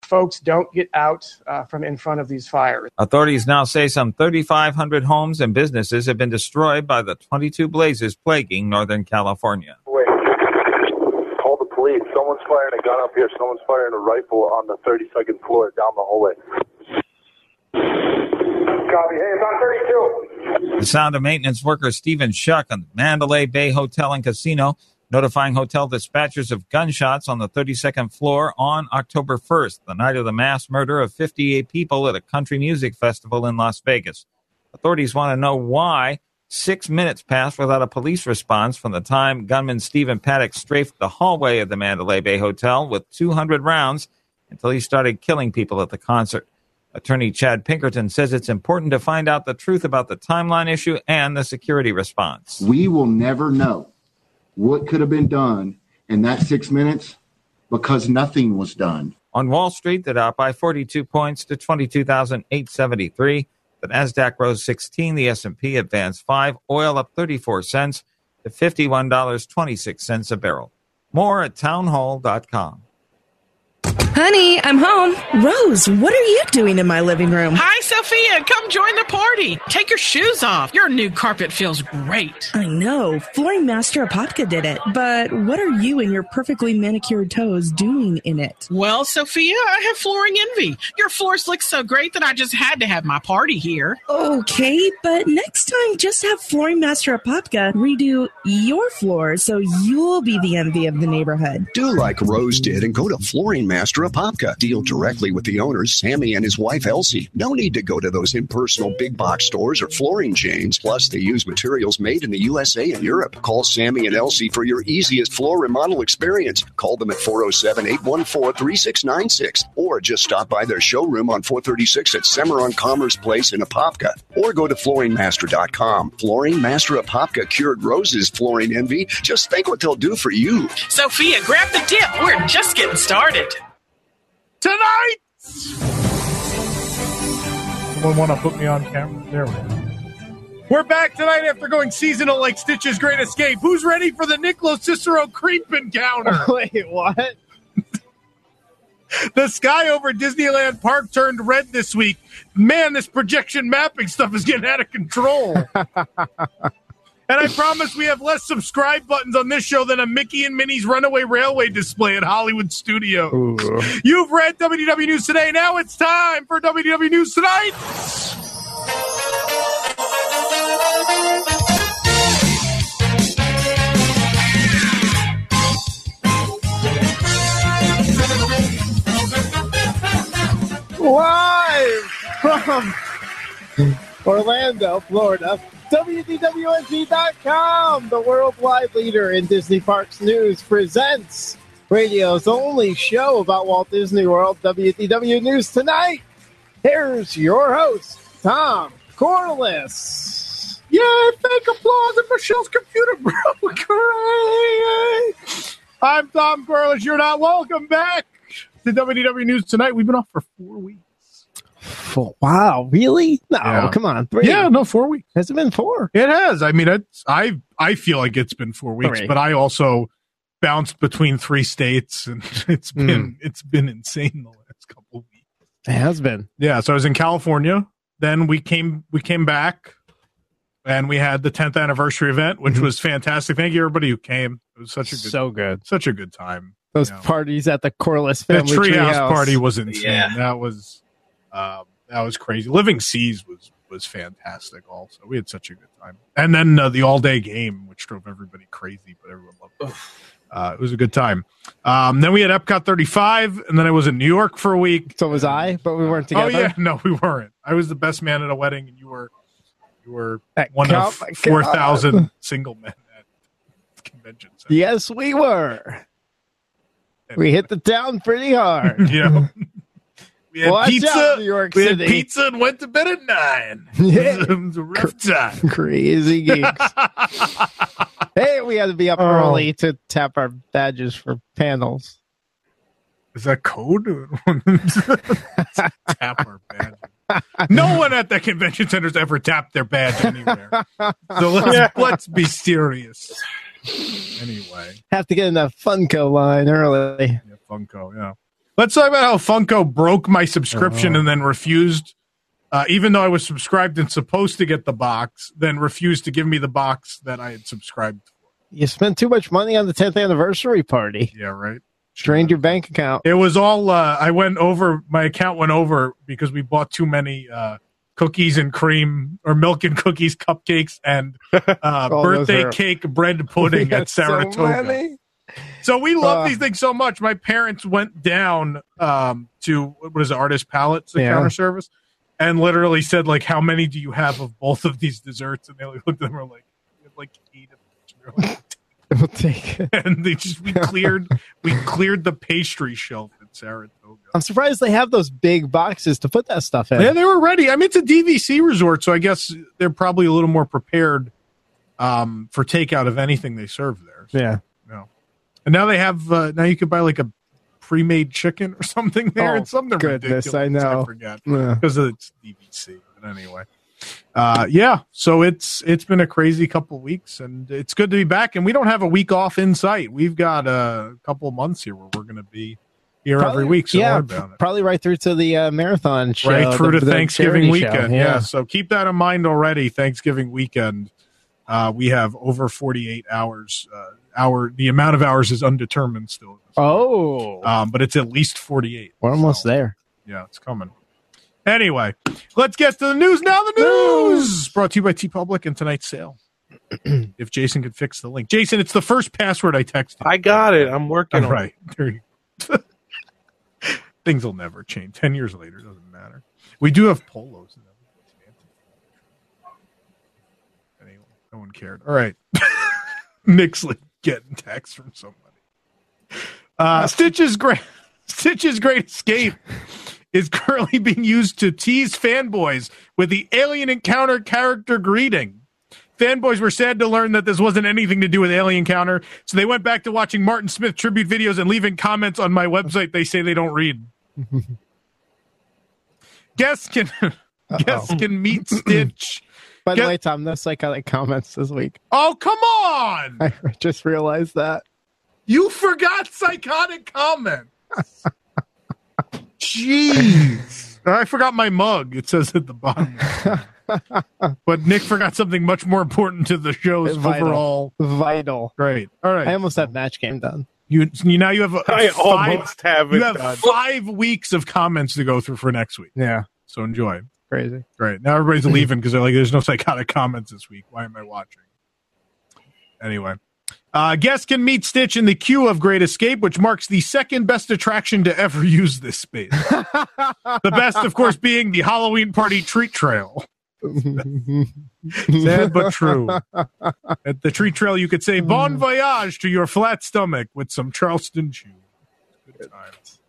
folks don't get out from in front of these fires. Authorities now say some 3,500 homes and businesses have been destroyed by the 22 blazes plaguing Northern California. Wait, call the police. Someone's firing a gun up here. Someone's firing a rifle on the 32nd floor down the hallway. Copy. Hey, it's on 32. The sound of maintenance worker Stephen Shuck on the Mandalay Bay Hotel and Casino notifying hotel dispatchers of gunshots on the 32nd floor on October 1st, the night of the mass murder of 58 people at a country music festival in Las Vegas. Authorities want to know why 6 minutes passed without a police response from the time gunman Stephen Paddock strafed the hallway of the Mandalay Bay Hotel with 200 rounds until he started killing people at the concert. Attorney Chad Pinkerton says it's important to find out the truth about the timeline issue and the security response. We will never know what could have been done in that 6 minutes because nothing was done. On Wall Street, the Dow by 42 points to 22,873. The Nasdaq rose 16. The S&P advanced 5. Oil up 34 cents to $51.26 a barrel. More at townhall.com. Honey, I'm home. Rose, what are you doing in my living room? Hi, Sophia. Come join the party. Take your shoes off. Your new carpet feels great. I know. Flooring Master Apopka did it. But what are you and your perfectly manicured toes doing in it? Well, Sophia, I have flooring envy. Your floors look so great that I just had to have my party here. Okay, but next time just have Flooring Master Apopka redo your floors so you'll be the envy of the neighborhood. Do like Rose did and go to Flooring Master Apopka. Deal directly with the owners, Sammy and his wife, Elsie. No need to go to those impersonal big box stores or flooring chains. Plus, they use materials made in the USA and Europe. Call Sammy and Elsie for your easiest floor remodel experience. Call them at 407-814-3696 or just stop by their showroom on 436 at Cimarron Commerce Place in Apopka or go to flooringmaster.com. Flooring Master Apopka cured Rose's flooring envy. Just think what they'll do for you. Sophia, grab the dip. We're just getting started. Tonight! Someone want to put me on camera? There we go. We're back tonight after going seasonal like Stitch's Great Escape. Who's ready for the Nicholas Cicero creep encounter? Wait, what? The sky over Disneyland Park turned red this week. Man, this projection mapping stuff is getting out of control. And I promise we have less subscribe buttons on this show than a Mickey and Minnie's Runaway Railway display at Hollywood Studios. Ooh. You've read WDW News Today. Now it's time for WDW News Tonight. Live from Orlando, Florida. WDWNT.com, the worldwide leader in Disney Parks news, presents radio's only show about Walt Disney World, WDW News Tonight. Here's your host, Tom Corliss. Yeah, fake applause and Michelle's computer broke. Hooray! I'm Tom Corliss. You're not welcome back to WDW News Tonight. We've been off for 4 weeks. Wow, really? No, yeah. Come on. 3. Yeah, no, 4 weeks. Has it been 4? It has. I mean, I feel like it's been 4 weeks, 3. But I also bounced between 3 states, and it's been insane the last couple of weeks. It has been. Yeah, so I was in California. Then we came back, and we had the 10th anniversary event, which was fantastic. Thank you, everybody who came. It was such a good time. Those parties at the Corliss family treehouse party was insane. Yeah. That was crazy. Living Seas was fantastic also. We had such a good time. And then the all-day game, which drove everybody crazy, but everyone loved it. It was a good time. Then we had Epcot 35, and then I was in New York for a week. So was I, but we weren't together? Oh, yeah. No, we weren't. I was the best man at a wedding, and you were one of 4,000 single men at the convention center. Yes, we were. We hit the town pretty hard. Yeah. We had pizza. Out, New York City. We had pizza and went to bed at 9. Yeah. It was a rough time. Crazy geeks. Hey, we had to be up early to tap our badges for panels. Is that code? Tap our badge. No one at the convention center's ever tapped their badge anywhere. So let's be serious. Anyway. Have to get in that Funko line early. Yeah, Funko, yeah. Let's talk about how Funko broke my subscription and then refused, even though I was subscribed and supposed to get the box, then refused to give me the box that I had subscribed for. You spent too much money on the 10th anniversary party. Yeah, right. Drained your bank account. It was all, my account went over because we bought too many cookies and cream, or milk and cookies, cupcakes, and birthday cake bread pudding at Saratoga. So we love these things so much. My parents went down to, what was it, Artist Palettes, the counter service, and literally said, like, how many do you have of both of these desserts? And they looked at them and were like, we have like 8 of them. We're like, we'll take it. And we cleared the pastry shelf at Saratoga. I'm surprised they have those big boxes to put that stuff in. Yeah, they were ready. I mean, it's a DVC resort, so I guess they're probably a little more prepared for takeout of anything they serve there. So, yeah. And now they have, now you can buy like a pre-made chicken or something there. It's something goodness, ridiculous. I know. I forget. Because it's DVC. But anyway. So it's been a crazy couple of weeks, and it's good to be back. And we don't have a week off in sight. We've got a couple of months here where we're going to be here every week. So probably right through to the marathon show. Right through to the Thanksgiving weekend. Show. Yeah. So keep that in mind already. Thanksgiving weekend. We have over 48 hours. The amount of hours is undetermined still. But it's at least 48. We're almost there. Yeah, it's coming. Anyway, let's get to the news now. The news brought to you by TeePublic and tonight's sale. If Jason could fix the link. Jason, it's the first password I texted. I got it. I'm working on it. There you go. Things will never change. 10 years later, doesn't matter. We do have polos. Anyway, no one cared. All right. Nick's like getting text from somebody. Stitch's Great Escape is currently being used to tease fanboys with the Alien Encounter character greeting. Fanboys were sad to learn that this wasn't anything to do with Alien Encounter, so they went back to watching Martin Smith tribute videos and leaving comments on my website they say they don't read. Guests can meet Stitch. By the way, Tom, no psychotic comments this week. Oh, come on! I just realized that. You forgot psychotic comments. Jeez. I forgot my mug. It says at the bottom. But Nick forgot something much more important to the show's overall. Vital. Great. All right. I almost have match game done. You have 5 weeks of comments to go through for next week. Yeah. So enjoy. Crazy. Great. Now everybody's leaving because they're like, there's no psychotic comments this week. Why am I watching? Anyway. Guests can meet Stitch in the queue of Great Escape, which marks the second best attraction to ever use this space. The best, of course, being the Halloween party treat trail. Sad but true. At the treat trail, you could say bon voyage to your flat stomach with some Charleston chew. Good times.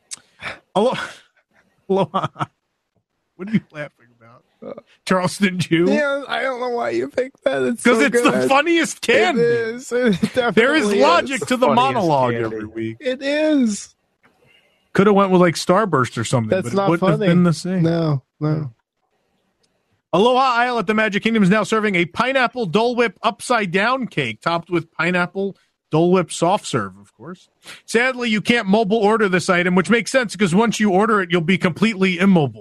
Aloha. What are you laughing about? Charleston Chew? Yeah, I don't know why you picked that. Because it's the funniest candy. It is. There is logic to the monologue every week. It is. Could have went with like Starburst or something, That's but not it wouldn't funny. have been the same. No. Aloha Isle at the Magic Kingdom is now serving a pineapple Dole Whip upside down cake topped with pineapple Dole Whip soft serve, of course. Sadly, you can't mobile order this item, which makes sense because once you order it, you'll be completely immobile.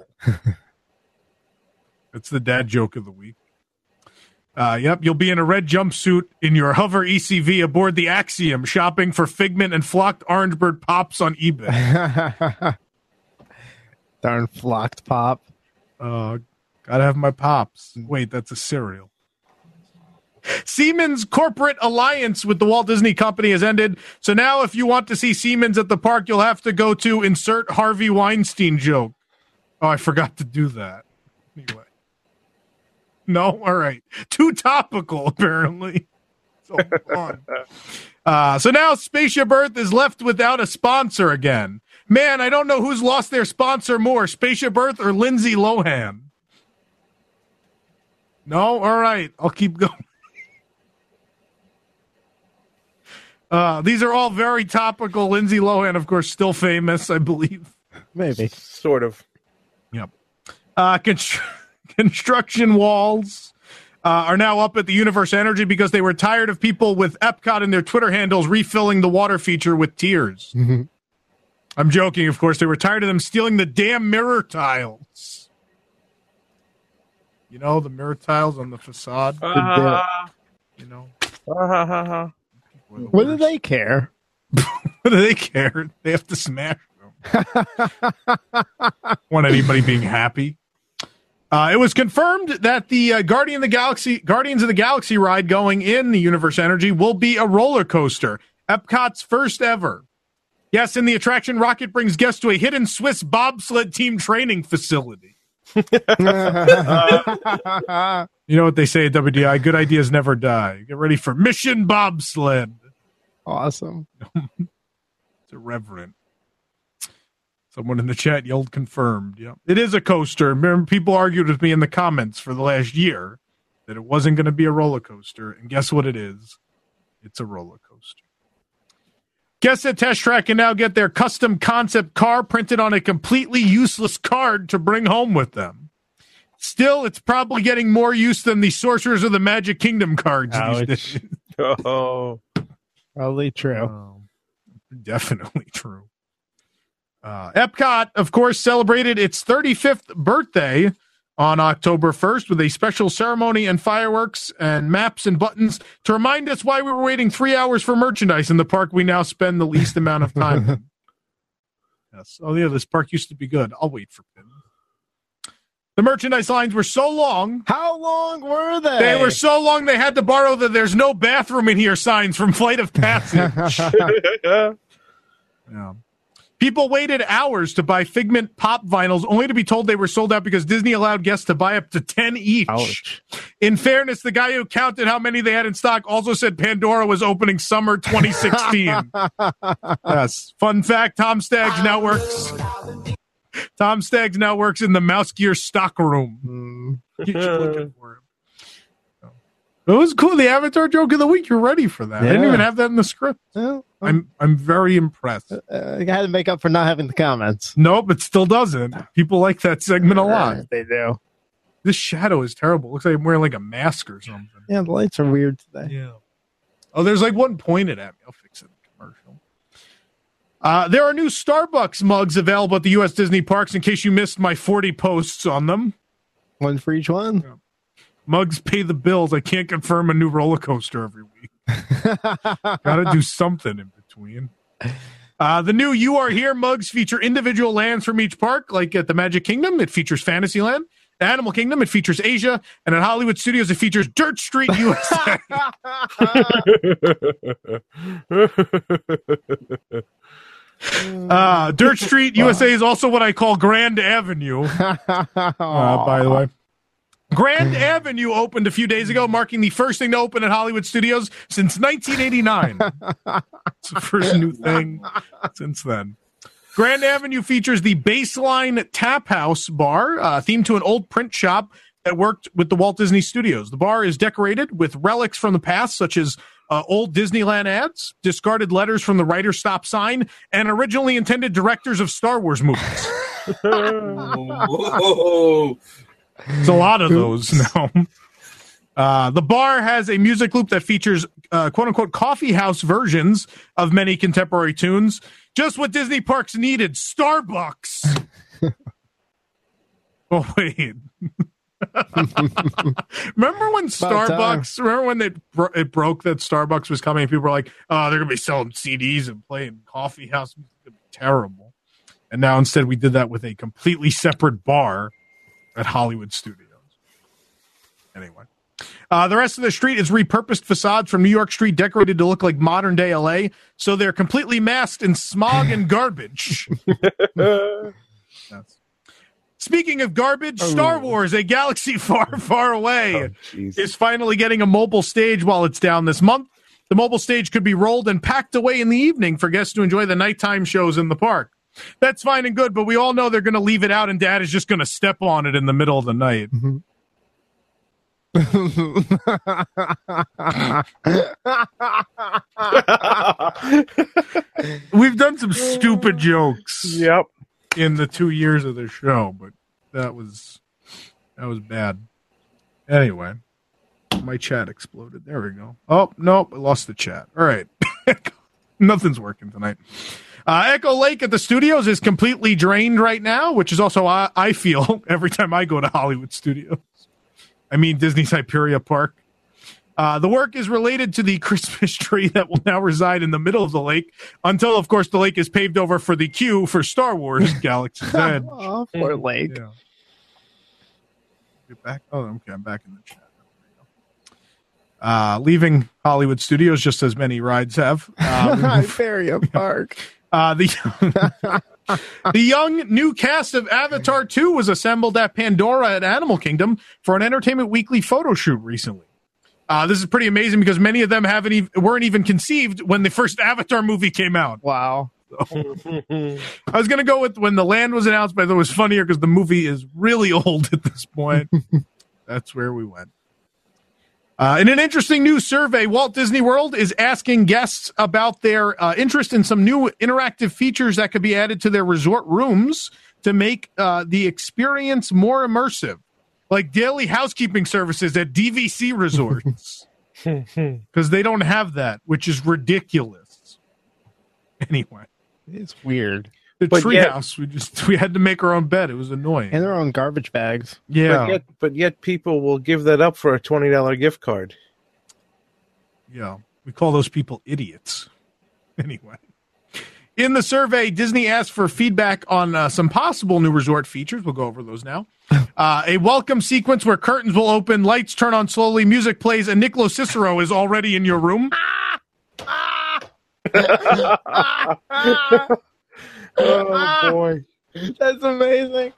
That's the dad joke of the week. Yep, you'll be in a red jumpsuit in your hover ECV aboard the Axiom, shopping for Figment and flocked Orange Bird Pops on eBay. Darn flocked pop. Gotta have my Pops. Wait, that's a cereal. Siemens' corporate alliance with the Walt Disney Company has ended, so now if you want to see Siemens at the park, you'll have to go to insert Harvey Weinstein joke. Oh, I forgot to do that. Anyway. No? All right. Too topical, apparently. So now Spaceship Earth is left without a sponsor again. Man, I don't know who's lost their sponsor more, Spaceship Earth or Lindsay Lohan. No? All right. I'll keep going. These are all very topical. Lindsay Lohan, of course, still famous, I believe. Maybe. Sort of. Yep. Construction walls are now up at the Universe Energy because they were tired of people with Epcot in their Twitter handles refilling the water feature with tears. Mm-hmm. I'm joking, of course. They were tired of them stealing the damn mirror tiles. You know, the mirror tiles on the facade? You know? What do they care? What do they care? They have to smash them. Want anybody being happy? It was confirmed that the Guardians of the Galaxy ride going in the Universe Energy will be a roller coaster. Epcot's first ever. Yes, in the attraction, Rocket brings guests to a hidden Swiss bobsled team training facility. You know what they say at WDI? Good ideas never die. Get ready for Mission Bobsled. Awesome. It's irreverent. Someone in the chat yelled confirmed. Yep. It is a coaster. Remember, people argued with me in the comments for the last year that it wasn't going to be a roller coaster. And guess what it is? It's a roller coaster. Guests at Test Track can now get their custom concept car printed on a completely useless card to bring home with them. Still, it's probably getting more use than the Sorcerers of the Magic Kingdom cards these days. Oh, probably true. Definitely true. Epcot, of course, celebrated its 35th birthday on October 1st with a special ceremony and fireworks and maps and buttons to remind us why we were waiting 3 hours for merchandise in the park we now spend the least amount of time in. Yes. Oh, yeah, this park used to be good. I'll wait for pins. The merchandise lines were so long. How long were they? They were so long they had to borrow the "there's no bathroom in here" signs from Flight of Passage. Yeah. People waited hours to buy Figment pop vinyls, only to be told they were sold out because Disney allowed guests to buy up to 10 each. Ouch. In fairness, the guy who counted how many they had in stock also said Pandora was opening summer 2016. Yes. Fun fact, Tom Staggs now works in the Mouse Gear stock room. Keep looking for him. It was cool. The Avatar joke of the week. You're ready for that. Yeah. I didn't even have that in the script. Yeah. I'm very impressed. I had to make up for not having the comments. Nope, it still doesn't. People like that segment a lot. They do. This shadow is terrible. It looks like I'm wearing like a mask or something. Yeah, the lights are weird today. Yeah. Oh, there's like one pointed at me. I'll fix it in the commercial. There are new Starbucks mugs available at the U.S. Disney parks in case you missed my 40 posts on them. One for each one? Yeah. Mugs pay the bills. I can't confirm a new roller coaster every week. Gotta do something in between. The new You Are Here mugs feature individual lands from each park, like at the Magic Kingdom, it features Fantasyland. At Animal Kingdom, it features Asia. And at Hollywood Studios, it features Dirt Street, USA. Dirt Street, USA is also what I call Grand Avenue, by the way. Grand Avenue opened a few days ago, marking the first thing to open at Hollywood Studios since 1989. It's the first new thing since then. Grand Avenue features the Baseline Tap House bar, themed to an old print shop that worked with the Walt Disney Studios. The bar is decorated with relics from the past, such as old Disneyland ads, discarded letters from the writer stop sign, and originally intended directors of Star Wars movies. Whoa. It's a lot of those now. The bar has a music loop that features quote-unquote coffee house versions of many contemporary tunes. Just what Disney parks needed. Starbucks. Oh, wait. Remember when Starbucks, remember when it broke that Starbucks was coming and people were like, oh, they're going to be selling CDs and playing coffee house music. It's gonna be terrible. And now instead we did that with a completely separate bar at Hollywood Studios. Anyway. The rest of the street is repurposed facades from New York Street decorated to look like modern day LA. So they're completely masked in smog and garbage. Yes. Speaking of garbage, Star Wars, A Galaxy Far, Far Away is finally getting a mobile stage while it's down this month. The mobile stage could be rolled and packed away in the evening for guests to enjoy the nighttime shows in the park. That's fine and good, but we all know they're going to leave it out and Dad is just going to step on it in the middle of the night. We've done some stupid jokes. Yep. In the 2 years of the show, but that was bad. Anyway, my chat exploded. There we go. Oh, nope, I lost the chat. All right. Nothing's working tonight. Echo Lake at the studios is completely drained right now, which is also I feel every time I go to Hollywood Studios. I mean Disney's Hyperia Park. The work is related to the Christmas tree that will now reside in the middle of the lake until, of course, the lake is paved over for the queue for Star Wars Galaxy's Edge. Oh, poor lake. Yeah. Get back. Oh, okay. I'm back in the chat. Leaving Hollywood Studios, just as many rides have. Hyperia Park. The young new cast of Avatar 2 was assembled at Pandora at Animal Kingdom for an Entertainment Weekly photo shoot recently. This is pretty amazing because many of them weren't even conceived when the first Avatar movie came out. Wow. So, I was going to go with when The Land was announced, but it was funnier because the movie is really old at this point. That's where we went. In an interesting new survey, Walt Disney World is asking guests about their interest in some new interactive features that could be added to their resort rooms to make the experience more immersive, like daily housekeeping services at DVC resorts, because they don't have that, which is ridiculous. Anyway, it's weird. The treehouse, we had to make our own bed. It was annoying. And their own garbage bags. Yeah. But yet people will give that up for a $20 gift card. Yeah. We call those people idiots. Anyway. In the survey, Disney asked for feedback on some possible new resort features. We'll go over those now. A welcome sequence where curtains will open, lights turn on slowly, music plays, and Niccolo Cicero is already in your room. Oh, boy. That's amazing.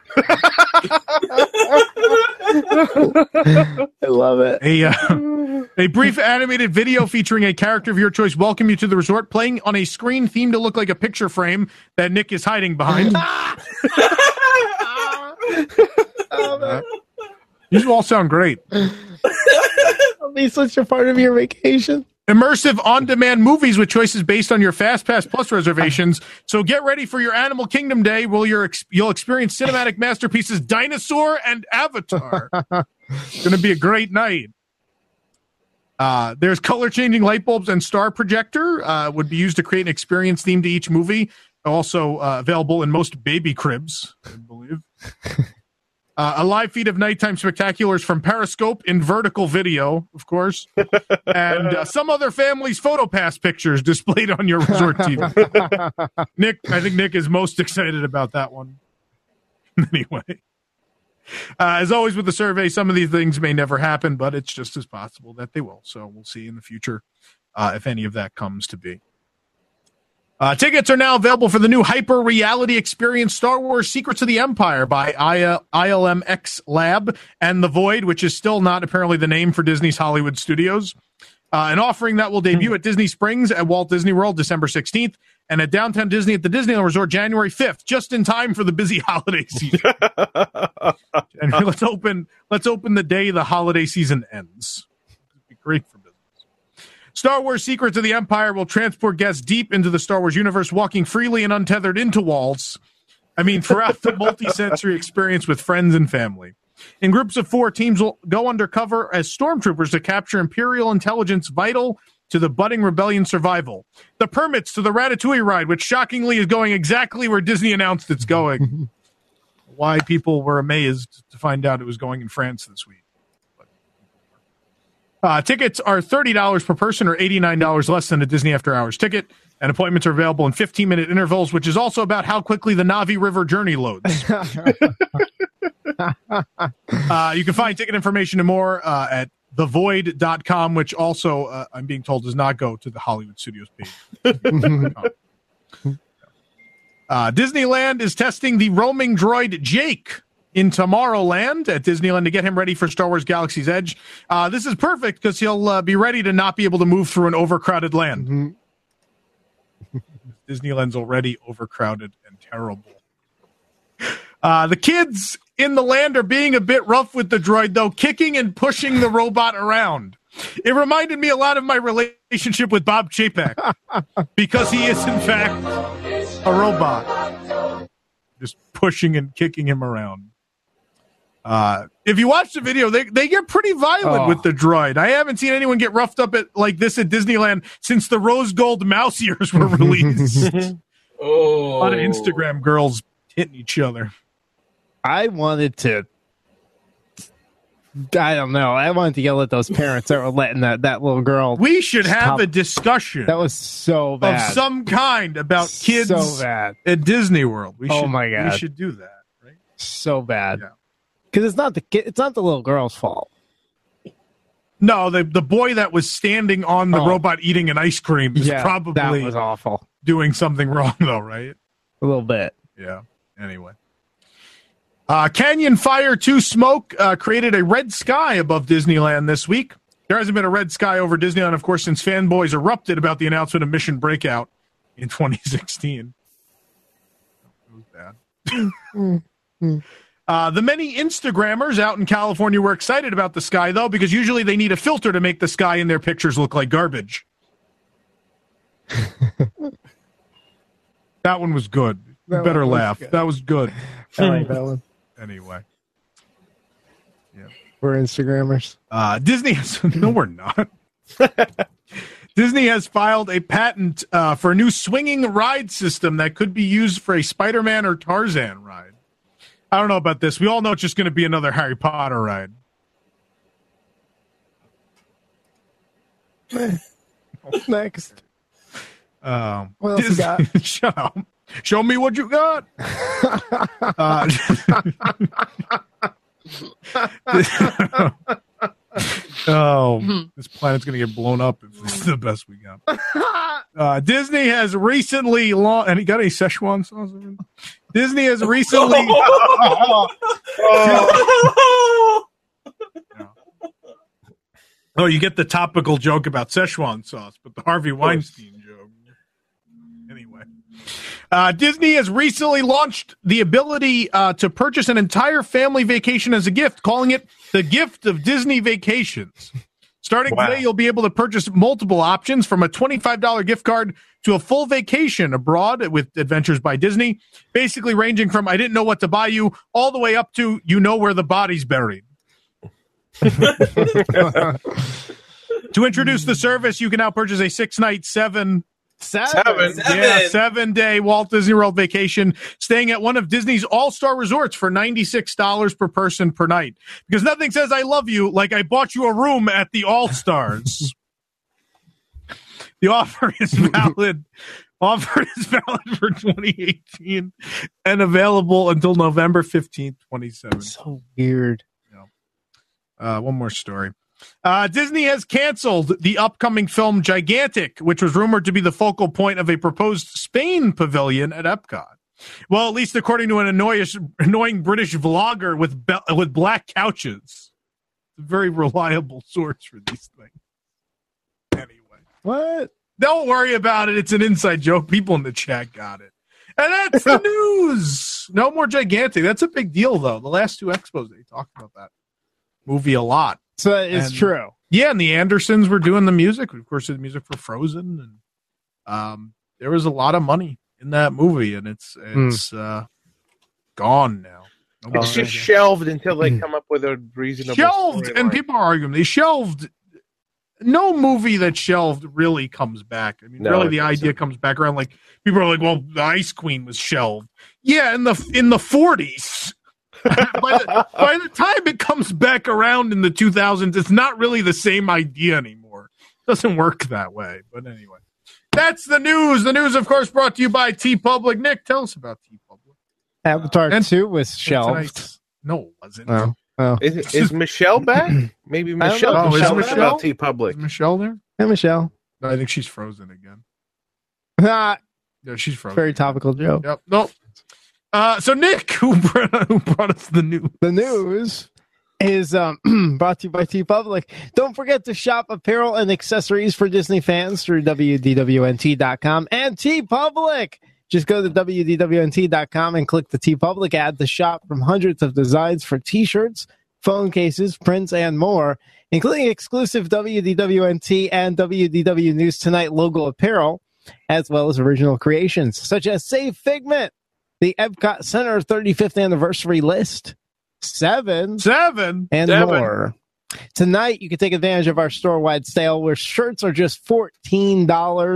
I love it. A brief animated video featuring a character of your choice welcome you to the resort, playing on a screen themed to look like a picture frame that Nick is hiding behind. These all sound great. It'll be such a part of your vacation. Immersive on-demand movies with choices based on your FastPass Plus reservations. So get ready for your Animal Kingdom Day where you'll experience cinematic masterpieces Dinosaur and Avatar. It's going to be a great night. There's color-changing light bulbs and star projector would be used to create an experience themed to each movie. Also available in most baby cribs, I believe. A live feed of nighttime spectaculars from Periscope in vertical video, of course, and some other family's PhotoPass pictures displayed on your resort TV. I think Nick is most excited about that one. Anyway, as always with the survey, some of these things may never happen, but it's just as possible that they will. So we'll see in the future if any of that comes to be. Tickets are now available for the new hyper reality experience Star Wars Secrets of the Empire by ILMX Lab and The Void, which is still not apparently the name for Disney's Hollywood Studios. An offering that will debut at Disney Springs at Walt Disney World December 16th and at Downtown Disney at the Disneyland Resort January 5th, just in time for the busy holiday season. And let's open the day the holiday season ends. It'd be great for business. Star Wars Secrets of the Empire will transport guests deep into the Star Wars universe, walking freely and untethered into walls. Throughout the multi-sensory experience with friends and family. In groups of 4, teams will go undercover as stormtroopers to capture Imperial intelligence vital to the budding rebellion survival. The permits to the Ratatouille ride, which shockingly is going exactly where Disney announced it's going. Why people were amazed to find out it was going in France this week. Tickets are $30 per person or $89 less than a Disney After Hours ticket, and appointments are available in 15-minute intervals, which is also about how quickly the Navi River journey loads. You can find ticket information and more at thevoid.com, which also, I'm being told, does not go to the Hollywood Studios page. Disneyland is testing the roaming droid Jake in Tomorrowland at Disneyland to get him ready for Star Wars Galaxy's Edge. This is perfect because he'll be ready to not be able to move through an overcrowded land. Mm-hmm. Disneyland's already overcrowded and terrible. The kids in the land are being a bit rough with the droid, though, kicking and pushing the robot around. It reminded me a lot of my relationship with Bob Chapek because he is, in fact, a robot. Just pushing and kicking him around. If you watch the video, they get pretty violent with the droid. I haven't seen anyone get roughed up like this at Disneyland since the Rose Gold Mouse ears were released. A lot of Instagram girls hitting each other. I wanted to. I don't know. I wanted to yell at those parents that were letting that little girl. We should have a discussion. That was so bad. Of some kind about kids so bad. at Disney World. My God. We should do that, right? So bad. Because it's not the kid. It's not the little girl's fault. No, the boy that was standing on the robot eating an ice cream is probably that was awful. Doing something wrong, though, right? A little bit. Yeah. Anyway. Canyon Fire 2 smoke created a red sky above Disneyland this week. There hasn't been a red sky over Disneyland, of course, since fanboys erupted about the announcement of Mission Breakout in 2016. It was bad. The many Instagrammers out in California were excited about the sky, though, because usually they need a filter to make the sky in their pictures look like garbage. That one was good. You better laugh. That was good. I like that one. Anyway. Yeah. We're Instagrammers. Disney has... No, we're not. Disney has filed a patent for a new swinging ride system that could be used for a Spider-Man or Tarzan ride. I don't know about this. We all know it's just going to be another Harry Potter ride. Next. What else you got? Shut up. Show me what you got. This planet's going to get blown up if this is the best we got. Disney has recently launched... And you got any Szechuan sauce? Disney has recently... Oh, you get the topical joke about Szechuan sauce, but the Harvey Weinstein joke. Anyway. Disney has recently launched the ability to purchase an entire family vacation as a gift, calling it the gift of Disney Vacations. Starting today, you'll be able to purchase multiple options, from a $25 gift card to a full vacation abroad with Adventures by Disney, basically ranging from I didn't know what to buy you all the way up to you know where the body's buried. To introduce the service, you can now purchase a 6-night, 7-day Walt Disney World vacation, staying at one of Disney's all-star resorts for $96 per person per night. Because nothing says I love you like I bought you a room at the All-Stars. The offer is valid. Offer is valid for 2018 and available until November 15th, 2017. So weird. One more story. Disney has canceled the upcoming film Gigantic, which was rumored to be the focal point of a proposed Spain pavilion at Epcot. Well, at least according to an annoying British vlogger with black couches. A very reliable source for these things. Anyway. What? Don't worry about it. It's an inside joke. People in the chat got it. And that's the news. No more Gigantic. That's a big deal, though. The last two expos, they talked about that movie a lot. So it's true. Yeah, and the Andersons were doing the music. Of course, the music for Frozen. And there was a lot of money in that movie, and it's gone now. It's just shelved until they come up with a reasonable Shelved, and people are arguing. They shelved. No movie that's shelved really comes back. I mean, really, the idea comes back around. Like, people are like, well, the Ice Queen was shelved. Yeah, in the 40s. by the time it comes back around in the 2000s, it's not really the same idea anymore. It doesn't work that way. But anyway, that's the news. The news, of course, brought to you by TeePublic. Nick, tell us about TeePublic. Avatar 2 was shelved. No, it wasn't. Oh. Is Michelle back? Maybe Michelle. Is Michelle about TeePublic? Is Michelle there? Hey, Michelle. No, I think she's frozen again. Yeah, she's frozen. Very topical joke. Yep. Nope. So Nick, who brought us the news? The news is brought to you by TeePublic. Don't forget to shop apparel and accessories for Disney fans through WDWNT.com and TeePublic. Just go to WDWNT.com and click the TeePublic ad to shop from hundreds of designs for t-shirts, phone cases, prints, and more, including exclusive WDWNT and WDW News Tonight logo apparel, as well as original creations, such as Save Figment, the Epcot Center 35th anniversary list, seven, and more. Tonight, you can take advantage of our store-wide sale where shirts are just $14,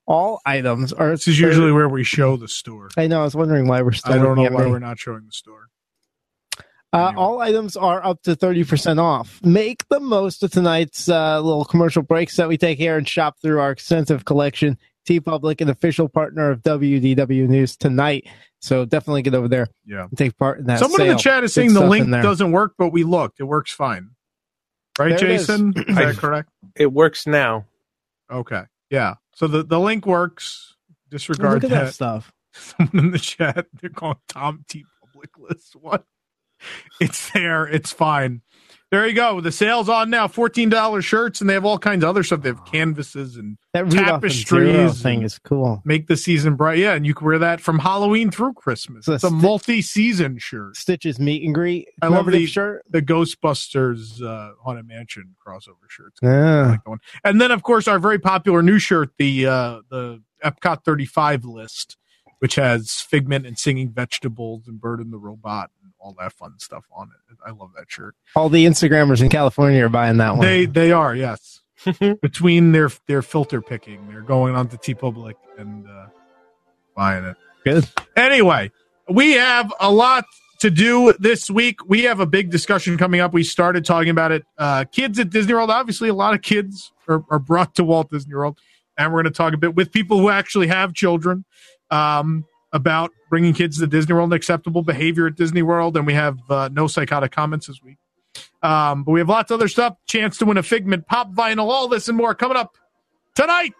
All items are. This is usually where we show the store. I know. I was wondering why we're still. I don't know looking at why me. we're not showing the store. All items are up to 30% off. Make the most of tonight's little commercial breaks that we take here and shop through our extensive collection. TeePublic, an official partner of WDW News Tonight. So definitely get over there and take part in that. Someone in the chat is saying the link doesn't work, but we looked. It works fine. Right, There it Jason? Is that correct? It works now. Okay. Yeah. So the link works. Disregard Look at that stuff. Someone in the chat, they're calling Tom TeePublic list. What? It's there. It's fine. There you go. The sale's on now. $14 shirts, and they have all kinds of other stuff. They have canvases and That Rudolph and Zero tapestries. thing is cool. Make the season bright. Yeah, and you can wear that from Halloween through Christmas. It's a multi-season shirt. Stitch's meet and greet. I love the shirt. The Ghostbusters Haunted Mansion crossover shirts. Yeah. I like that one. And then, of course, our very popular new shirt, the Epcot 35 list, which has Figment and Singing Vegetables and Bird and the Robot and all that fun stuff on it. I love that shirt. All the Instagrammers in California are buying that one. They are, yes. Between their filter picking, they're going on to TeePublic and buying it. Good. Anyway, we have a lot to do this week. We have a big discussion coming up. We started talking about it. Kids at Disney World. Obviously, a lot of kids are brought to Walt Disney World. And we're going to talk a bit with people who actually have children about bringing kids to Disney World and acceptable behavior at Disney World. And we have no psychotic comments this week. But we have lots of other stuff. Chance to win a Figment pop vinyl. All this and more coming up tonight.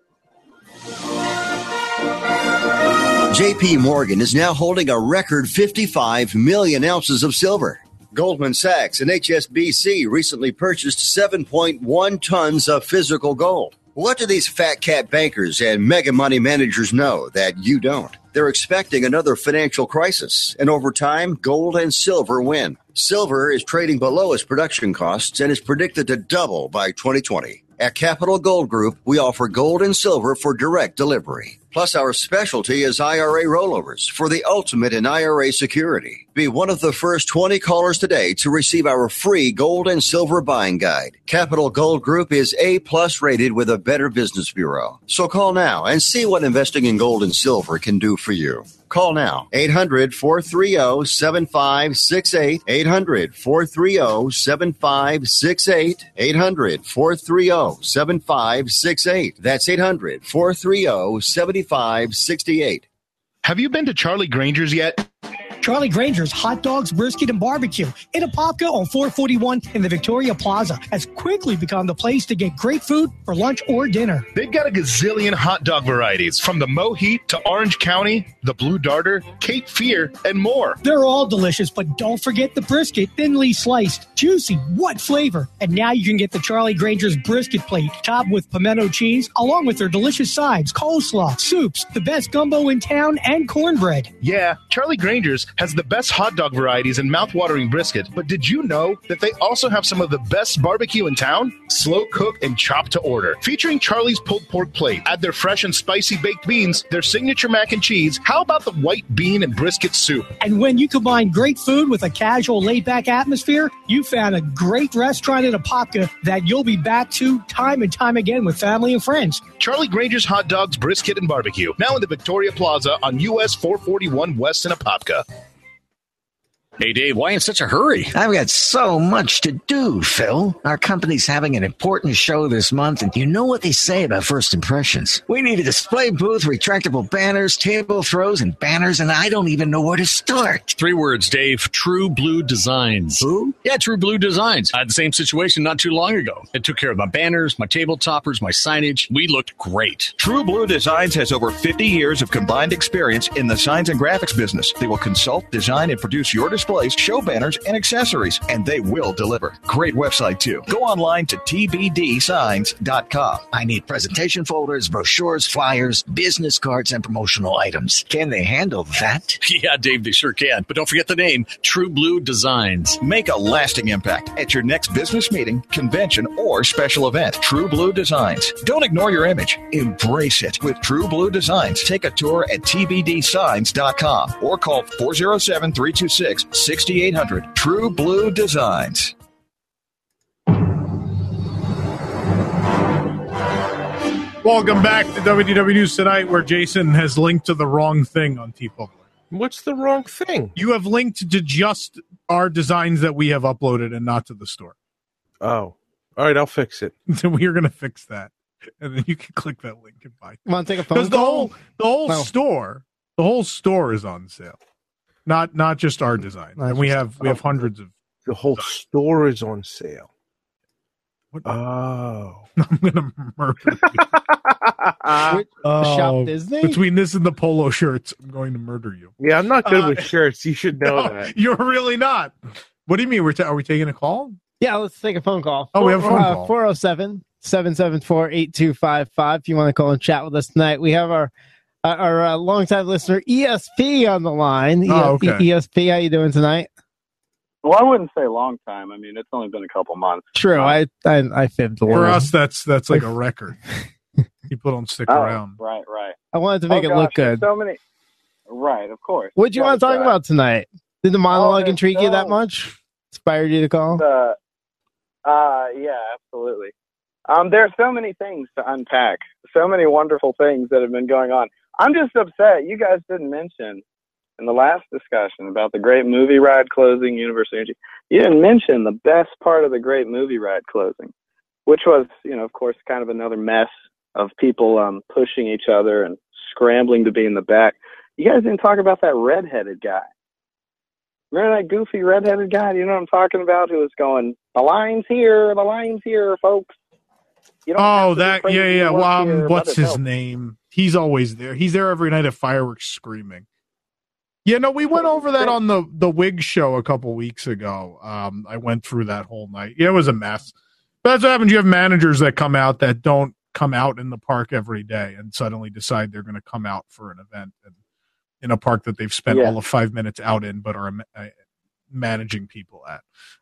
JP Morgan is now holding a record 55 million ounces of silver. Goldman Sachs and HSBC recently purchased 7.1 tons of physical gold. What do these fat cat bankers and mega money managers know that you don't? They're expecting another financial crisis, and over time, gold and silver win. Silver is trading below its production costs and is predicted to double by 2020. At Capital Gold Group, we offer gold and silver for direct delivery. Plus, our specialty is IRA rollovers for the ultimate in IRA security. Be one of the first 20 callers today to receive our free gold and silver buying guide. Capital Gold Group is A+ rated with a Better Business Bureau. So call now and see what investing in gold and silver can do for you. Call now, 800-430-7568, 800-430-7568, 800-430-7568. That's 800-430-7568. Have you been to Charlie Granger's yet? Charlie Granger's Hot Dogs, Brisket, and Barbecue in Apopka on 441 in the Victoria Plaza has quickly become the place to get great food for lunch or dinner. They've got a gazillion hot dog varieties, from the Moheat to Orange County, the Blue Darter, Cape Fear, and more. They're all delicious, but don't forget the brisket, thinly sliced, juicy, what flavor. And now you can get the Charlie Granger's Brisket Plate, topped with pimento cheese, along with their delicious sides, coleslaw, soups, the best gumbo in town, and cornbread. Yeah, Charlie Granger's has the best hot dog varieties and mouth-watering brisket, but did you know that they also have some of the best barbecue in town? Slow cooked and chopped to order. Featuring Charlie's pulled pork plate. Add their fresh and spicy baked beans, their signature mac and cheese. How about the white bean and brisket soup? And when you combine great food with a casual, laid-back atmosphere, you found a great restaurant in Apopka that you'll be back to time and time again with family and friends. Charlie Granger's Hot Dogs, Brisket, and Barbecue. Now in the Victoria Plaza on US 441 West in Apopka. Hey, Dave, why in such a hurry? I've got so much to do, Phil. Our company's having an important show this month, and you know what they say about first impressions. We need a display booth, retractable banners, table throws, and banners, and I don't even know where to start. 3 words, Dave. True Blue Designs. Who? Yeah, True Blue Designs. I had the same situation not too long ago. It took care of my banners, my table toppers, my signage. We looked great. True Blue Designs has over 50 years of combined experience in the signs and graphics business. They will consult, design, and produce your displays, show banners, and accessories, and they will deliver. Great website, too. Go online to tbdsigns.com. I need presentation folders, brochures, flyers, business cards, and promotional items. Can they handle that? Yeah, Dave, they sure can. But don't forget the name, True Blue Designs. Make a lasting impact at your next business meeting, convention, or special event. True Blue Designs. Don't ignore your image. Embrace it with True Blue Designs. Take a tour at tbdsigns.com or call 407-326-6800. True Blue Designs. Welcome back to WDW News Tonight, where Jason has linked to the wrong thing on TeePublic. What's the wrong thing? You have linked to just our designs that we have uploaded and not to the store. Oh. All right, I'll fix it. So we are going to fix that. And then you can click that link and buy. Want to take a phone call? The whole store is on sale. Not just our design. And we have hundreds of. The whole store is on sale. Oh. I'm going to murder you. Shop Disney? Between this and the polo shirts, I'm going to murder you. Yeah, I'm not good with shirts. You should know that. You're really not. What do you mean? Are we taking a call? Yeah, let's take a phone call. Oh, we have a phone call. 407-774-8255. If you want to call and chat with us tonight, we have our longtime listener ESP on the line. Okay. ESP, how you doing tonight? Well, I wouldn't say long time. I mean, it's only been a couple months. True, I fibbed. For us, that's like a record. People don't stick around. Right. I wanted to make it look good. So many. Right, of course. What do you want to talk about tonight? Did the monologue intrigue you that much? Inspired you to call? Yeah, absolutely. There are so many things to unpack. So many wonderful things that have been going on. I'm just upset you guys didn't mention in the last discussion about the great movie ride closing, Universal Energy. You didn't mention the best part of the great movie ride closing, which was, of course, kind of another mess of people pushing each other and scrambling to be in the back. You guys didn't talk about that redheaded guy. Remember that goofy redheaded guy? You know what I'm talking about? Who was going, the line's here, folks. Yeah. What's his name? He's always there. He's there every night at fireworks screaming. Yeah, no, we went over that on the Wig show a couple weeks ago. I went through that whole night. Yeah, it was a mess. But that's what happens. You have managers that come out that don't come out in the park every day and suddenly decide they're going to come out for an event in a park that they've spent all of 5 minutes out in but are managing people at.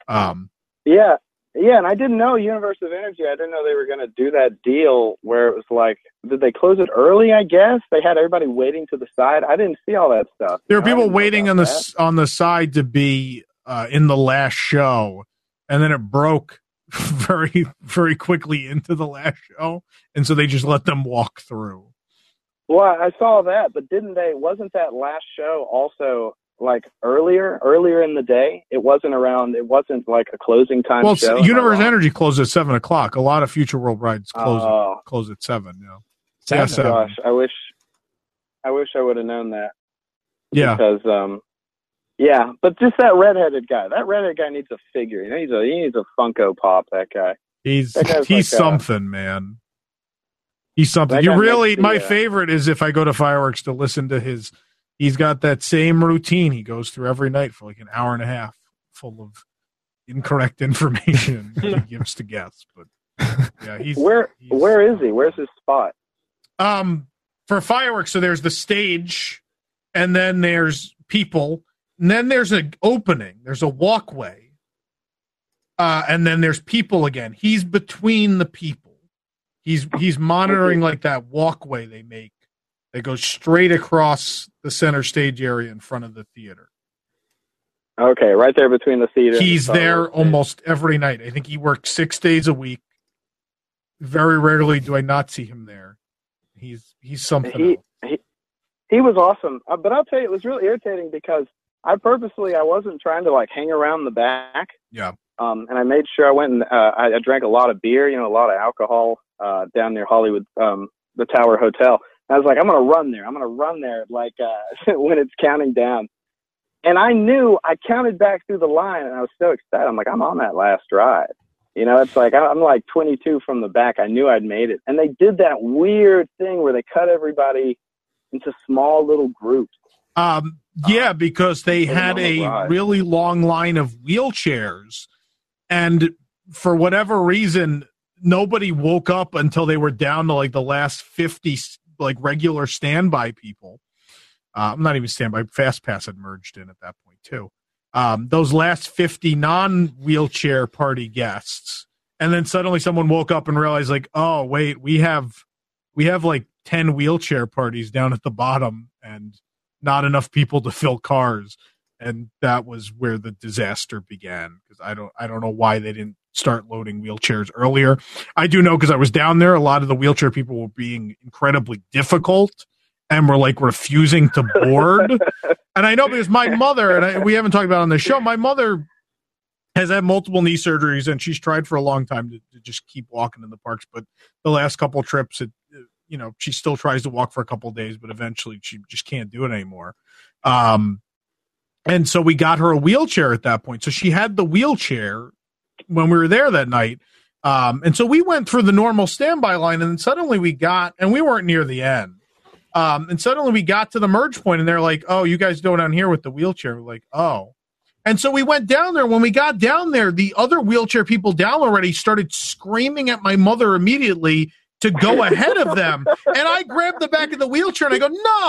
Yeah, and I didn't know Universal Energy. I didn't know they were going to do that deal where it was like, did they close it early, I guess? They had everybody waiting to the side. I didn't see all that stuff. There were people waiting on the side to be in the last show, and then it broke very, very quickly into the last show, and so they just let them walk through. Well, I saw that, but wasn't that last show also like earlier in the day? It wasn't like a closing time show. Well, Universal Energy closed at 7:00. A lot of Future World rides close at 7. Yeah, 7. Gosh, I wish I would have known that. Yeah, because but just that redheaded guy. That redheaded guy needs a figure. He needs a Funko Pop. That guy. He's something, man. He's something. My favorite is if I go to fireworks to listen to his. He's got that same routine he goes through every night for like an hour and a half, full of incorrect information he gives to guests. But yeah, where is he? Where's his spot? For fireworks, so there's the stage, and then there's people, and then there's an opening. There's a walkway, and then there's people again. He's between the people. He's monitoring like that walkway they make. That goes straight across the center stage area in front of the theater. Okay, right there between the theater. He's there almost every night. I think he works 6 days a week. Very rarely do I not see him there. He's something else. He was awesome. But I'll tell you, it was really irritating because I wasn't trying to like hang around the back. Yeah. And I made sure I went and I drank a lot of beer, a lot of alcohol down near Hollywood, the Tower Hotel. I was like, I'm going to run there like when it's counting down. And I knew I counted back through the line and I was so excited. I'm like, I'm on that last ride. It's like I'm like 22 from the back. I knew I'd made it. And they did that weird thing where they cut everybody into small little groups. Yeah, because they had a really long line of wheelchairs. And for whatever reason, nobody woke up until they were down to like the last 50 like regular standby people. Not even standby, Fast Pass had merged in at that point too. Those last 50 non-wheelchair party guests, and then suddenly someone woke up and realized like, oh wait, we have like 10 wheelchair parties down at the bottom and not enough people to fill cars. And that was where the disaster began, because I don't know why they didn't start loading wheelchairs earlier. I do know because I was down there, a lot of the wheelchair people were being incredibly difficult and were like refusing to board. And I know because my mother, and we haven't talked about it on the show, my mother has had multiple knee surgeries and she's tried for a long time to just keep walking in the parks. But the last couple of trips, she still tries to walk for a couple of days, but eventually she just can't do it anymore. And so we got her a wheelchair at that point. So she had the wheelchair when we were there that night. And so we went through the normal standby line, and then suddenly and we weren't near the end. And suddenly we got to the merge point, and they're like, "Oh, you guys go down here with the wheelchair." We're like, "Oh." And so we went down there. When we got down there, the other wheelchair people down already started screaming at my mother immediately to go ahead of them. And I grabbed the back of the wheelchair and I go,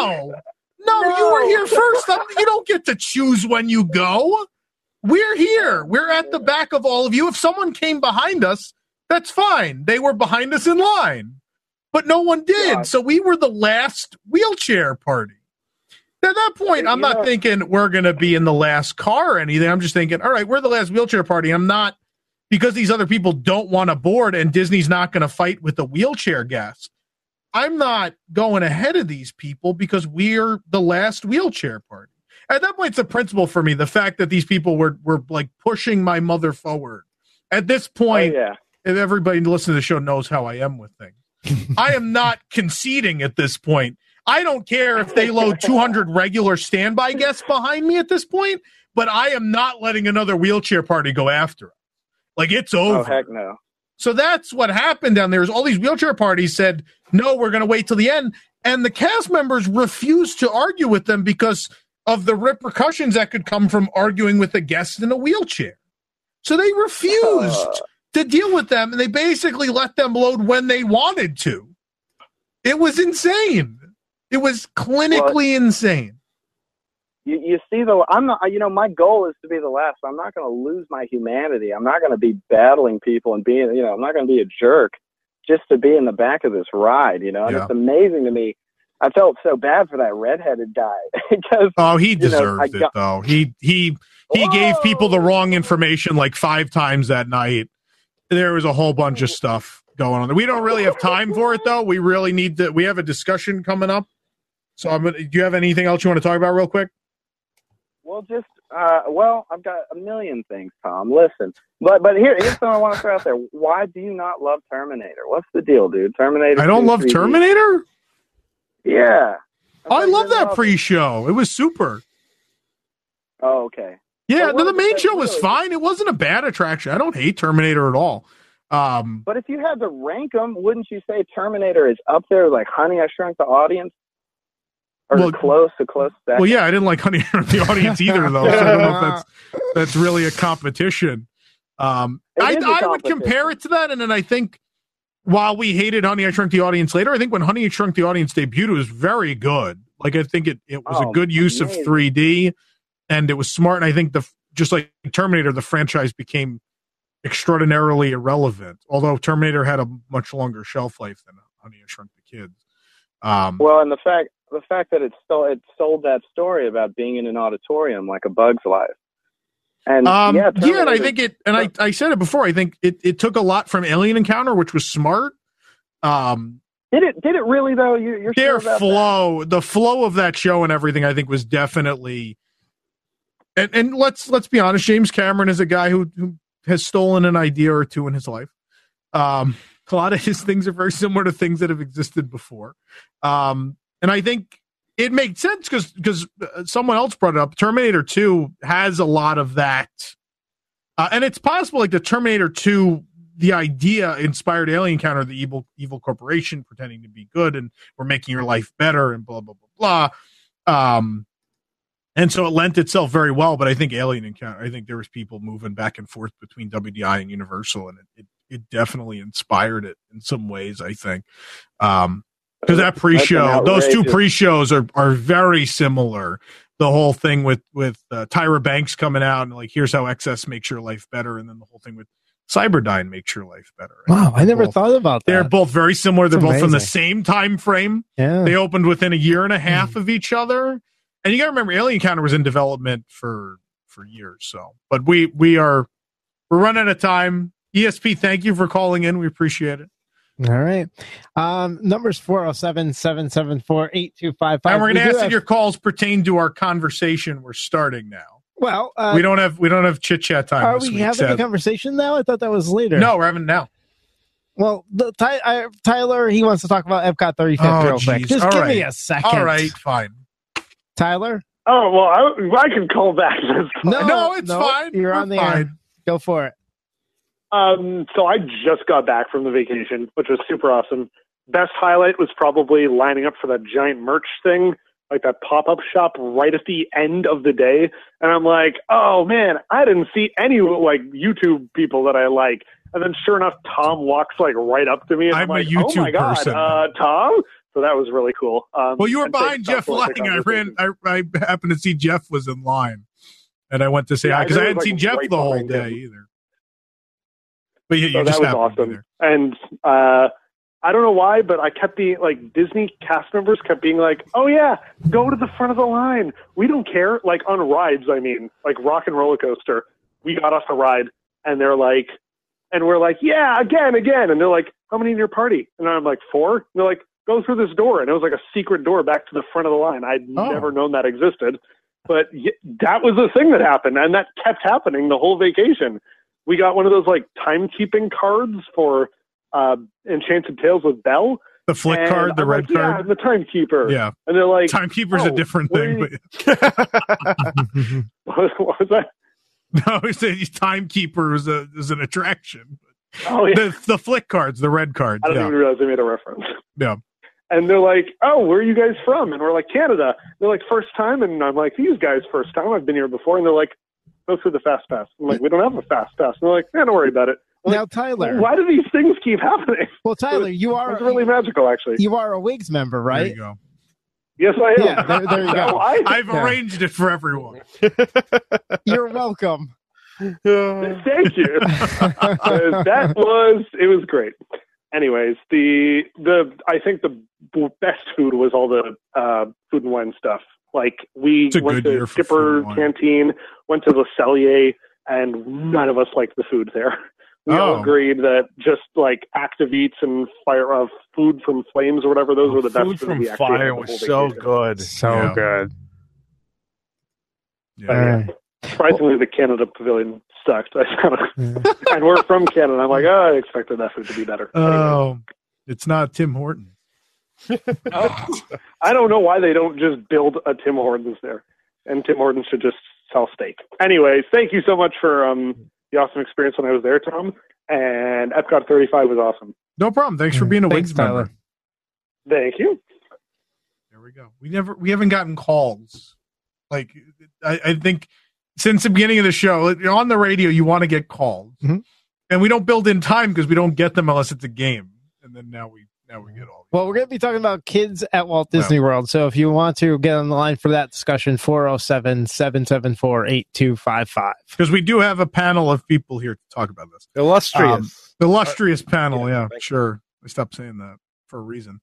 No, you were here first. You don't get to choose when you go. We're here. We're at the back of all of you. If someone came behind us, that's fine. They were behind us in line. But no one did. Yeah. So we were the last wheelchair party. At that point, I'm not thinking we're going to be in the last car or anything. I'm just thinking, all right, we're the last wheelchair party. I'm not, because these other people don't want to board and Disney's not going to fight with the wheelchair guests. I'm not going ahead of these people because we're the last wheelchair party. At that point, it's a principle for me. The fact that these people were like pushing my mother forward. At this point, if everybody listening to the show knows how I am with things, I am not conceding at this point. I don't care if they load 200 regular standby guests behind me at this point, but I am not letting another wheelchair party go after us. Like, it's over. Oh, heck no. So that's what happened down there is all these wheelchair parties said, no, we're going to wait till the end. And the cast members refused to argue with them because of the repercussions that could come from arguing with a guest in a wheelchair. So they refused to deal with them, and they basically let them load when they wanted to. It was insane. It was clinically insane. You see, I'm not. My goal is to be the last. So I'm not going to lose my humanity. I'm not going to be battling people and being. I'm not going to be a jerk just to be in the back of this ride. And it's amazing to me. I felt so bad for that redheaded guy because he deserved it though. He gave people the wrong information like 5 times that night. There was a whole bunch of stuff going on. We don't really have time for it though. We really need to. We have a discussion coming up. So do you have anything else you want to talk about real quick? Well, I've got a million things, Tom. Listen, but here's something I want to throw out there. Why do you not love Terminator? What's the deal, dude? Terminator. I don't love 3D. Terminator? Yeah. I love that pre-show. It was super. Oh, okay. Yeah, the main show was fine. It wasn't a bad attraction. I don't hate Terminator at all. But if you had to rank them, wouldn't you say Terminator is up there like Honey, I Shrunk the Audience? Or close second? Well, yeah, I didn't like Honey, I Shrunk the Audience either, though. So I don't know if that's really a competition. I would compare it to that, and then I think while we hated Honey, I Shrunk the Audience later, I think when Honey, I Shrunk the Audience debuted, it was very good. Like, I think it was a good use of 3D, and it was smart. And I think just like Terminator, the franchise became extraordinarily irrelevant. Although Terminator had a much longer shelf life than Honey, I Shrunk the Kids. And the fact that it sold that story about being in an auditorium like A Bug's Life. And and I think I said it before, I think it took a lot from Alien Encounter, which was smart. Did it really though? You're sure about that? The flow of that show and everything, I think, was definitely. And let's be honest, James Cameron is a guy who has stolen an idea or two in his life. A lot of his things are very similar to things that have existed before. And I think it made sense because someone else brought it up. Terminator 2 has a lot of that. And it's possible like the Terminator 2, the idea inspired Alien Encounter, the evil corporation pretending to be good and we're making your life better and blah, blah, blah, blah. And so it lent itself very well. But I think Alien Encounter, I think there was people moving back and forth between WDI and Universal, and it definitely inspired it in some ways, I think. Because that pre-show, those two pre-shows are very similar. The whole thing with Tyra Banks coming out and like, here's how XS makes your life better. And then the whole thing with Cyberdyne makes your life better. Wow, I never thought about that. They're both very similar. They're both from the same time frame. Yeah. They opened within a year and a half of each other. And you got to remember, Alien Encounter was in development for years. So, but we're running out of time. ESP, thank you for calling in. We appreciate it. All right. Numbers 407-774-8255. And we're going to ask that your calls pertain to our conversation we're starting now. Well, we don't have chit chat time. Are we having a conversation now? I thought that was later. No, we're having it now. Well, Tyler, he wants to talk about Epcot 35th real quick. Just give me a second. All right, fine. Tyler? Oh, well, I can call back. No, it's fine. You're on the air. Go for it. So I just got back from the vacation, which was super awesome. Best highlight was probably lining up for that giant merch thing, like that pop-up shop right at the end of the day. And I'm like, oh, man, I didn't see any like YouTube people that I like. And then sure enough, Tom walks like right up to me. And I'm like, YouTube oh my God, person. Tom? So that was really cool. Well, you were behind Jeff Lang. I happened to see Jeff was in line. And I went to say hi because I hadn't seen Jeff the whole day either. But yeah, that was awesome. And I don't know why, but I kept being like, Disney cast members kept being like, oh yeah, go to the front of the line. We don't care. Like on rides, I mean, like Rock and Roller Coaster. We got off the ride and they're like, and we're like, yeah, again. And they're like, how many in your party? And I'm like, 4. And they're like, go through this door. And it was like a secret door back to the front of the line. I'd never known that existed. But that was the thing that happened. And that kept happening the whole vacation. We got one of those like timekeeping cards for Enchanted Tales with Belle. The flick card, the red card? Yeah, the timekeeper. Yeah. And they're like, timekeeper's a different thing. But... what was that? No, he said timekeeper is an attraction. Oh, yeah. The flick cards, the red cards. I didn't even realize they made a reference. Yeah. And they're like, oh, where are you guys from? And we're like, Canada. They're like, first time? And I'm like, these guys, first time. I've been here before. And they're like, go through the fast pass. I'm like, we don't have a fast pass. And they're like, don't worry about it. I'm now, like, Tyler. Why do these things keep happening? Well, Tyler, it's really magical, actually. You are a Wigs member, right? There you go. Yes, I am. Yeah, there you go. I've arranged it for everyone. You're welcome. Thank you. It was great. Anyways, I think the best food was all the Food and Wine stuff. Like we went to Skipper Canteen, went to Le Cellier, and none of us liked the food there. We all agreed that just like Active Eats and Food from Flames or whatever, those were the best. Food from Fire was so good. So good. Yeah. Surprisingly, the Canada Pavilion sucked. And we're from Canada. I'm like, I expected that food to be better. Oh, it's not Tim Hortons. I don't know why they don't just build a Tim Hortons there. And Tim Hortons should just sell steak. Anyways, thank you so much for the awesome experience when I was there, Tom. And Epcot 35 was awesome. No problem. Thanks for being a Wigs member. Thank you. There we go. We haven't gotten calls. Like I think since the beginning of the show, on the radio, you want to get calls, and we don't build in time because we don't get them unless it's a game. And then now we get all. Well, we're going to be talking about kids at Walt Disney World. So if you want to get on the line for that discussion, 407-774-8255. Because we do have a panel of people here to talk about this. Illustrious panel. Yeah, sure. I stopped saying that for a reason.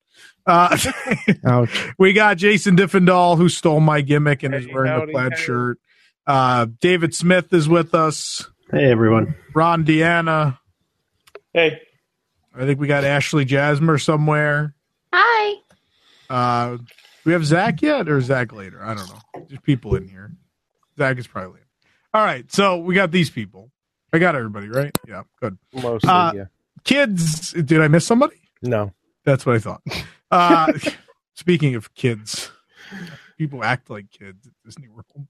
We got Jason Diffendahl, who stole my gimmick and is wearing the plaid shirt. David Smith is with us. Hey, everyone. Ron Deanna. Hey. I think we got Ashley Jasmer somewhere. Hi. Do we have Zach yet or Zach later? I don't know. There's people in here. Zach is probably in. All right. So we got these people. I got everybody, right? Yeah. Good. Mostly, yeah. Kids. Did I miss somebody? No. That's what I thought. Speaking of kids, people act like kids at Disney World.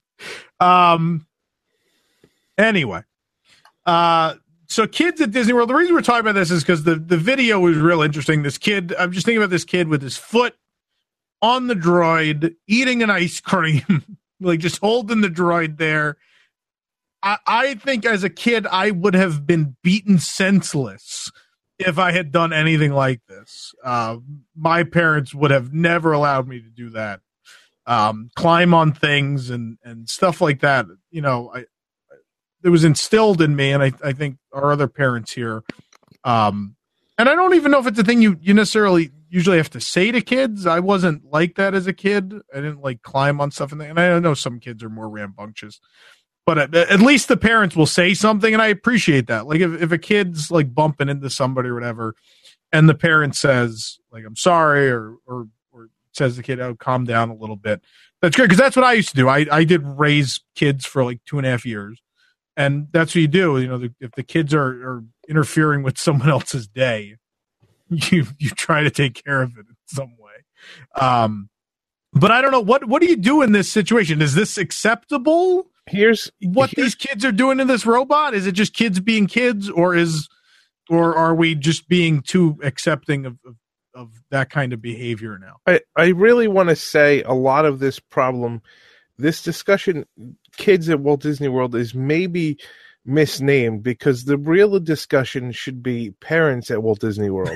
Anyway. So kids at Disney World, the reason we're talking about this is because the video was real interesting. This kid, I'm just thinking about this kid with his foot on the droid, eating an ice cream, like just holding the droid there. I think as a kid, I would have been beaten senseless if I had done anything like this. My parents would have never allowed me to do that. Climb on things and stuff like that. You know, it was instilled in me, and I think our other parents here. And I don't even know if it's a thing you necessarily usually have to say to kids. I wasn't like that as a kid. I didn't like climb on stuff, and I know some kids are more rambunctious. But at least the parents will say something, and I appreciate that. Like if a kid's like bumping into somebody or whatever, and the parent says like I'm sorry or says to the kid, "Oh, calm down a little bit." That's great because that's what I used to do. I did raise kids for like 2.5 years, and that's what you do. You know, if the kids are interfering with someone else's day, you try to take care of it in some way. But I don't know what do you do in this situation? Is this acceptable? Here's these kids are doing to this robot. Is it just kids being kids, or are we just being too accepting of that kind of behavior now? I really want to say a lot of this problem, this discussion, kids at Walt Disney World is maybe misnamed because the real discussion should be parents at Walt Disney World.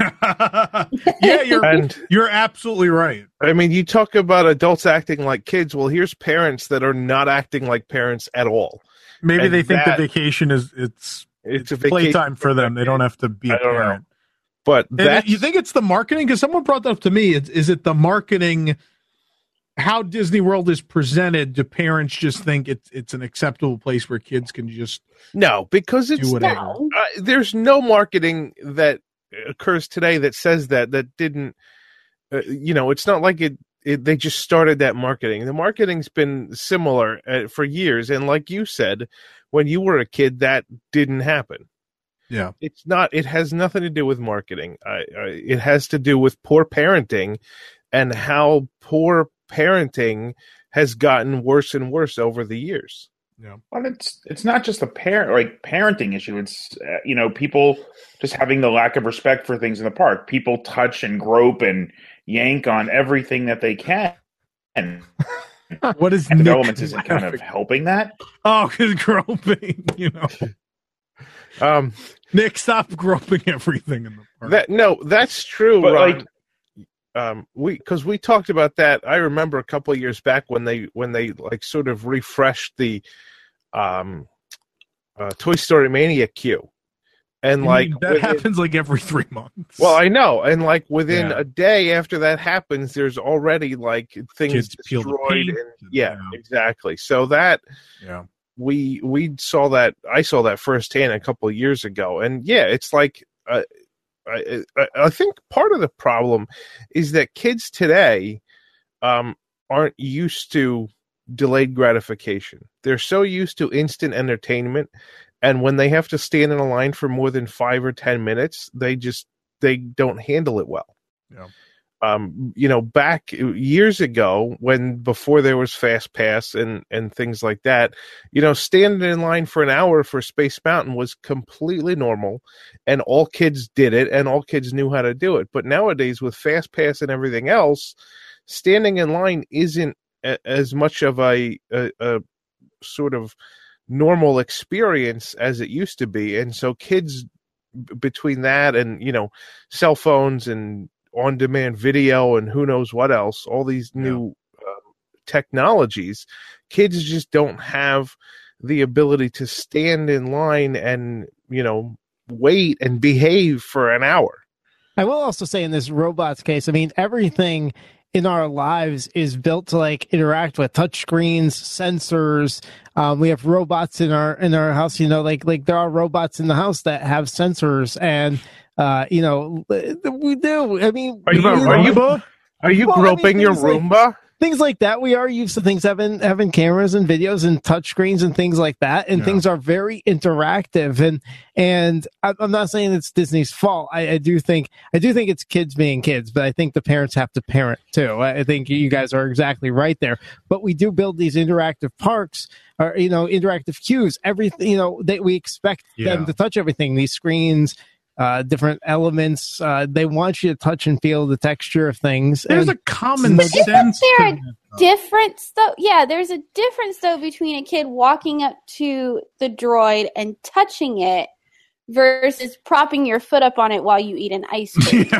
Yeah, you're absolutely right. I mean, you talk about adults acting like kids. Well, here's parents that are not acting like parents at all. Maybe they think the vacation is it's a playtime for them. They don't have to be a parent. But you think it's the marketing? Because someone brought that up to me. Is it the marketing? How Disney World is presented? Do parents just think it's an acceptable place where kids can just because it's do whatever? There's no marketing that occurs today that says that didn't. It's not like they just started that marketing. The marketing's been similar for years, and like you said, when you were a kid, that didn't happen. Yeah, it's not. It has nothing to do with marketing. It has to do with poor parenting, and how poor parenting has gotten worse and worse over the years. Yeah, well, it's not just a parenting issue. It's people just having the lack of respect for things in the park. People touch and grope and yank on everything that they can. What is and development isn't kind of helping that? Oh, because groping, Nick, stop groping everything in the park. That's true. But Ron. We talked about that. I remember a couple of years back when they like sort of refreshed the Toy Story Mania queue, and that happens like every 3 months. Well, I know, and like within a day after that happens, there's already like things kids destroyed. Exactly. So that we saw that. I saw that firsthand a couple of years ago, and it's like. I think part of the problem is that kids today aren't used to delayed gratification. They're so used to instant entertainment, and when they have to stand in a line for more than 5 or 10 minutes, they don't handle it well. Yeah. Back years ago, before there was Fast Pass and things like that, standing in line for an hour for Space Mountain was completely normal, and all kids did it, and all kids knew how to do it. But nowadays, with Fast Pass and everything else, standing in line isn't as much of a sort of normal experience as it used to be, and so kids between that and cell phones and on-demand video and who knows what else, all these new technologies, kids just don't have the ability to stand in line and, wait and behave for an hour. I will also say in this robots case, I mean, everything in our lives is built to like interact with touchscreens, sensors. We have robots in our house, like there are robots in the house that have sensors, and we do. I mean, are you groping your Roomba? Things like that. We are used to things having cameras and videos and touchscreens and things like that, and things are very interactive. And I'm not saying it's Disney's fault. I do think it's kids being kids, but I think the parents have to parent too. I think you guys are exactly right there. But we do build these interactive parks, or interactive queues. Everything that we expect them to touch everything. These screens. Different elements. They want you to touch and feel the texture of things. There's a common sense. Isn't there a difference, though? Yeah, there's a difference, though, between a kid walking up to the droid and touching it versus propping your foot up on it while you eat an ice cream. The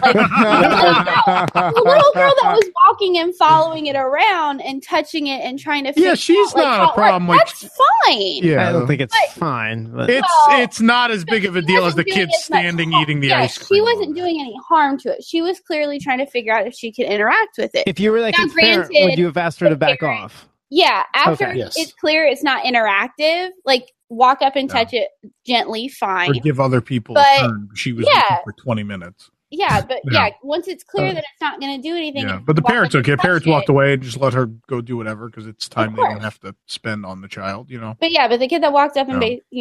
little girl that was walking and following it around and touching it and trying to figure she's out, not a problem. That's fine. Yeah, I don't think it's fine. But. It's not as big of a deal as the kid standing eating the ice cream. She wasn't doing any harm to it. She was clearly trying to figure out if she could interact with it. If you were that kid's parent, would you have asked her to back off? Yeah, after Okay, yes. it's clear it's not interactive, like walk up and touch it gently, fine. Or give other people But, a turn. She was yeah. looking for 20 minutes. Yeah, but Yeah. once it's clear that it's not going to do anything. Yeah, and but the walk parents up and okay. touch Parents it- walked away and just let her go do whatever because it's time they course. don't have to spend on the child. You know. But yeah, but the kid that walked up and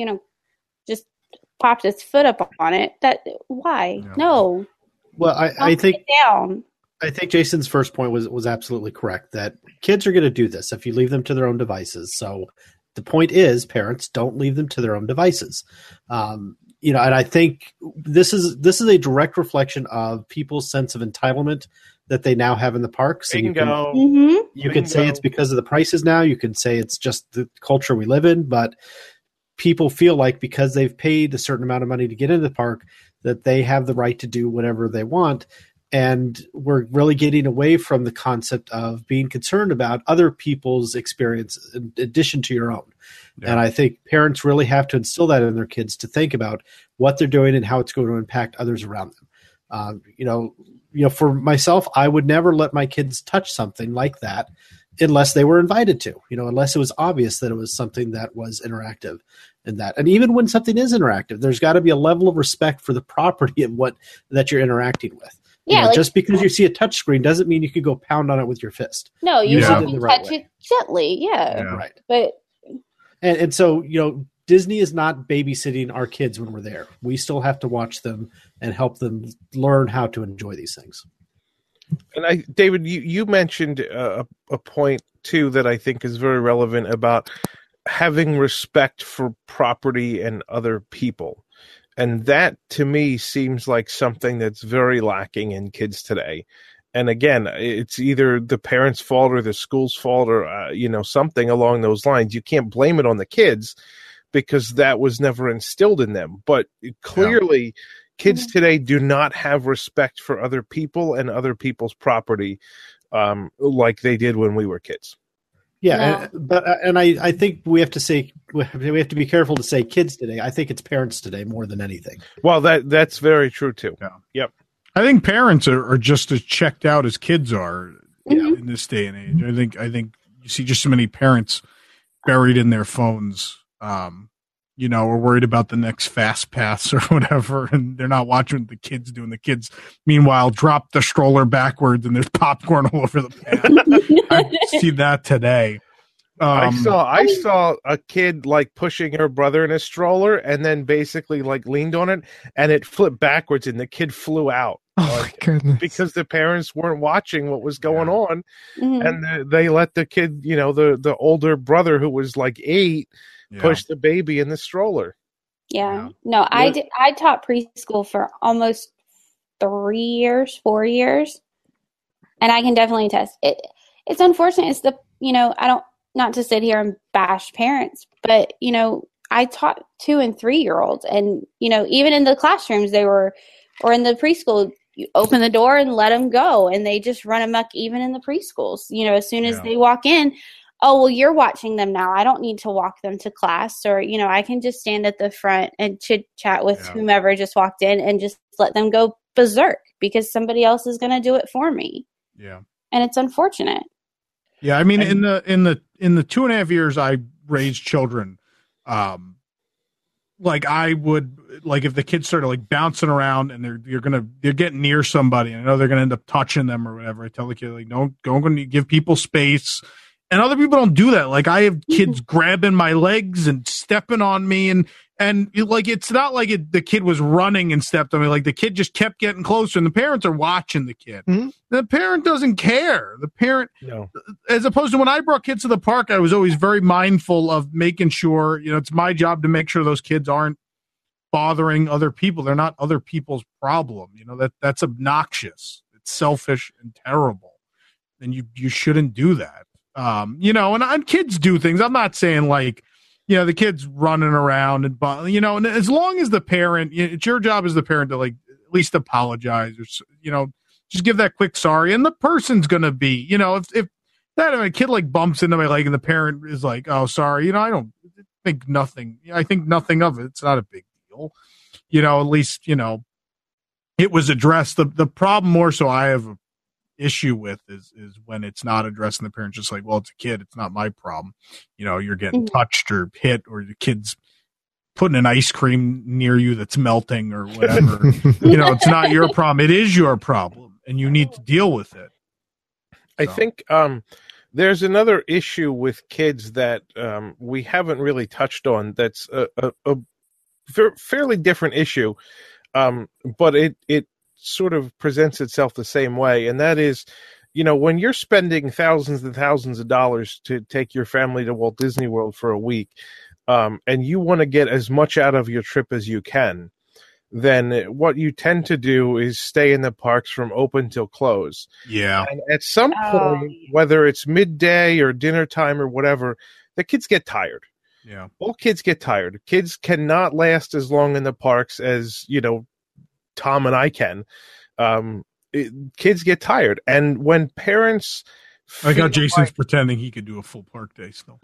just popped his foot up on it. Why? No. Well, I Don't think sit down. I think Jason's first point was absolutely correct, that kids are going to do this if you leave them to their own devices. So the point is, parents, don't leave them to their own devices. And I think this is a direct reflection of people's sense of entitlement that they now have in the parks. And Bingo. you can say it's because of the prices now. You can say it's just the culture we live in, but people feel like because they've paid a certain amount of money to get into the park that they have the right to do whatever they want. And we're really getting away from the concept of being concerned about other people's experience in addition to your own. Yeah. And I think parents really have to instill that in their kids to think about what they're doing and how it's going to impact others around them. For myself, I would never let my kids touch something like that unless they were invited to, unless it was obvious that it was something that was interactive in that. And even when something is interactive, there's got to be a level of respect for the property and that you're interacting with. Yeah, just because you see a touch screen doesn't mean you can go pound on it with your fist. No, you Use have it in to the right touch way. it gently. Yeah. Right. But And so, Disney is not babysitting our kids when we're there. We still have to watch them and help them learn how to enjoy these things. And David, you mentioned a point too that I think is very relevant about having respect for property and other people. And that, to me, seems like something that's very lacking in kids today. And again, it's either the parents' fault or the school's fault or, something along those lines. You can't blame it on the kids because that was never instilled in them. But clearly, kids today do not have respect for other people and other people's property like they did when we were kids. Yeah, and I think we have to be careful to say kids today. I think it's parents today more than anything. Well, that's very true too. Yeah. Yep. I think parents are just as checked out as kids are in this day and age. I think you see just so many parents buried in their phones, or worried about the next fast pass or whatever, and they're not watching what the kids do. And the kids, meanwhile, drop the stroller backwards, and there's popcorn all over the path. I see that today. I saw a kid like pushing her brother in a stroller, and then basically like leaned on it, and it flipped backwards, and the kid flew out. Oh my goodness! Because the parents weren't watching what was going on, and they let the kid, the older brother who was like 8, push the baby in the stroller. yeah. No, I taught preschool for almost 4 years, and I can definitely attest it. It's unfortunate. It's I don't. Not to sit here and bash parents, but, I taught 2 and 3-year-olds and, even in the classrooms or in the preschool, you open the door and let them go. And they just run amok even in the preschools, as soon as they walk in, oh, well, you're watching them now. I don't need to walk them to class or, I can just stand at the front and chit chat with whomever just walked in and just let them go berserk because somebody else is going to do it for me. Yeah. And it's unfortunate. Yeah, I mean, in the 2.5 years I raised children, I would if the kids started bouncing around and they're getting near somebody and I know they're gonna end up touching them or whatever. I tell the kid don't give people space, and other people don't do that. I have kids grabbing my legs and stepping on me and it's not the kid was running and stepped on me. The kid just kept getting closer, and the parents are watching the kid. Mm-hmm. The parent doesn't care. The parent, as opposed to when I brought kids to the park, I was always very mindful of making sure, it's my job to make sure those kids aren't bothering other people. They're not other people's problem. That's obnoxious. It's selfish and terrible, and you shouldn't do that. And kids do things. I'm not saying the kid's running around and and as long as the parent, it's your job as the parent to at least apologize or, just give that quick sorry. And the person's going to be, if a kid bumps into my leg and the parent is oh, sorry, I don't think nothing. I think nothing of it. It's not a big deal. At least, it was addressed. The problem more so I have issue with is when it's not addressing the parents, just like, well, it's a kid, it's not my problem. You're getting touched or hit, or the kid's putting an ice cream near you that's melting or whatever. It's not your problem. It is your problem, and you need to deal with it. I think there's another issue with kids that we haven't really touched on. That's a fairly different issue, but it sort of presents itself the same way, and that is, when you're spending thousands and thousands of dollars to take your family to Walt Disney World for a week, and you want to get as much out of your trip as you can, then what you tend to do is stay in the parks from open till close. Yeah. And at some point, whether it's midday or dinner time or whatever, the kids get tired. Yeah. All kids get tired. Kids cannot last as long in the parks as, Tom and I can. Kids get tired. And when parents... I got Jason's pretending he could do a full park day still.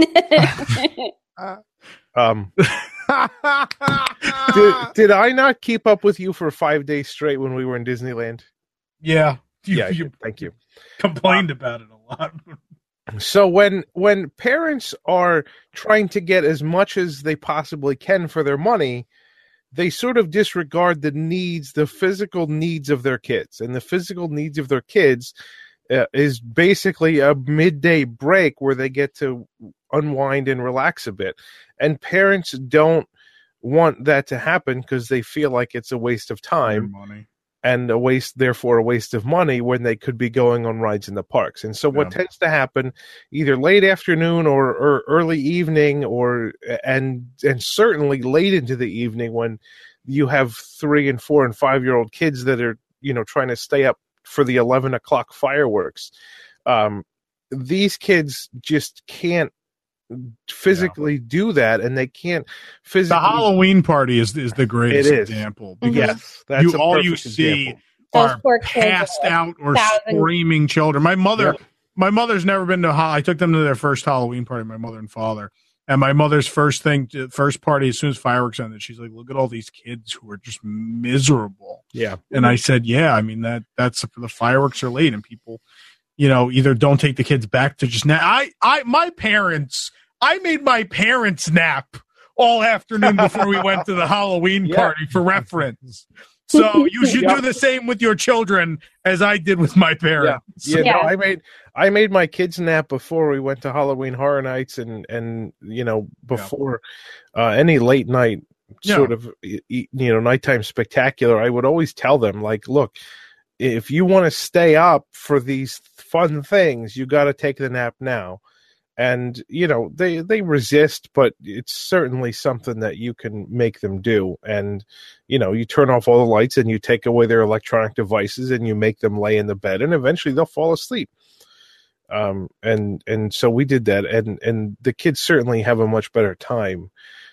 Did I not keep up with you for 5 days straight when we were in Disneyland? Yeah. Thank you. Complained about it a lot. So when parents are trying to get as much as they possibly can for their money, they sort of disregard the physical needs of their kids. And the physical needs of their kids is basically a midday break where they get to unwind and relax a bit. And parents don't want that to happen because they feel like it's a waste of time and therefore a waste of money when they could be going on rides in the parks. And so what tends to happen either late afternoon or early evening and certainly late into the evening when you have 3 and 4 and 5-year-old kids that are, trying to stay up for the 11 o'clock fireworks. These kids just can't physically do that, and they can't physically. The Halloween party is the greatest example. Yes, that's you see are passed out or screaming children. My mother's never been to. I took them to their first Halloween party. My mother and father. And my mother's first party, as soon as fireworks ended, she's like, "Look at all these kids who are just miserable." Yeah. And I said, "Yeah, I mean that's the fireworks are late, and people, either don't take the kids back to just nap." I made my parents nap all afternoon before we went to the Halloween party for reference. So you should do the same with your children as I did with my parents. Yeah. I made my kids nap before we went to Halloween Horror Nights and before any late night sort of nighttime spectacular. I would always tell them, like, look, if you want to stay up for these fun things, you got to take the nap now. And, they resist, but it's certainly something that you can make them do. And, you turn off all the lights and you take away their electronic devices and you make them lay in the bed and eventually they'll fall asleep. And so we did that. And the kids certainly have a much better time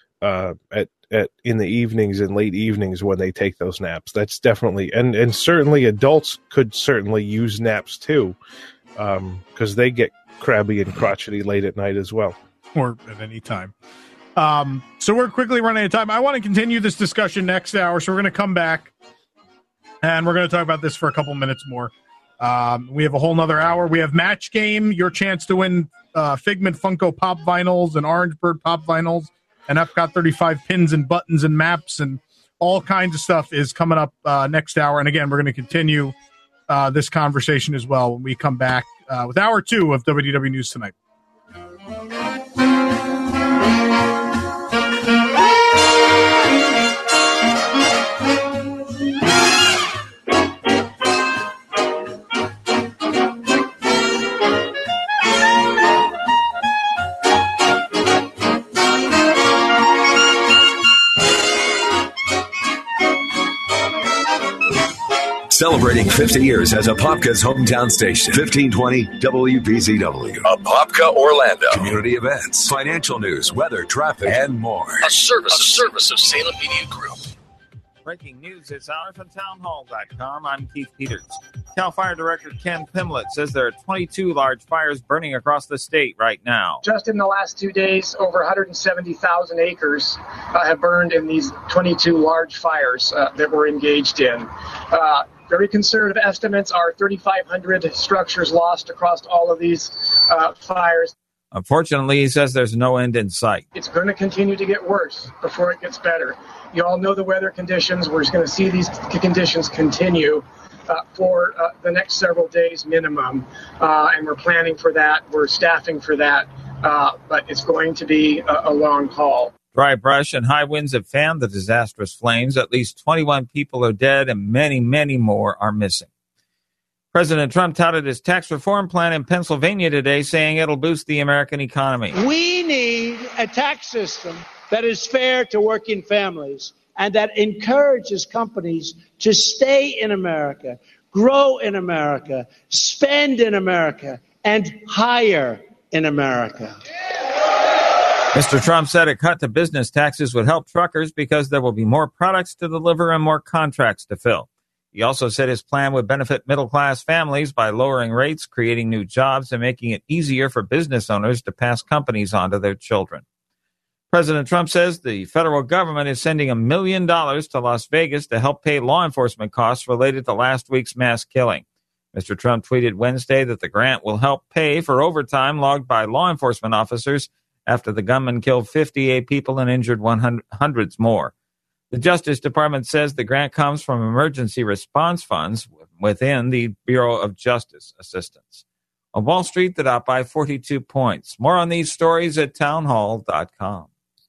in the evenings and late evenings when they take those naps. That's definitely, and certainly adults could certainly use naps too, because they get crabby and crotchety late at night as well, or at any time. So we're quickly running out of time. I want to continue this discussion next hour, so we're going to come back and we're going to talk about this for a couple minutes more. We have a whole nother hour. We have Match Game, your chance to win Figment Funko Pop vinyls and Orange Bird Pop vinyls and Epcot 35 pins and buttons and maps and all kinds of stuff is coming up next hour. And again, we're going to continue this conversation as well when we come back with hour 2 of WDW News Tonight. Celebrating 50 years as Apopka's hometown station. 1520 WBZW. Apopka, Orlando. Community events, financial news, weather, traffic, and more. A service of Salem Media Group. Breaking news this hour from townhall.com. I'm Keith Peters. Cal Fire Director Ken Pimlett says there are 22 large fires burning across the state right now. Just in the last 2 days, over 170,000 acres have burned in these 22 large fires that we're engaged in. Very conservative estimates are 3,500 structures lost across all of these fires. Unfortunately, he says there's no end in sight. It's going to continue to get worse before it gets better. You all know the weather conditions. We're just going to see these conditions continue for the next several days minimum, and we're planning for that. We're staffing for that, but it's going to be a long haul. Dry brush and high winds have fanned the disastrous flames. At least 21 people are dead and many, many more are missing. President Trump touted his tax reform plan in Pennsylvania today, saying it'll boost the American economy. We need a tax system that is fair to working families and that encourages companies to stay in America, grow in America, spend in America, and hire in America. Mr. Trump said a cut to business taxes would help truckers because there will be more products to deliver and more contracts to fill. He also said his plan would benefit middle-class families by lowering rates, creating new jobs, and making it easier for business owners to pass companies on to their children. President Trump says the federal government is sending $1 million to Las Vegas to help pay law enforcement costs related to last week's mass killing. Mr. Trump tweeted Wednesday that the grant will help pay for overtime logged by law enforcement officers after the gunman killed 58 people and injured hundreds more. The Justice Department says the grant comes from emergency response funds within the Bureau of Justice Assistance. On Wall Street, the Dow by 42 points. More on these stories at townhall.com.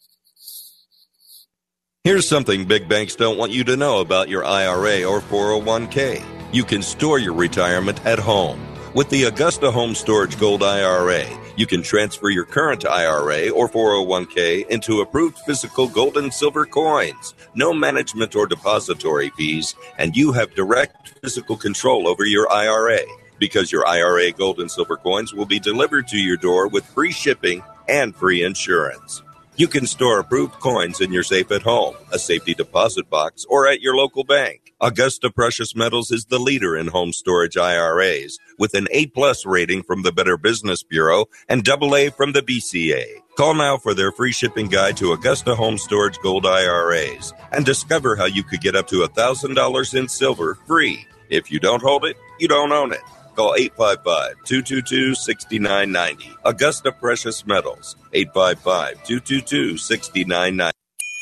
Here's something big banks don't want you to know about your IRA or 401k. You can store your retirement at home. With the Augusta Home Storage Gold IRA, you can transfer your current IRA or 401k into approved physical gold and silver coins. No management or depository fees, and you have direct physical control over your IRA because your IRA gold and silver coins will be delivered to your door with free shipping and free insurance. You can store approved coins in your safe at home, a safety deposit box, or at your local bank. Augusta Precious Metals is the leader in home storage IRAs with an A+ rating from the Better Business Bureau and AA from the BCA. Call now for their free shipping guide to Augusta Home Storage Gold IRAs and discover how you could get up to $1,000 in silver free. If you don't hold it, you don't own it. Call 855-222-6990. Augusta Precious Metals, 855-222-6990.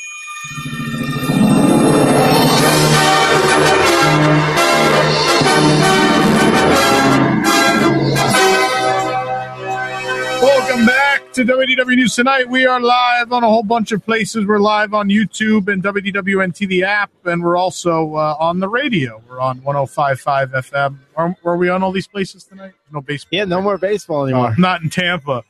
Welcome back to WDW News Tonight. We are live on a whole bunch of places. We're live on YouTube and WDWN-TV app, and we're also on the radio. We're on 105.5 FM. Are we on all these places tonight? No baseball. Yeah, no more baseball anymore. Not in Tampa.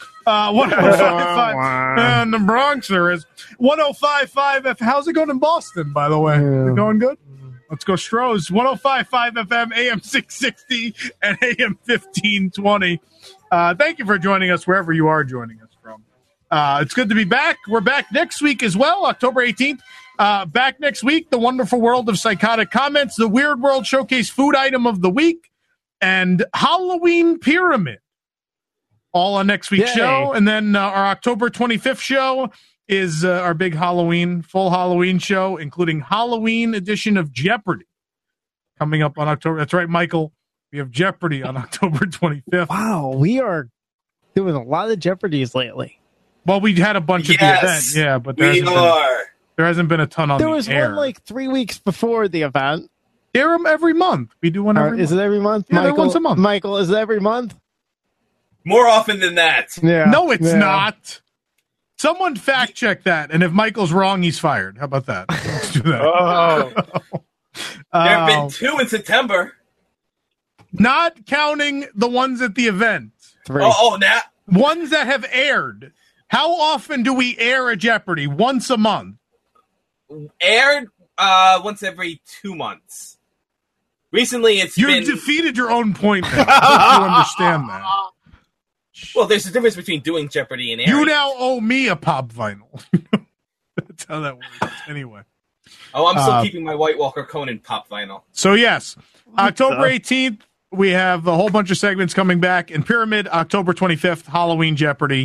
105.5 and the Bronx there is 105.5 F. How's it going in Boston, by the way? Is it going good? Let's go Stros. 105.5 FM, AM 660 and AM 1520. Thank you for joining us wherever you are joining us from. It's good to be back. We're back next week as well, October 18th. Back next week, The Wonderful World of Psychotic Comments, the Weird World Showcase Food Item of the Week, and Halloween Pyramid. All on next week's show. And then our October 25th show is our big full Halloween show, including Halloween edition of Jeopardy coming up on October. That's right, Michael. We have Jeopardy on October 25th. Wow, we are doing a lot of Jeopardies lately. Well, we had a bunch at the event. Yeah, but there hasn't been a ton on the air. There was one like 3 weeks before the event. Air them every month. We do one every month. Is it every month? Yeah, Michael, once a month. Michael, is it every month? More often than that. Yeah. No, it's not. Someone fact check that, and if Michael's wrong, he's fired. How about that? Let's do that. There have been 2 in September. Not counting the ones at the event. 3. Now ones that have aired. How often do we air a Jeopardy? Once a month. Aired once every 2 months. Recently, You've defeated your own point now. I hope you understand that. Well, there's a difference between doing Jeopardy and airing. You now owe me a pop vinyl. That's how that works. Anyway. Oh, I'm still keeping my White Walker Conan pop vinyl. So, yes. October 18th, we have a whole bunch of segments coming back. And Pyramid, October 25th, Halloween Jeopardy.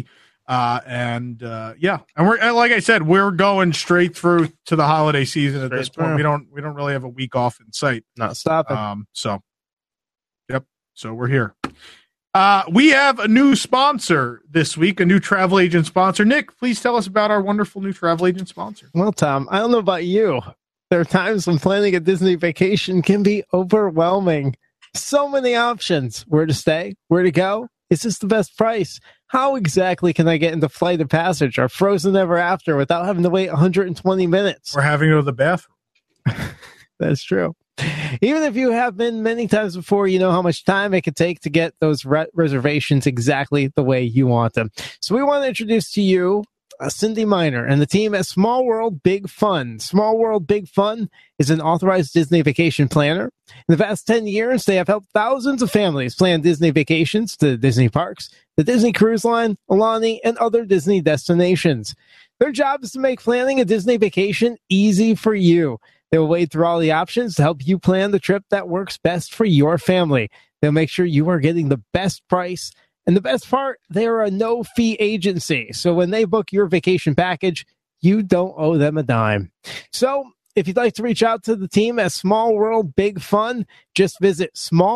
And we're, like I said, we're going straight through to the holiday season at this point. We don't really have a week off in sight. Not stopping. So we're here. We have a new sponsor this week, a new travel agent sponsor. Nick, please tell us about our wonderful new travel agent sponsor. Well, Tom, I don't know about you. There are times when planning a Disney vacation can be overwhelming. So many options. Where to stay? Where to go? Is this the best price? How exactly can I get into Flight of Passage or Frozen Ever After without having to wait 120 minutes? Or having to go to the bathroom. That's true. Even if you have been many times before, you know how much time it could take to get those reservations exactly the way you want them. So we want to introduce to you Cindy Miner and the team at Small World Big Fun. Small World Big Fun is an authorized Disney vacation planner. In the past 10 years, they have helped thousands of families plan Disney vacations to Disney parks, the Disney Cruise Line, Aulani, and other Disney destinations. Their job is to make planning a Disney vacation easy for you. They will wade through all the options to help you plan the trip that works best for your family. They'll make sure you are getting the best price. And the best part, they are a no-fee agency. So when they book your vacation package, you don't owe them a dime. So if you'd like to reach out to the team at Small World Big Fun, just visit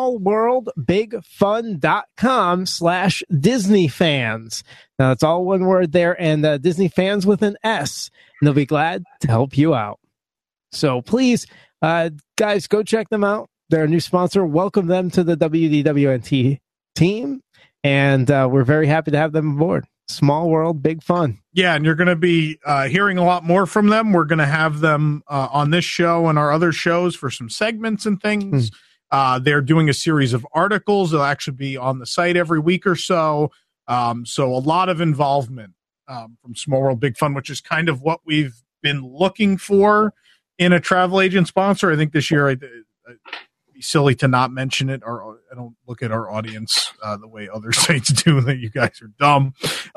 smallworldbigfun.com/DisneyFans. Now, it's all one word there, and Disney fans with an S. And they'll be glad to help you out. So please, guys, go check them out. They're a new sponsor. Welcome them to the WDWNT team. And we're very happy to have them aboard. Small World, Big Fun. Yeah, and you're going to be hearing a lot more from them. We're going to have them on this show and our other shows for some segments and things. They're doing a series of articles. They'll actually be on the site every week or so. So a lot of involvement from Small World, Big Fun, which is kind of what we've been looking for in a travel agent sponsor. I think this year it'd be silly to not mention it, or I don't look at our audience the way other sites do, that you guys are dumb.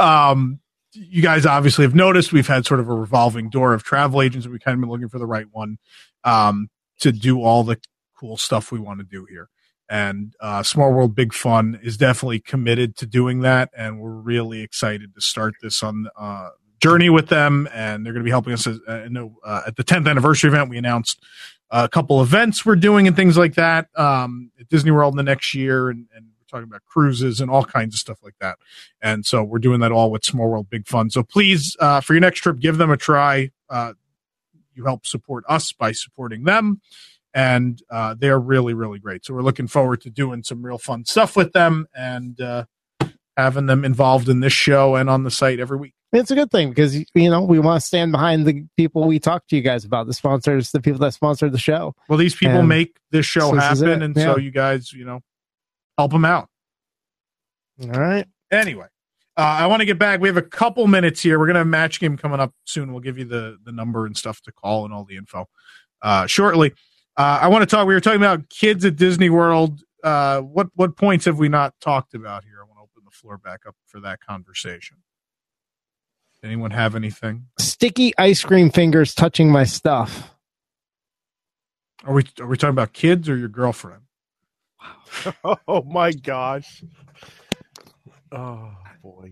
You guys obviously have noticed we've had sort of a revolving door of travel agents, and we've kind of been looking for the right one to do all the cool stuff we want to do here. And Small World Big Fun is definitely committed to doing that, and we're really excited to start this on journey with them, and they're going to be helping us. At the 10th anniversary event, we announced a couple events we're doing and things like that at Disney World in the next year, and we're talking about cruises and all kinds of stuff like that. And so we're doing that all with Small World Big Fun. So please, for your next trip, give them a try. You help support us by supporting them, and they're really, really great. So we're looking forward to doing some real fun stuff with them and having them involved in this show and on the site every week. It's a good thing because, we want to stand behind the people we talk to you guys about, the sponsors, the people that sponsor the show. Well, these people make this show happen, and so you guys, help them out. All right. Anyway, I want to get back. We have a couple minutes here. We're going to have a match game coming up soon. We'll give you the number and stuff to call and all the info shortly. I want to talk. We were talking about kids at Disney World. What points have we not talked about here? I want to open the floor back up for that conversation. Anyone have anything? Sticky ice cream fingers touching my stuff. Are we talking about kids or your girlfriend? Oh my gosh. Oh boy.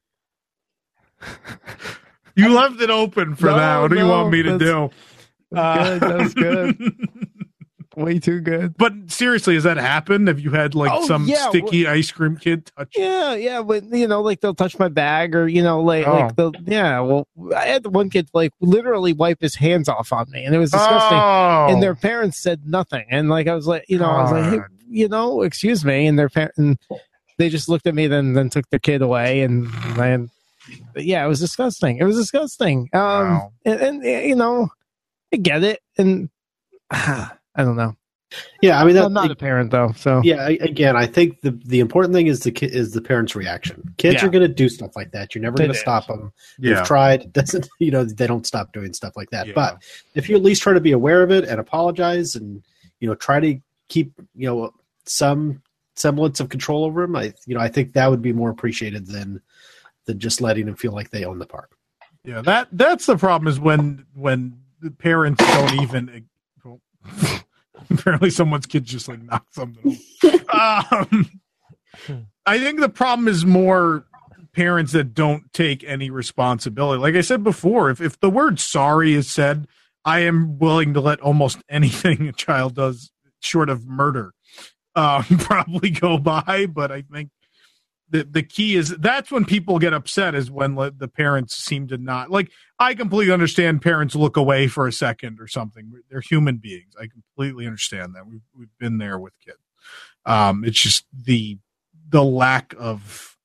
You left it open for that. What do you want me to do? Good. That was good. Way too good. But seriously, has that happened? Have you had sticky ice cream kid touch you? Yeah, but they'll touch my bag, or well, I had one kid literally wipe his hands off on me, and it was disgusting. And their parents said nothing, and I was like, I was like, hey, excuse me, and their and they just looked at me, then took their kid away, and it was disgusting. It was disgusting. Wow. And I get it, and I don't know. Yeah, I mean, I'm not a parent though, so yeah. Again, I think the important thing is the parent's reaction. Kids are going to do stuff like that. You're never going to stop them. They've tried. It doesn't. They don't stop doing stuff like that. Yeah. But if you at least try to be aware of it and apologize, and try to keep some semblance of control over them, I think that would be more appreciated than just letting them feel like they own the park. Yeah, that's the problem, is when the parents don't even. Apparently someone's kid just knocked something. I think the problem is more parents that don't take any responsibility. Like I said before, if the word sorry is said, I am willing to let almost anything a child does short of murder probably go by. But I think the key is that's when people get upset, is when the parents seem to not. Like, I completely understand parents look away for a second or something. They're human beings. I completely understand that. We've been there with kids. It's just the lack of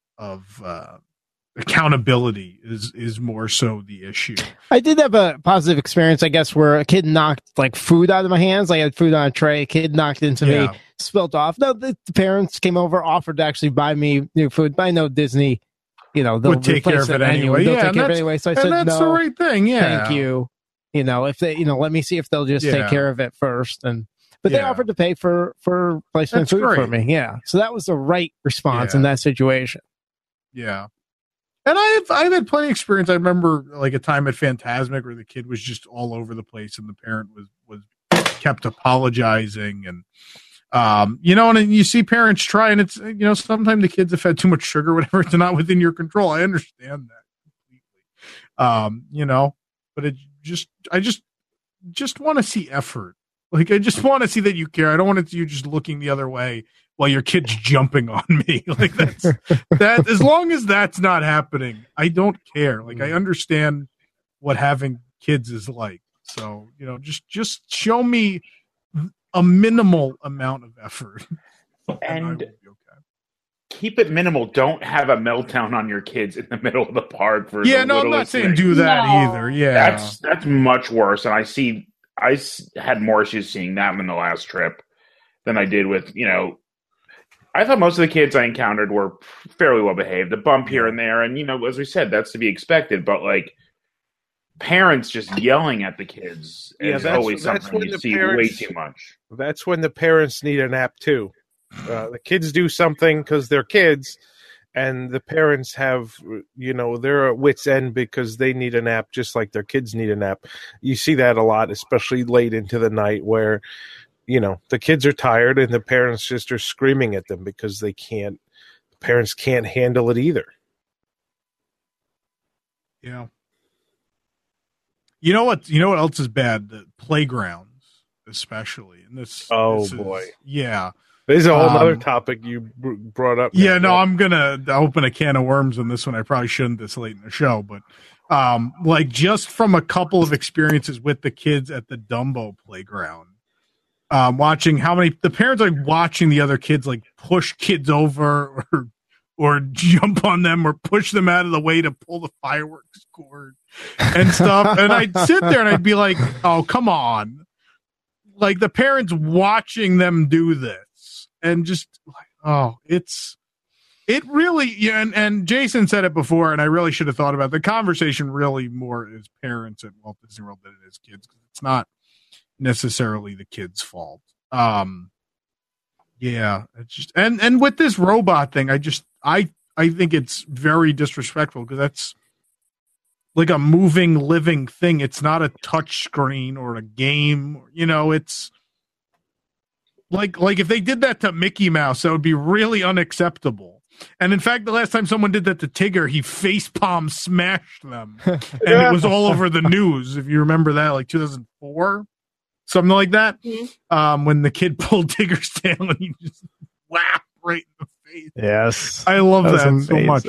accountability is more so the issue. I did have a positive experience, I guess, where a kid knocked like food out of my hands. I had food on a tray. A kid knocked into me, spilt off. No, the parents came over, offered to actually buy me new food. But I know Disney, they'll take care of it anyway. They'll take care of it anyway. So I said, that's no, the right thing. Yeah, thank you. If they, let me see if they'll just take care of it first. But they offered to pay for placement food for me. Yeah, so that was the right response in that situation. Yeah. And I've had plenty of experience. I remember like a time at Fantasmic where the kid was just all over the place and the parent was kept apologizing and and you see parents try, and it's sometimes the kids have had too much sugar, whatever. It's not within your control. I understand that completely. But I just want to see effort. Like, I just want to see that you care. I don't want it to you just looking the other way while your kid's jumping on me. Like, that. As long as that's not happening, I don't care. Like, I understand what having kids is like. So, just show me a minimal amount of effort. And keep it minimal. Don't have a meltdown on your kids in the middle of the park. I'm not saying do that either. Yeah. That's much worse. And I had more issues seeing that in the last trip than I did with, I thought most of the kids I encountered were fairly well behaved. A bump here and there. And, as we said, that's to be expected. But, like, parents just yelling at the kids is always something you see way too much. That's when the parents need a nap, too. The kids do something because they're kids, and the parents have, they're at wit's end because they need a nap just like their kids need a nap. You see that a lot, especially late into the night where, the kids are tired and the parents just are screaming at them because the parents can't handle it either. Yeah. You know what else is bad? The playgrounds, especially. And this boy. Yeah. There's a whole other topic you brought up. Yeah, no, I'm going to open a can of worms on this one. I probably shouldn't this late in the show, but just from a couple of experiences with the kids at the Dumbo playground, watching the parents are watching the other kids like push kids over or jump on them or push them out of the way to pull the fireworks cord and stuff. And I'd sit there and I'd be like, oh, come on. Like, the parents watching them do this. And just like, it really, and Jason said it before, and I really should have thought about it. The conversation really more is parents at Walt Disney World than it is kids, because it's not necessarily the kids' fault. It's just, and with this robot thing, I think it's very disrespectful, because that's like a moving, living thing. It's not a touch screen or a game. It's like if they did that to Mickey Mouse, that would be really unacceptable. And in fact, the last time someone did that to Tigger, he facepalm smashed them. And it was all over the news, if you remember that, like 2004, something like that. Mm-hmm. When the kid pulled Tigger's tail and he just whacked right in the face. Yes. I love that so much.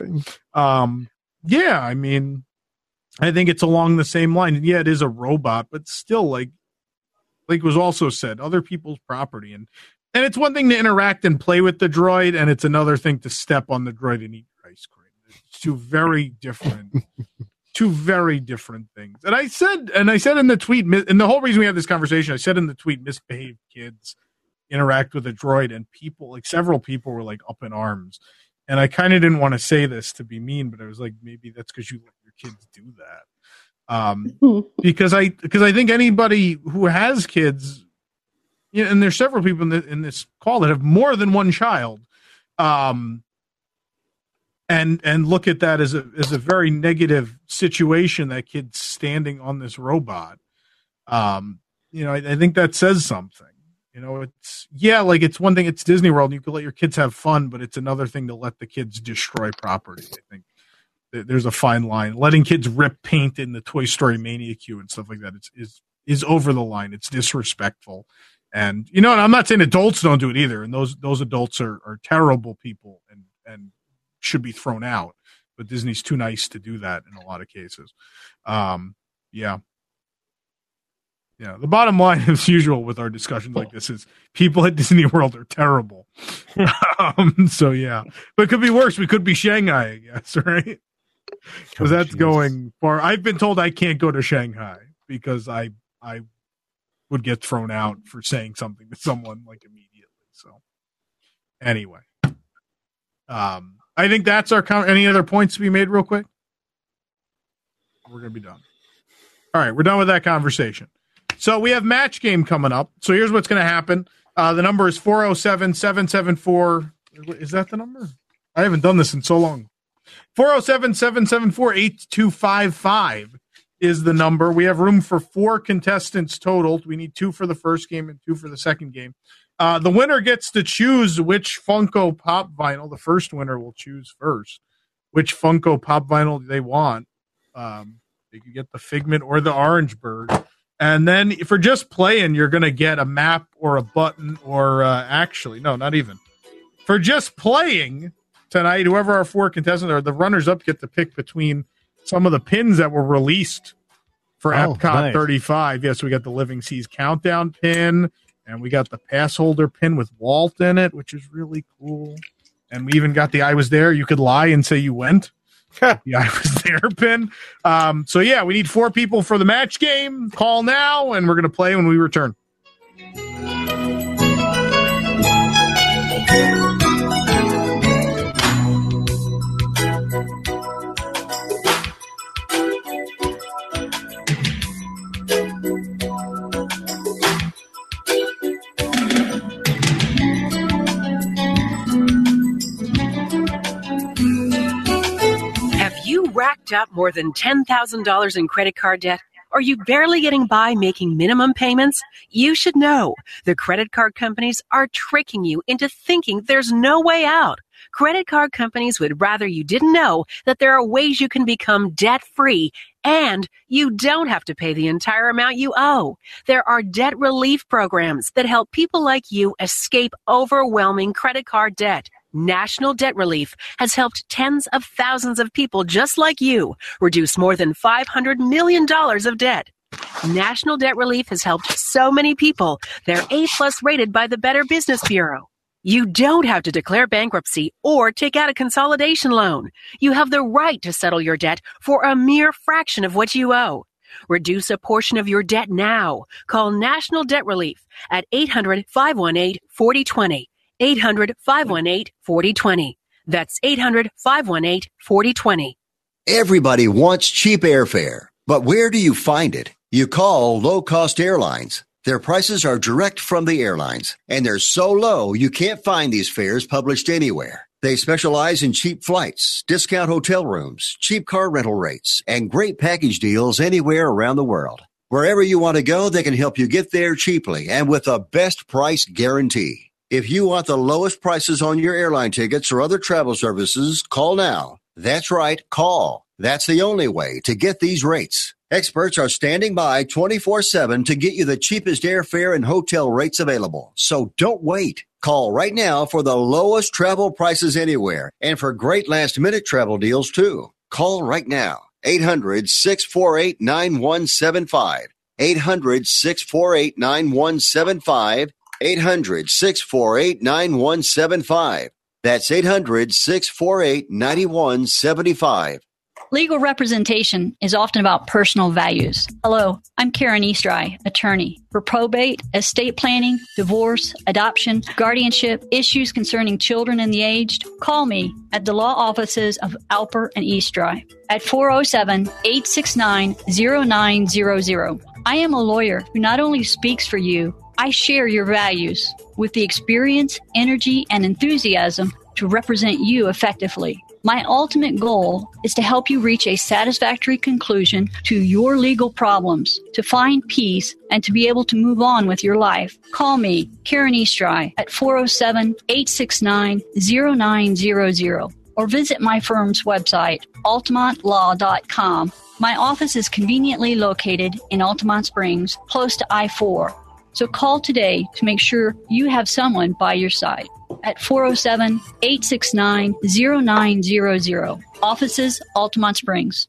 I mean, I think it's along the same line. And it is a robot, but still, like was also said, other people's property. And it's one thing to interact and play with the droid, and it's another thing to step on the droid and eat ice cream. It's two very different things. And I said in the tweet, and the whole reason we had this conversation, I said in the tweet, misbehaved kids interact with a droid, and people, like several people, were like up in arms. And I kind of didn't want to say this to be mean, but I was like, maybe that's because you let your kids do that. Because I think anybody who has kids, and there's several people in this call that have more than one child, and look at that as a very negative situation, that kid's standing on this robot. I think that says something. It's one thing, it's Disney World, and you can let your kids have fun, but it's another thing to let the kids destroy property. I think there's a fine line. Letting kids rip paint in the Toy Story Mania queue and stuff like that is over the line. It's disrespectful. And, and I'm not saying adults don't do it either. And those adults are terrible people and should be thrown out. But Disney's too nice to do that in a lot of cases. Yeah. The bottom line, as usual, with our discussions like this is people at Disney World are terrible. So, yeah. But it could be worse. We could be Shanghai, I guess, right? Because that's going far. I've been told I can't go to Shanghai because I would get thrown out for saying something to someone like immediately. So, anyway. I think that's our count. Any other points to be made real quick? We're going to be done. All right, we're done with that conversation. So we have match game coming up. So here's what's going to happen. The number is 407-774. Is that the number? I haven't done this in so long. 407-774-8255 is the number. We have room for 4 contestants total. We need 2 for the first game and 2 for the second game. The winner gets to choose which Funko Pop vinyl. The first winner will choose first which Funko Pop vinyl they want. They could get the Figment or the Orange Bird. And then for just playing, you're going to get a map or a button or actually, no, not even. For just playing tonight, whoever our 4 contestants are, the runners-up get to pick between some of the pins that were released for Epcot 35. Yes, we got the Living Seas Countdown pin, and we got the pass holder pin with Walt in it, which is really cool. And we even got the I was there. You could lie and say you went. Yeah, I was there pin. So, yeah, we need 4 people for the match game. Call now, and we're going to play when we return. Racked up more than $10,000 in credit card debt? Are you barely getting by making minimum payments? You should know. The credit card companies are tricking you into thinking there's no way out. Credit card companies would rather you didn't know that there are ways you can become debt-free and you don't have to pay the entire amount you owe. There are debt relief programs that help people like you escape overwhelming credit card debt. National Debt Relief has helped tens of thousands of people just like you reduce more than $500 million of debt. National Debt Relief has helped so many people. They're A+ rated by the Better Business Bureau. You don't have to declare bankruptcy or take out a consolidation loan. You have the right to settle your debt for a mere fraction of what you owe. Reduce a portion of your debt now. Call National Debt Relief at 800-518-4020. 800-518-4020. That's 800-518-4020. Everybody wants cheap airfare, but where do you find it? You call Low Cost Airlines. Their prices are direct from the airlines, and they're so low you can't find these fares published anywhere. They specialize in cheap flights, discount hotel rooms, cheap car rental rates, and great package deals anywhere around the world. Wherever you want to go, they can help you get there cheaply and with a best price guarantee. If you want the lowest prices on your airline tickets or other travel services, call now. That's right, call. That's the only way to get these rates. Experts are standing by 24/7 to get you the cheapest airfare and hotel rates available. So don't wait. Call right now for the lowest travel prices anywhere and for great last-minute travel deals, too. Call right now. 800-648-9175. 800-648-9175. 800-648-9175. That's 800-648-9175. Legal representation is often about personal values. Hello, I'm Karen Eastry, attorney. For probate, estate planning, divorce, adoption, guardianship, issues concerning children and the aged, call me at the law offices of Alper and Eastry at 407-869-0900. I am a lawyer who not only speaks for you, I share your values with the experience, energy, and enthusiasm to represent you effectively. My ultimate goal is to help you reach a satisfactory conclusion to your legal problems, to find peace, and to be able to move on with your life. Call me, Karen Eastry, at 407-869-0900, or visit my firm's website, altamontlaw.com. My office is conveniently located in Altamont Springs, close to I-4. So call today to make sure you have someone by your side at 407-869-0900. Offices, Altamont Springs.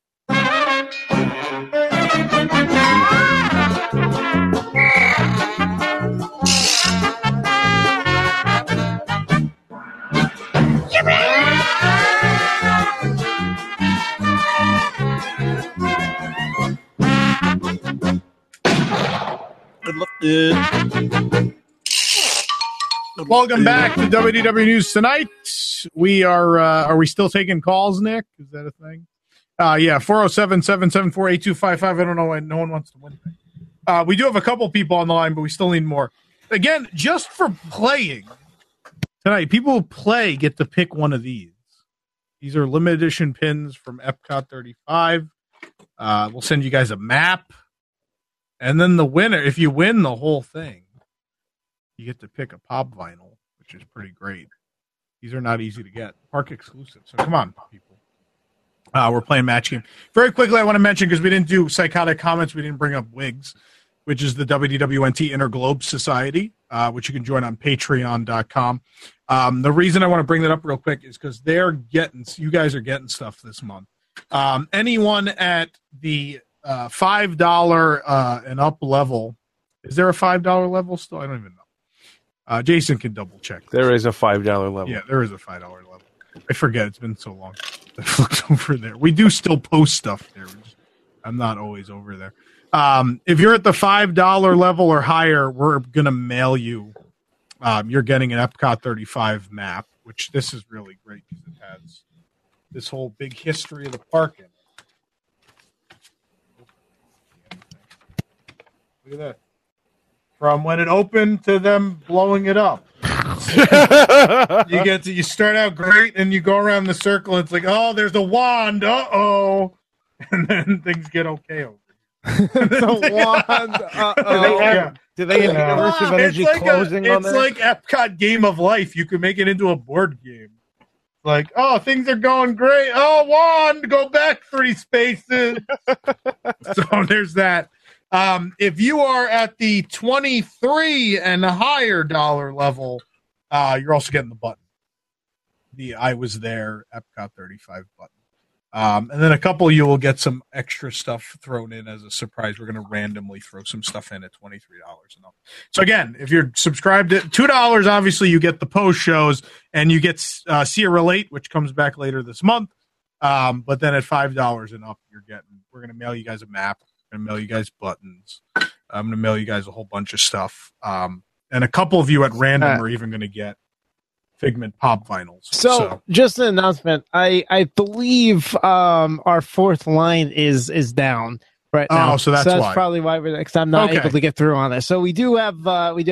Welcome back to WDW News Tonight. We are we still taking calls, Nick? Is that a thing? Yeah, 407-774-8255. I don't know why no one wants to win. We do have a couple people on the line, but we still need more. Again, just for playing tonight, people who play get to pick one of these. These are limited edition pins from Epcot 35. We'll send you guys a map. And then the winner, if you win the whole thing, you get to pick a pop vinyl, which is pretty great. These are not easy to get. Park exclusive. So come on, people. We're playing match game. Very quickly, I want to mention, because we didn't do psychotic comments, we didn't bring up WIGS, which is the WDWNT Interglobe Society, which you can join on patreon.com. The reason I want to bring that up real quick is because you guys are getting stuff this month. Anyone at the $5 and up level, is there a $5 level still? I don't even know. Jason can double check. There is a $5 level. Yeah, there is a $5 level. I forget. It's been so long. I've looked over there. We do still post stuff there. I'm not always over there. If you're at the $5 level or higher, we're going to mail you. You're getting an Epcot 35 map, which this is really great because it has this whole big history of the park in it. Look at that. From when it opened to them blowing it up. You start out great and you go around the circle and it's like, oh, there's a wand. Uh-oh. And then things get okay over the wand. Uh-oh. Do they have University of Energy closing on that? there? It's like Epcot Game of Life. You can make it into a board game. Like, oh, things are going great. Oh, wand, go back 3 spaces. So there's that. If you are at the 23 and higher dollar level, you're also getting the button. The I Was There Epcot 35 button. And then a couple of you will get some extra stuff thrown in as a surprise. We're going to randomly throw some stuff in at $23 and up. So again, if you're subscribed at $2, obviously you get the post shows and you get See It Relate, which comes back later this month. But then at $5 and up, we're going to mail you guys a map. We're going to mail you guys buttons. I'm going to mail you guys a whole bunch of stuff. And a couple of you at random are even going to get Figment pop vinyls. So just an announcement. I believe our fourth line is down right now. Oh, so that's why. Probably why we're next time not able to get through on this. So we do have we'll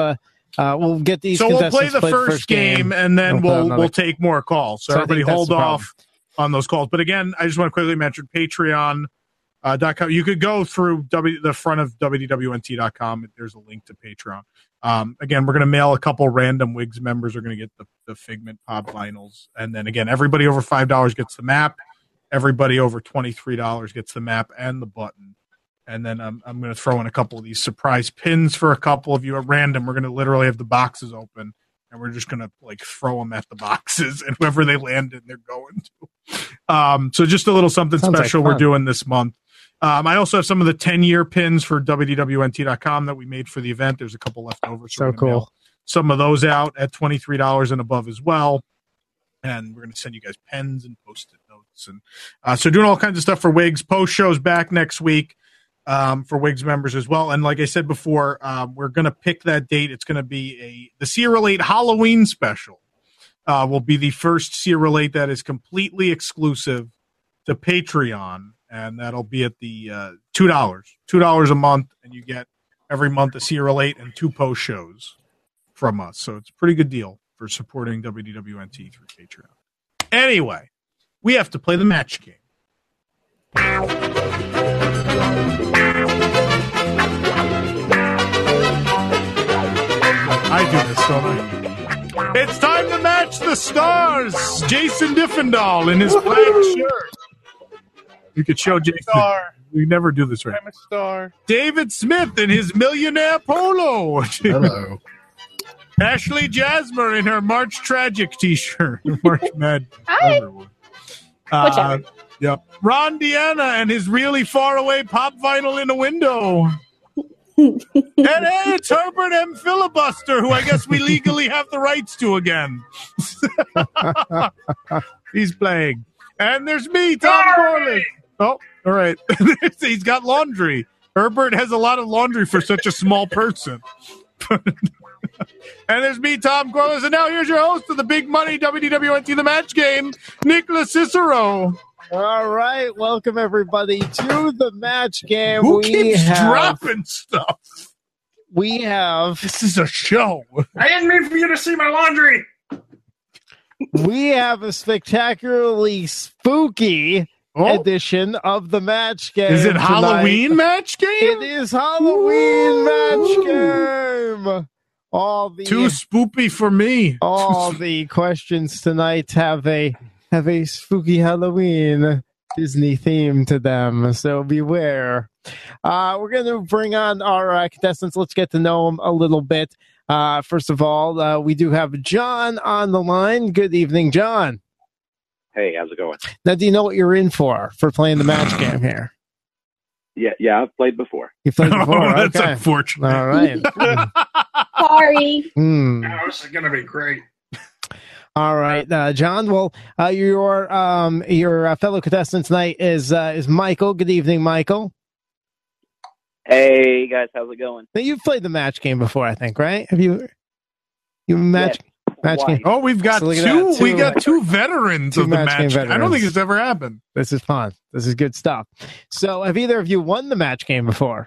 get these. So we'll play the first game and then we'll take more calls. So everybody hold off on those calls. But again, I just want to quickly mention Patreon.com. You could go through the front of WDWNT.com. There's a link to Patreon. Again, we're going to mail a couple random WIGS members are going to get the Figment pop vinyls. And then again, everybody over $5 gets the map. Everybody over $23 gets the map and the button. And then I'm going to throw in a couple of these surprise pins for a couple of you at random. We're going to literally have the boxes open and we're just going to throw them at the boxes and whoever they land in, they're going to. So just a little something special we're doing this month. I also have some of the 10-year pins for WDWNT.com that we made for the event. There's a couple left over. So cool. Some of those out at $23 and above as well. And we're going to send you guys pens and Post-it notes. And so doing all kinds of stuff for WIGS. Post shows back next week for WIGS members as well. And like I said before, we're going to pick that date. It's going to be the See It Relate Halloween special. Will be the first See It Relate that is completely exclusive to Patreon. And that'll be at the $2 a month, and you get every month a See It Relate and 2 post shows from us. So it's a pretty good deal for supporting WDWNT through Patreon. Anyway, we have to play the match game. I do this, don't I? It's time to match the stars. Jason Diffendahl in his plaid shirt. You could show Jason. Star. We never do this right. I'm a star. David Smith in his millionaire polo. Hello. Ashley Jasmer in her March Tragic t-shirt. March Mad. Hi. Yep. Ron Deanna and his really far away pop vinyl in a window. And hey, it's Herbert M. Filibuster, who I guess we legally have the rights to again. He's playing. And there's me, Tom Corliss. Oh, all right. He's got laundry. Herbert has a lot of laundry for such a small person. And there's me, Tom Corliss. And now here's your host of the Big Money WDWNT The Match Game, Nicholas Cicero. All right, welcome everybody to the match game. Who keeps dropping stuff? We have. This is a show. I didn't mean for you to see my laundry. We have a spectacularly spooky edition of the match game. Is it tonight. Halloween match game? It is Halloween match game. Too spoopy for me. All the questions tonight have a spooky Halloween Disney theme to them, so beware. We're going to bring on our contestants. Let's get to know them a little bit. First of all, we do have John on the line. Good evening, John. Hey, how's it going? Now, do you know what you're in for playing the match game here? Yeah, I've played before. You played before? Oh, that's okay. unfortunate. All right. Sorry. Oh, this is going to be great. All right, John. Well, your fellow contestant tonight is Michael. Good evening, Michael. Hey guys, how's it going? Now, you've played the match game before, I think, right? Have you? Match game. Oh, we've got So two. We got two veterans of the match game match. I don't veterans. think it's ever happened. This is fun. This is good stuff. So, have either of you won the match game before?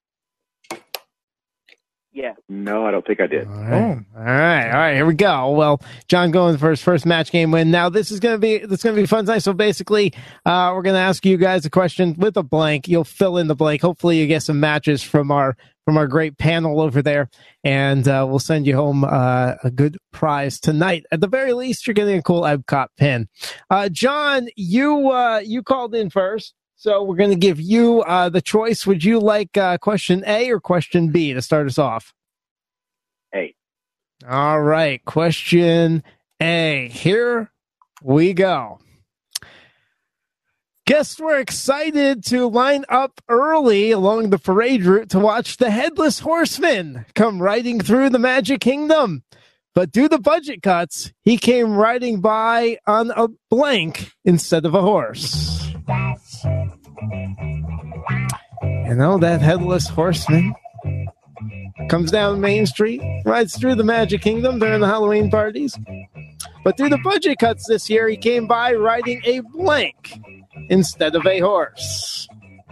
Yeah. No, I don't think I did. All right. Here we go. Well, John going for his first match game win. Now, this is going to be fun tonight. So basically, we're going to ask you guys a question with a blank. You'll fill in the blank. Hopefully, you get some matches from our great panel over there, and we'll send you home a good prize tonight. At the very least, you're getting a cool Epcot pin. John, you called in first. So we're going to give you the choice. Would you like question A or question B to start us off? A. All right. Question A. Here we go. Guests were excited to line up early along the parade route to watch the Headless Horseman come riding through the Magic Kingdom. But due to budget cuts, he came riding by on a blank instead of a horse. You know, that Headless Horseman comes down Main Street, rides through the Magic Kingdom during the Halloween parties. But due to budget cuts this year, he came by riding a blank instead of a horse.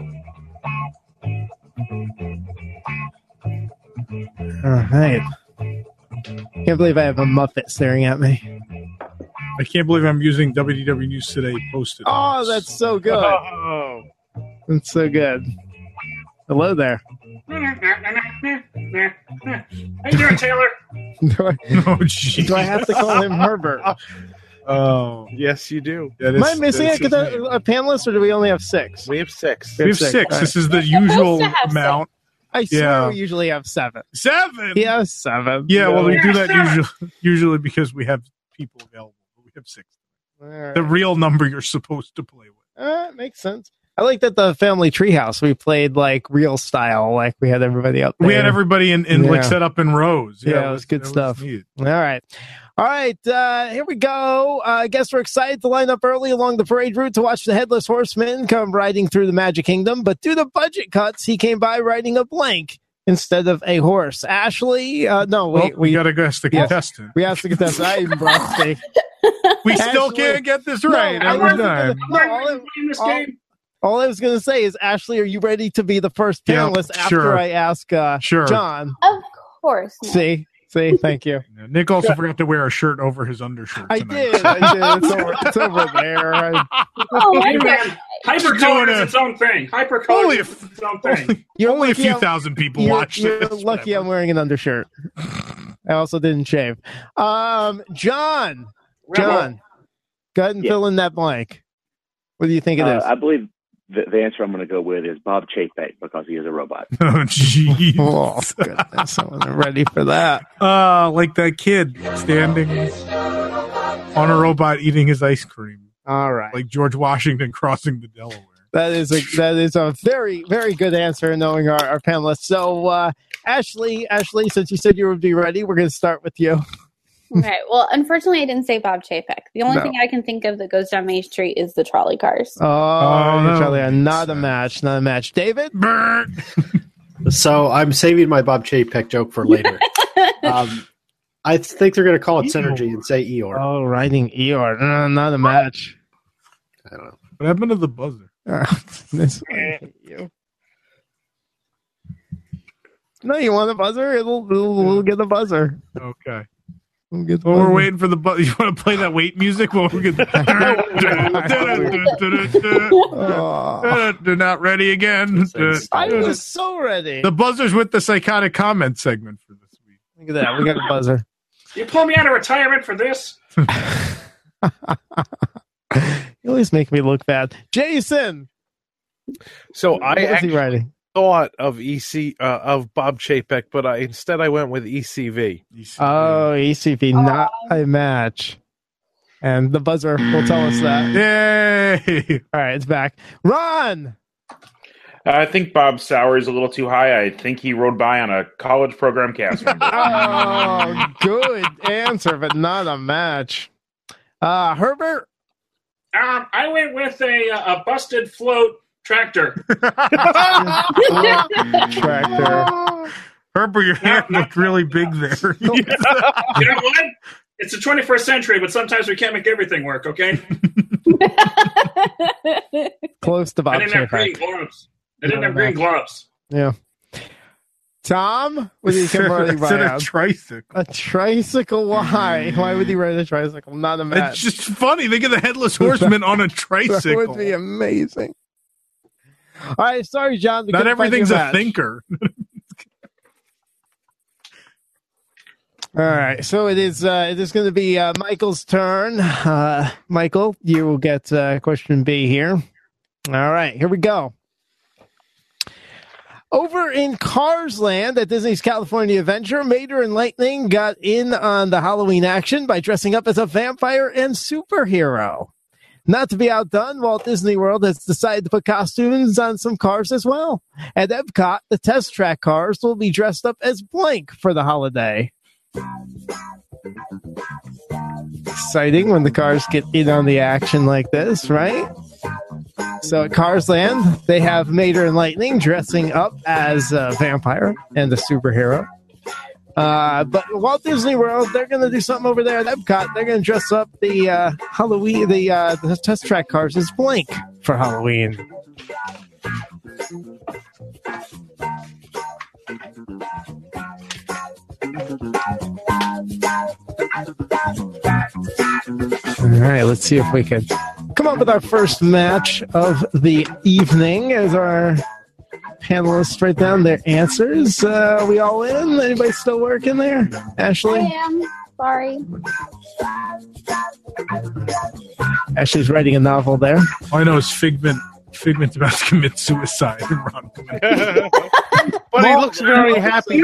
All right. Can't believe I have a Muppet staring at me. I can't believe I'm using WDW News Today posted. Oh, that's so good. Oh. That's so good. Hello there. How you doing, Taylor? Do I have to call him Herbert? Oh, yes, you do. Am I missing a panelist, or do we only have 6? We have 6. We have 6. Right. This is the usual amount. I swear we usually have 7. 7? Yeah, 7. Yeah, well, we do that usually because we have people available. But we have 6. Right. The real number you're supposed to play with. Makes sense. I like that the family treehouse we played like real style, like we had everybody up there. We had everybody in like set up in rows. Yeah, it was good stuff. All right. Here we go. I guess we're excited to line up early along the parade route to watch the Headless Horseman come riding through the Magic Kingdom. But due to budget cuts, he came by riding a blank instead of a horse. Ashley, we got to guess the contestant. We asked the contestant. I even brought the We still can't get this right every time. All I was going to say is, Ashley, are you ready to be the first panelist after I ask John? Of course. Not. See, thank you. Yeah, Nick also forgot to wear a shirt over his undershirt tonight. I did. It's over there. Hypercolor is its own thing. Hypercolor is its own thing. Only a few thousand people watch this. You're lucky I'm wearing an undershirt. I also didn't shave. John, go ahead and fill in that blank. What do you think it is? I believe the answer I'm going to go with is Bob Chapek because he is a robot. Oh, jeez. Oh, goodness. I wasn't ready for that. Like that kid standing on a robot eating his ice cream. All right. Like George Washington crossing the Delaware. That is a very, very good answer, knowing our panelists. So, Ashley, since you said you would be ready, we're going to start with you. Right. Well, unfortunately, I didn't say Bob Chapek. The only thing I can think of that goes down Main Street is the trolley cars. No. Charlie, not a match. David? So I'm saving my Bob Chapek joke for later. I think they're going to call it Synergy and say Eeyore. Oh, writing Eeyore. No, not a match. I don't know. What happened to the buzzer? No, you want a buzzer? We'll get a buzzer. Okay. We're waiting for the buzzer. You want to play that wait music? Well, we're not ready again. I was so ready. The buzzer's with the psychotic comment segment for this week. Look at that. We got a buzzer. You pull me out of retirement for this? You always make me look bad. Jason. So I actually writing? Thought of of Bob Chapek, but instead I went with ECV. Oh, ECV, not a match. And the buzzer will tell us that. Yay! All right, it's back. Ron! I think Bob Sauer is a little too high. I think he rode by on a college program cast member. Oh, good answer, but not a match. Herbert? I went with a busted float tractor. Herbert, your hand looked really big there. You know what? It's the 21st century, but sometimes we can't make everything work, okay? Close to Bob I didn't have green gloves. Yeah. Tom? What do you think It's a tricycle. A tricycle? Why? Why would he ride a tricycle? Not a match. It's just funny. Think of the Headless Horseman on a tricycle. That would be amazing. All right, sorry, John. Not everything's a thinker. All right, so it is going to be Michael's turn. Michael, you will get question B here. All right, here we go. Over in Cars Land at Disney's California Adventure, Mater and Lightning got in on the Halloween action by dressing up as a vampire and superhero. Not to be outdone, Walt Disney World has decided to put costumes on some cars as well. At Epcot, the test track cars will be dressed up as blank for the holiday. Exciting when the cars get in on the action like this, right? So at Cars Land, they have Mater and Lightning dressing up as a vampire and a superhero. But Walt Disney World, they're going to do something over there at Epcot. They're going to dress up the Halloween, the test track cars as blank for Halloween. All right, let's see if we can come up with our first match of the evening as our panelists write down their answers. Are we all in? Anybody still working there? Ashley? I am. Sorry. Ashley's writing a novel there. All I know is Figment's about to commit suicide. But he looks very happy.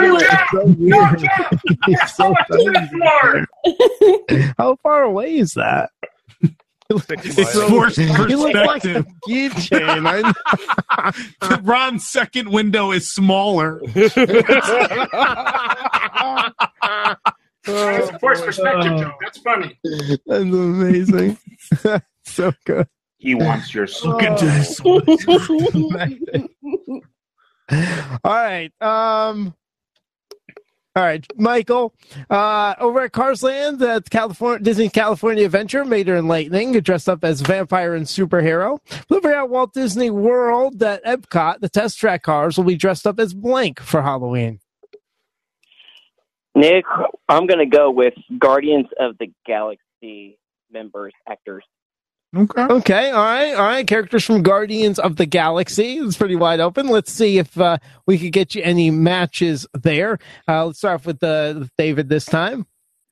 How far away is that? It's forced He looks like a perspective. keychain. Ron's second window is smaller. That's a forced perspective joke. That's funny. That's amazing. So good. He wants your soul. All right. All right, Michael. Over at Cars Land at Disney California Adventure, Mater and Lightning dressed up as vampire and superhero. Over at Walt Disney World at Epcot, the test track cars will be dressed up as blank for Halloween. Nick, I'm going to go with Guardians of the Galaxy members, actors. Okay. All right. Characters from Guardians of the Galaxy. It's pretty wide open. Let's see if we could get you any matches there. Let's start off with David this time.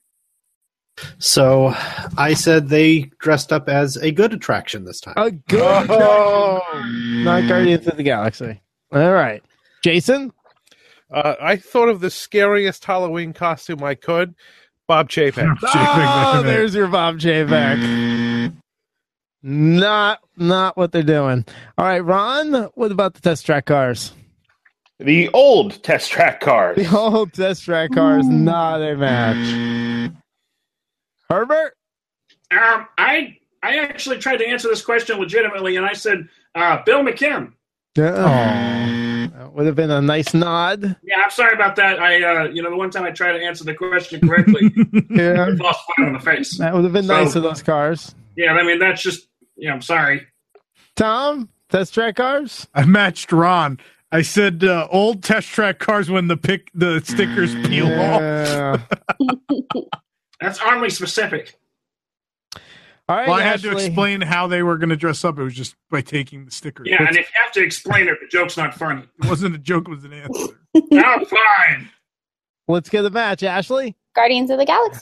So I said they dressed up as a good attraction this time. A good attraction. Not Guardians of the Galaxy. All right. Jason? I thought of the scariest Halloween costume I could. Bob Chapek. Oh, there's your Bob Chapek. Not what they're doing. All right, Ron, what about the test track cars? The old test track cars. The old test track cars, not a match. Herbert? I actually tried to answer this question legitimately, and I said Bill McKim. That would have been a nice nod. Yeah, I'm sorry about that. The one time I tried to answer the question correctly, I lost flat on the face. That would have been nice of those cars. Yeah, I mean, that's just, I'm sorry. Tom, test track cars? I matched Ron. I said old test track cars when the stickers peel off. That's oddly specific. All right, well, I had to explain how they were going to dress up. It was just by taking the stickers. Yeah, and if you have to explain it, the joke's not funny. It wasn't a joke, it was an answer. Now, fine. Let's get a match, Ashley. Guardians of the Galaxy.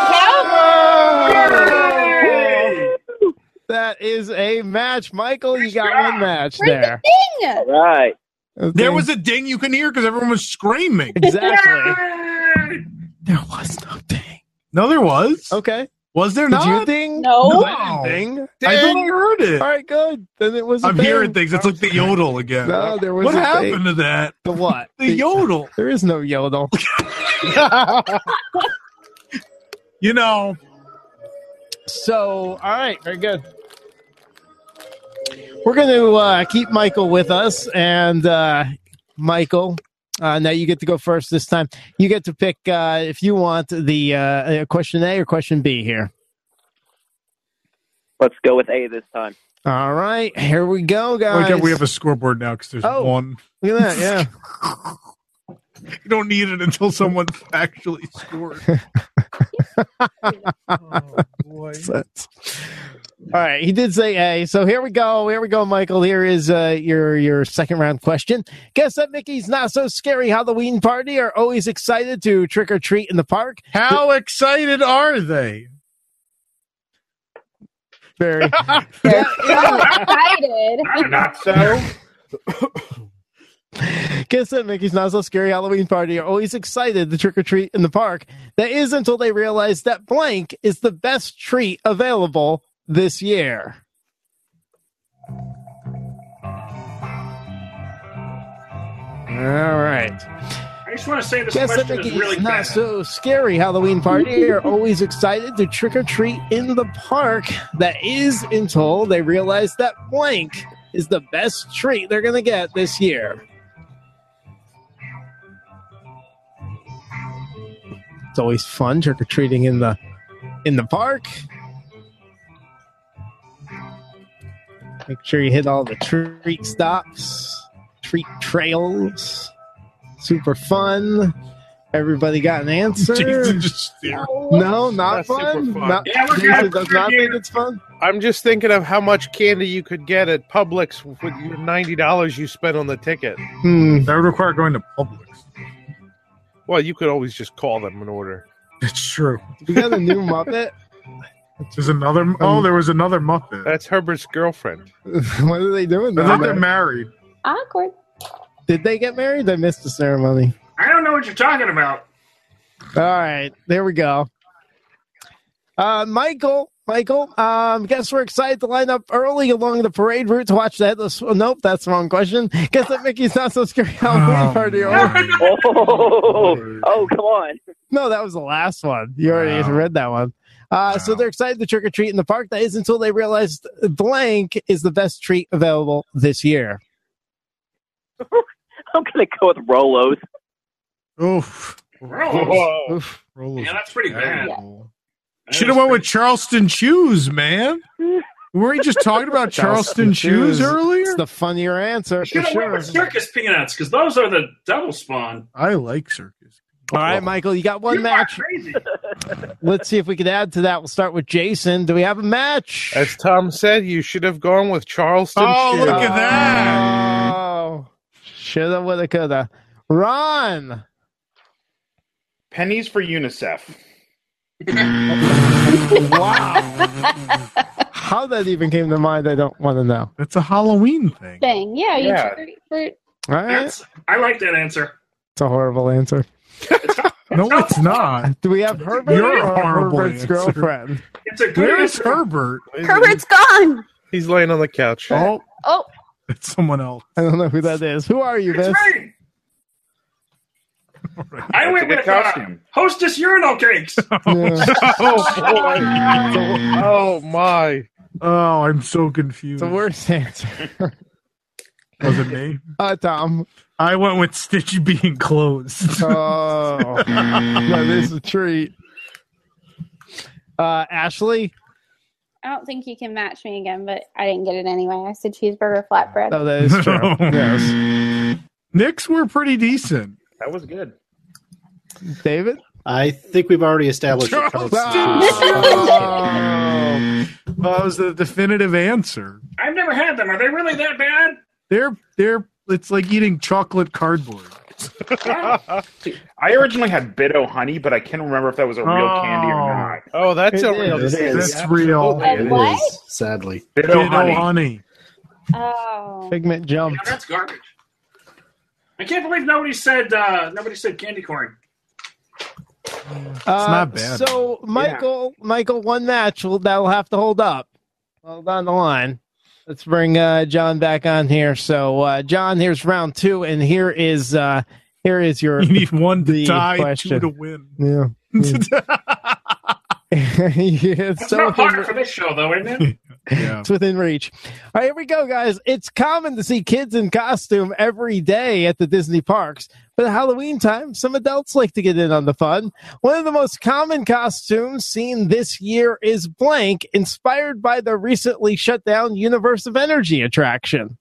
That is a match. Michael, you got one match there. Ding! All right. Okay. There was a ding you can hear because everyone was screaming. Exactly. There was no ding. No, there was. Okay. Was there Did not? you ding? No. I didn't ding. I thought I heard it. All right, good. Then it was. I'm hearing things. It's like the yodel again. No, there was. What a happened ding. to that? The what? The yodel. There is no yodel. So, all right, very good. We're going to keep Michael with us, and Michael, now you get to go first this time. You get to pick if you want the question A or question B here. Let's go with A this time. All right, here we go, guys. We have a scoreboard now because there's one. Look at that, yeah. You don't need it until someone's actually scored. Oh, boy. All right, he did say A. So here we go, Michael. Here is your second round question. Guess that Mickey's Not So Scary Halloween Party are always excited to trick or treat in the park. How excited are they? Very excited. Not so. Guess that Mickey's Not So Scary Halloween Party are always excited to trick or treat in the park. That is until they realize that blank is the best treat available this year. All right. I just want to say this Guess that question is Mickey's really Not bad. So Scary Halloween Party are always excited to trick or treat in the park. That is until they realize that blank is the best treat they're going to get this year. It's always fun trick or treating in the park. Make sure you hit all the treat stops, treat trails. Super fun. Everybody got an answer. Jason just No, not fun. fun. Jason does not think it's fun. I'm just thinking of how much candy you could get at Publix with your $90 you spent on the ticket. That would require going to Publix. Well, you could always just call them and order. It's true. We got a new Muppet. There's another. There was another Muppet. That's Herbert's girlfriend. What are they doing? I think they're married. Awkward. Did they get married? I missed the ceremony. I don't know what you're talking about. All right, there we go. Michael, guess we're excited to line up early along the parade route to watch the Headless... Oh, nope, that's the wrong question. Guess that Mickey's Not So Scary Halloween Party. Oh, come on. No, that was the last one. You already read that one. So they're excited to trick or treat in the park. That is until they realize blank is the best treat available this year. I'm going to go with Rolos. Oof. Rolos. Rolos. Yeah, that's pretty bad. Should have went with Charleston Chews, man. Were we just talking about Charleston Chews earlier? It's the funnier answer. Should have went with circus peanuts because those are the double spawn. I like circus All right, Michael, you got one match. Crazy. Let's see if we can add to that. We'll start with Jason. Do we have a match? As Tom said, you should have gone with Charleston. Oh, Chew. look at that. Oh, shoulda, woulda, coulda. Ron. Pennies for UNICEF. Wow. How that even came to mind, I don't want to know. It's a Halloween thing. Thing. Yeah, you Yeah. for All right. I like that answer. It's a horrible answer. No, it's not. Do we have Herbert You're a or horrible Herbert's answer. girlfriend? It's a good Where's answer. Herbert? Herbert's gone. He's laying on the couch. Oh, Oh, it's someone else. I don't know who that is. Who are you, It's Miss? me. I went a good with costume. Hostess urinal cakes. Oh, boy. Oh, my. Oh, I'm so confused. The worst answer. Was it me? Tom. I went with Stitch being closed. Oh, no, this is a treat. Ashley? I don't think you can match me again, but I didn't get it anyway. I said cheeseburger flatbread. Oh, that is true. Yes. Nick's were pretty decent. That was good. David? I think we've already established that Charleston. Well, that was the definitive answer. I've never had them. Are they really that bad? They're. It's like eating chocolate cardboard. I originally had Bitto honey, but I can't remember if that was a real candy or not. Oh, that's It a real is. thing. That's real. And what? Sadly. Bitto honey. honey. Oh. Figment Yeah, jumped. that's garbage. I can't believe nobody said candy corn. It's not bad. So, Michael, one match that'll have to hold up. Hold on the line. Let's bring John back on here. So, John, here's round 2, and here is your. You need one to tie, question. 2 to win. Yeah. That's not hard for this show, though, isn't it? Yeah. It's within reach. All right, here we go, guys. It's common to see kids in costume every day at the Disney parks. But at Halloween time, some adults like to get in on the fun. One of the most common costumes seen this year is blank, inspired by the recently shut down Universe of Energy attraction.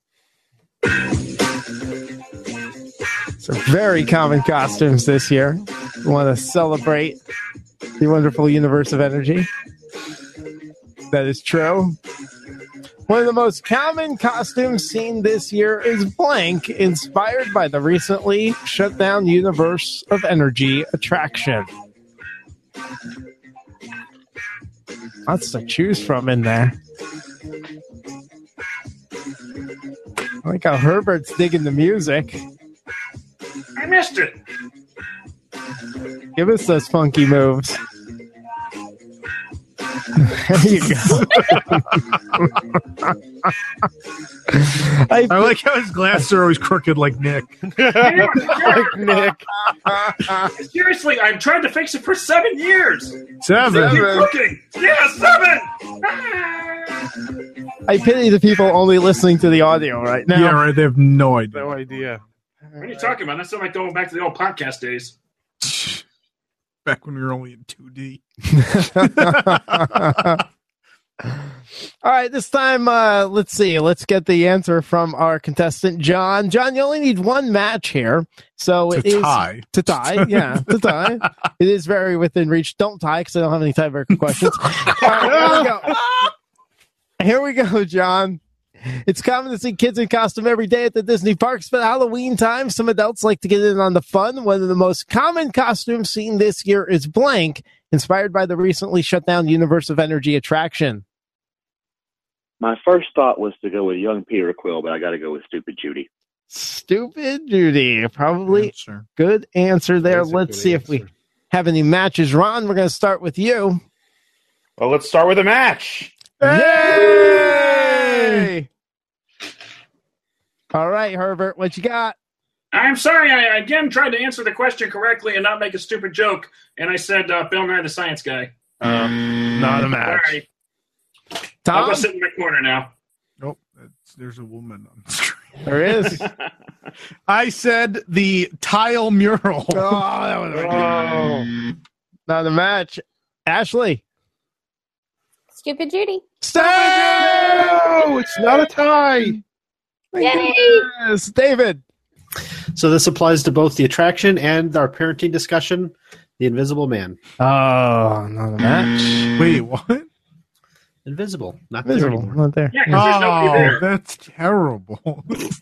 So very common costumes this year. We want to celebrate the wonderful Universe of Energy. That is true. One of the most common costumes seen this year is blank, inspired by the recently shut down Universe of Energy attraction. Lots to choose from in there. I like how Herbert's digging the music. I missed it. Give us those funky moves. There you go. I like how his glasses are always crooked like Nick. Like Nick. Seriously, I've tried to fix it for 7 years. 7. Keep looking. Yeah, 7. I pity the people only listening to the audio right now. Yeah, right. They have no idea. No idea. What are you talking about? That's like going back to the old podcast days. Back when we were only in 2D. All right, this time, let's see. Let's get the answer from our contestant, John. John, you only need one match here. So To it is tie. To tie, yeah, to tie. It is very within reach. Don't tie because I don't have any tiebreaker questions. All right, here we go, John. It's common to see kids in costume every day at the Disney parks, but at Halloween time, some adults like to get in on the fun. One of the most common costumes seen this year is blank, inspired by the recently shut down Universe of Energy attraction. My first thought was to go with young Peter Quill, but I got to go with Stupid Judy. Stupid Judy. Probably good answer there. Let's see if we have any matches. Ron, we're going to start with you. Well, let's start with a match. Hey! All right, Herbert, what you got? I'm sorry, I again tried to answer the question correctly and not make a stupid joke, and I said Bill Nye the Science Guy. Not a match. Sorry. Tom? I'll go sit in the corner now. Nope, there's a woman on the screen. There is. I said the tile mural. Oh, that was not a match. Ashley? Stupid Judy. Oh, it's not a tie. Yay! Yes, David. So this applies to both the attraction and our parenting discussion, The Invisible Man. Oh, not a match. Wait, what? Invisible. Not Invisible. there Not there. Yeah, 'cause there's nobody there. That's terrible.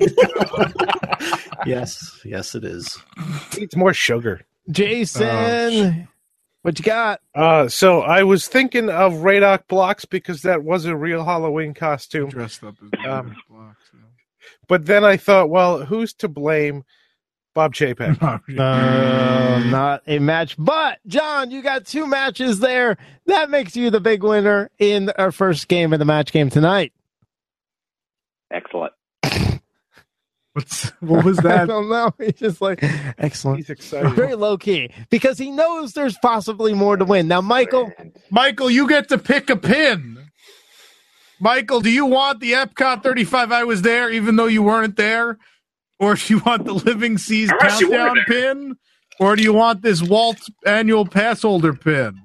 Yes, it is. Needs more sugar. Jason, what you got? So I was thinking of Radok Blocks because that was a real Halloween costume. Dressed up as Radok Blocks. But then I thought, well, who's to blame? Bob Chapek. Not a match. But, John, you got 2 matches there. That makes you the big winner in our first game of the match game tonight. Excellent. What was that? I don't know. He's just like, excellent. He's excited. Very low key because he knows there's possibly more to win. Now, Michael, you get to pick a pin. Michael, do you want the Epcot 35 I was there even though you weren't there? Or do you want the Living Seas Unless you were countdown there. pin? Or do you want this Walt annual pass holder pin?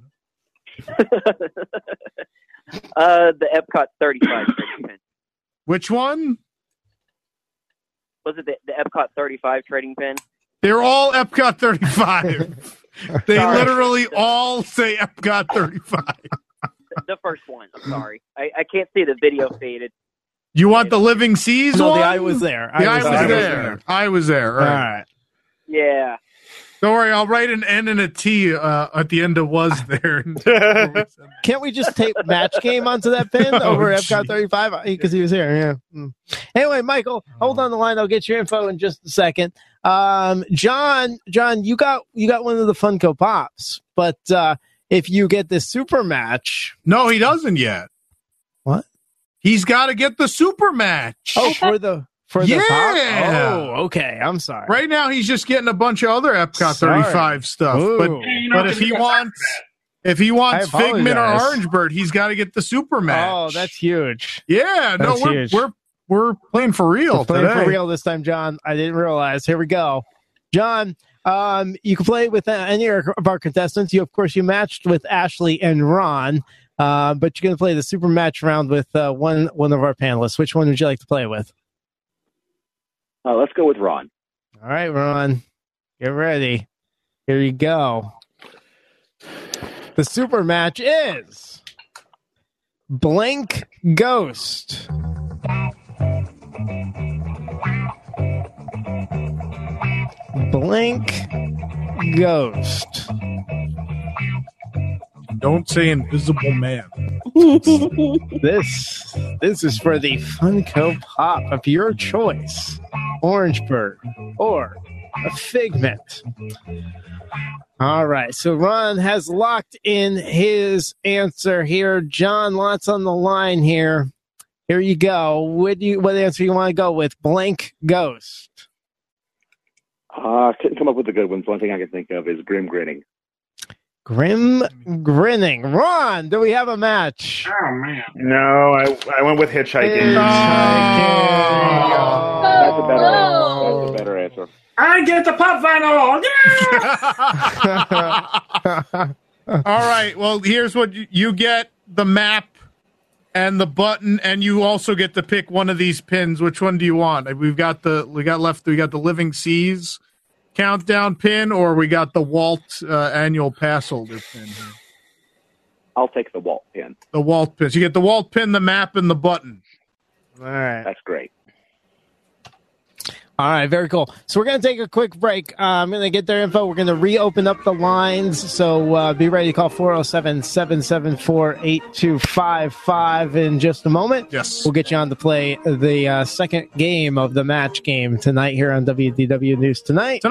The Epcot 35 trading pin. Which one? Was it the Epcot 35 trading pin? They're all Epcot 35. They Sorry. literally all say Epcot 35. The first one. I'm sorry. I can't see the video feed. You want the Living Seas No, one? the I was there. I was there. I was there. All right. Yeah. Don't worry, I'll write an N and a T at the end of was there. Can't we just tape match game onto that pin over Epcot 35 because he was here? Yeah. Anyway, Michael, hold on the line. I'll get your info in just a second. John, you got one of the Funko Pops, but if you get this super match, no, he doesn't yet. What? He's got to get the super match. Oh, for the pop? Yeah. Oh, okay. I'm sorry. Right now, he's just getting a bunch of other Epcot Sorry. 35 stuff. Ooh. But if he wants Figment or apologize. Orange Bird, he's got to get the super match. Oh, that's huge. Yeah, That's huge. we're playing for real We're playing today. for real this time, John. I didn't realize. Here we go. John, you can play with any of our contestants. You matched with Ashley and Ron, but you're going to play the super match round with one of our panelists. Which one would you like to play with? Let's go with Ron. All right, Ron, get ready. Here you go. The super match is Blank Ghost. Blank Ghost. Don't say Invisible Man. This is for the Funko Pop of your choice. Orange Bird or a Figment. All right, so Ron has locked in his answer here. John, lots on the line here. Here you go. What answer you want to go with? Blank Ghost. Couldn't come up with the good ones. One thing I can think of is Grim Grinning. Grim Grinning. Ron, do we have a match? Oh, man. No, I went with Hitchhiking. That's a better answer. I get the pop vinyl. Yeah! All right. Well, here's what you get: the map and the button, and you also get to pick one of these pins. Which one do you want? We got the Living Seas countdown pin, or we got the Walt annual pass holder pin here. I'll take the Walt pin. The Walt pin. So you get the Walt pin, the map, and the button. All right. That's great. All right, very cool. So we're going to take a quick break. I'm going to get their info. We're going to reopen up the lines. So be ready to call 407-774-8255 in just a moment. Yes. We'll get you on to play the second game of the match game tonight here on WDW News Tonight.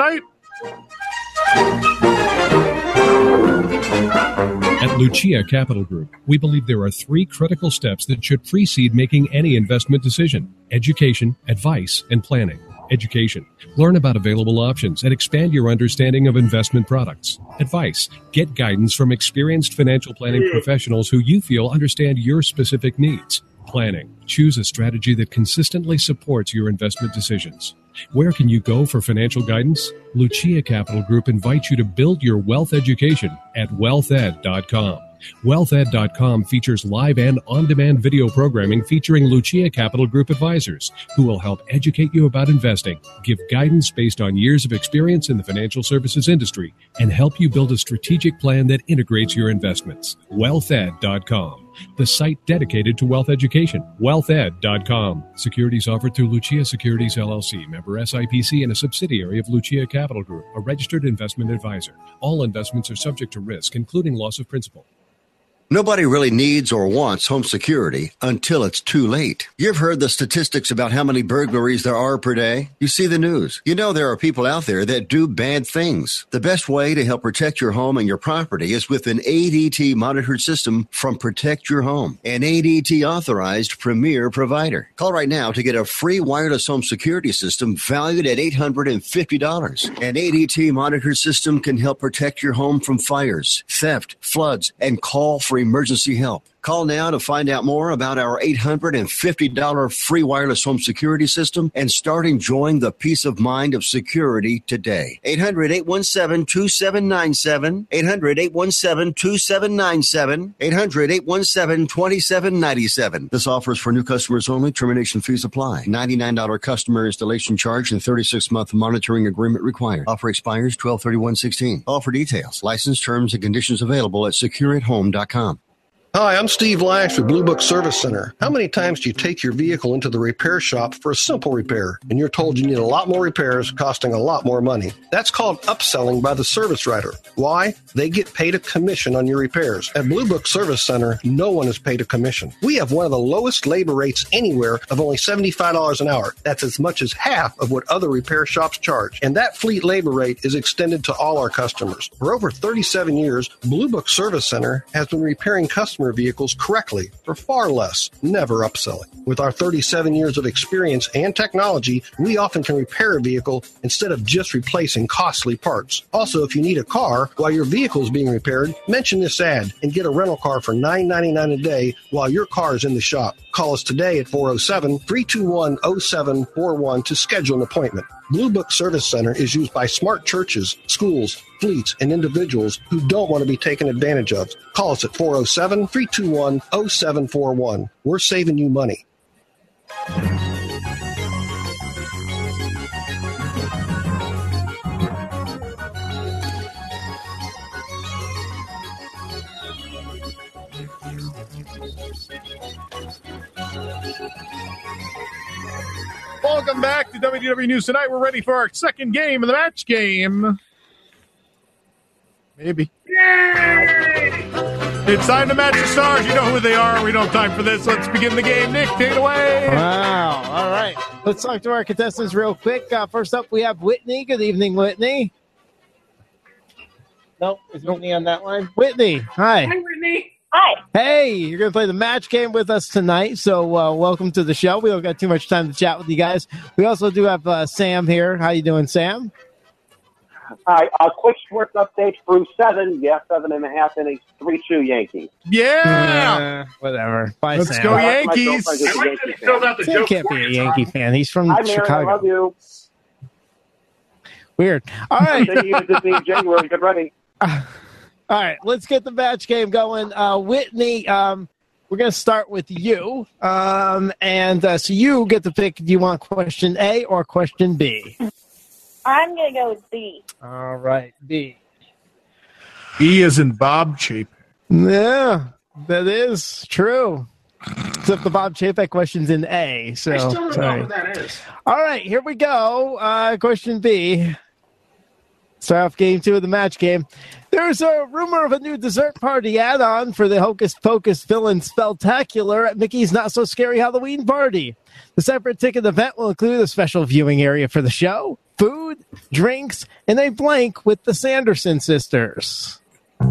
At Lucia Capital Group, we believe there are 3 critical steps that should precede making any investment decision: education, advice, and planning. Education. Learn about available options and expand your understanding of investment products. Advice. Get guidance from experienced financial planning professionals who you feel understand your specific needs. planning. Choose a strategy that consistently supports your investment decisions. Where can you go for financial guidance? Lucia Capital Group invites you to build your wealth education at wealthed.com. WealthEd.com features live and on-demand video programming featuring Lucia Capital Group advisors who will help educate you about investing, give guidance based on years of experience in the financial services industry, and help you build a strategic plan that integrates your investments. WealthEd.com, the site dedicated to wealth education. WealthEd.com. Securities offered through Lucia Securities LLC, member SIPC, and a subsidiary of Lucia Capital Group, a registered investment advisor. All investments are subject to risk, including loss of principal. Nobody really needs or wants home security until it's too late. You've heard the statistics about how many burglaries there are per day. You see the news. You know there are people out there that do bad things. The best way to help protect your home and your property is with an ADT monitored system from Protect Your Home, an ADT authorized premier provider. Call right now to get a free wireless home security system valued at $850. An ADT monitored system can help protect your home from fires, theft, floods, and call for emergency help. Call now to find out more about our $850 free wireless home security system and start enjoying the peace of mind of security today. 800-817-2797, 800-817-2797, 800-817-2797. This offer is for new customers only. Termination fees apply. $99 customer installation charge and 36-month monitoring agreement required. Offer expires 12/31/16. All for details. License terms and conditions available at secureathome.com. Hi, I'm Steve Lash with Blue Book Service Center. How many times do you take your vehicle into the repair shop for a simple repair, and you're told you need a lot more repairs costing a lot more money? That's called upselling by the service writer. Why? They get paid a commission on your repairs. At Blue Book Service Center, no one is paid a commission. We have one of the lowest labor rates anywhere of only $75 an hour. That's as much as half of what other repair shops charge. And that fleet labor rate is extended to all our customers. For over 37 years, Blue Book Service Center has been repairing customer vehicles correctly for far less, never upselling. With our 37 years of experience and technology, we often can repair a vehicle instead of just replacing costly parts. Also, if you need a car while your vehicle is being repaired, mention this ad and get a rental car for $9.99 a day while your car is in the shop. Call us today at 407-321-0741 to schedule an appointment. Blue Book Service Center is used by smart churches, schools, fleets, and individuals who don't want to be taken advantage of. Call us at 407-321-0741. We're saving you money. Welcome back to WDW News Tonight. We're ready for our second game of the match game. Maybe. Yay! It's time to match the stars. You know who they are. We don't have time for this. Let's begin the game. Nick, take it away. Wow. All right. Let's talk to our contestants real quick. First up, we have Whitney. Good evening, Whitney. Nope. Is Whitney on that line? Whitney. Hi. Hi, Whitney. Hi. Hey, you're going to play the match game with us tonight, so welcome to the show. We don't got too much time to chat with you guys. We also do have Sam here. How you doing, Sam? Hi. Quick sports update. Through 7. Yeah, 7.5 innings. 3-2 Yankees. Yeah. Whatever. Bye, Let's Sam. go Yankees. I like that he filled out the Sam joke can't for be a you, Yankee Tom. fan. He's from Hi, Mary. Chicago. I love you. Weird. All right. See you in January. Get ready. All right, let's get the match game going. Whitney, we're going to start with you. So you get to pick, do you want question A or question B? I'm going to go with B. All right, B. E is in Bob Chapek. Yeah, that is true. Except the Bob Chapek question's in A. So, I still don't sorry. know who that is. All right, here we go. Question B. Start off game 2 of the match game. There's a rumor of a new dessert party add-on for the Hocus Pocus Villain Spelltacular at Mickey's Not So Scary Halloween Party. The separate ticket event will include a special viewing area for the show, food, drinks, and a blank with the Sanderson sisters.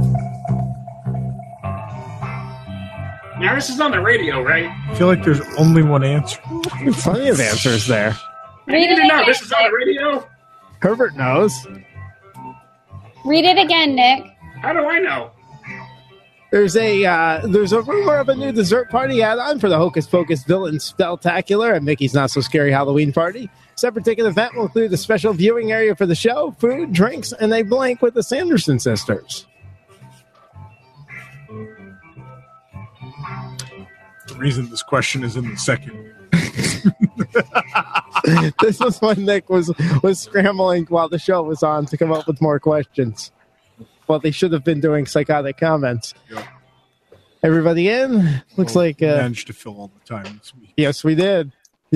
Now, this is on the radio, right? I feel like there's only one answer. There's plenty of answers there. I need to know. This is on the radio? Herbert knows. Read it again, Nick. How do I know? There's a rumor of a new dessert party add-on for the Hocus Pocus Villain Spectacular at Mickey's Not So Scary Halloween Party. Separate ticket event will include a special viewing area for the show, food, drinks, and a blank with the Sanderson sisters. The reason this question is in the second. This was when Nick was scrambling while the show was on to come up with more questions. Well, they should have been doing psychotic comments. Yep. Everybody in? Looks like... we managed to fill all the time this week. Yes, we did.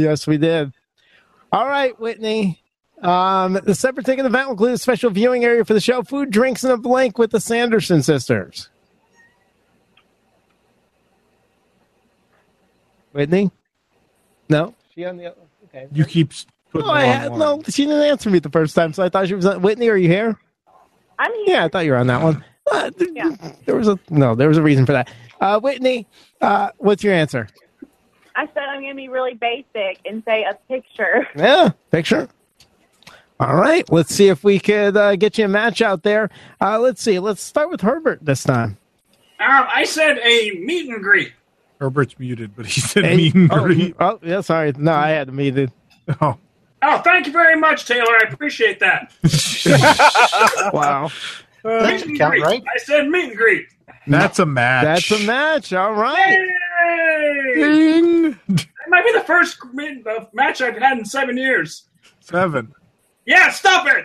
All right, Whitney. The separate ticket event will include a special viewing area for the show, food, drinks, and a blank with the Sanderson sisters. Whitney? No? She on the other... Okay. You keep putting no, she didn't answer me the first time, so I thought she was on... Whitney, are you here? I'm here. Yeah, I thought you were on that one. Yeah. There was a reason for that. Whitney, what's your answer? I said I'm going to be really basic and say a picture. Yeah, picture. All right, let's see if we could get you a match out there. Let's see. Let's start with Herbert this time. I said a meet and greet. Herbert's muted, but he said meet and greet. Oh, yeah, sorry. No, I had to mute it. Oh, thank you very much, Taylor. I appreciate that. Wow. Meet and greet. Right? I said meet and greet. That's a match. That's a match. All right. Yay! Ding. That might be the first match I've had in 7 years. 7. Yeah, stop it!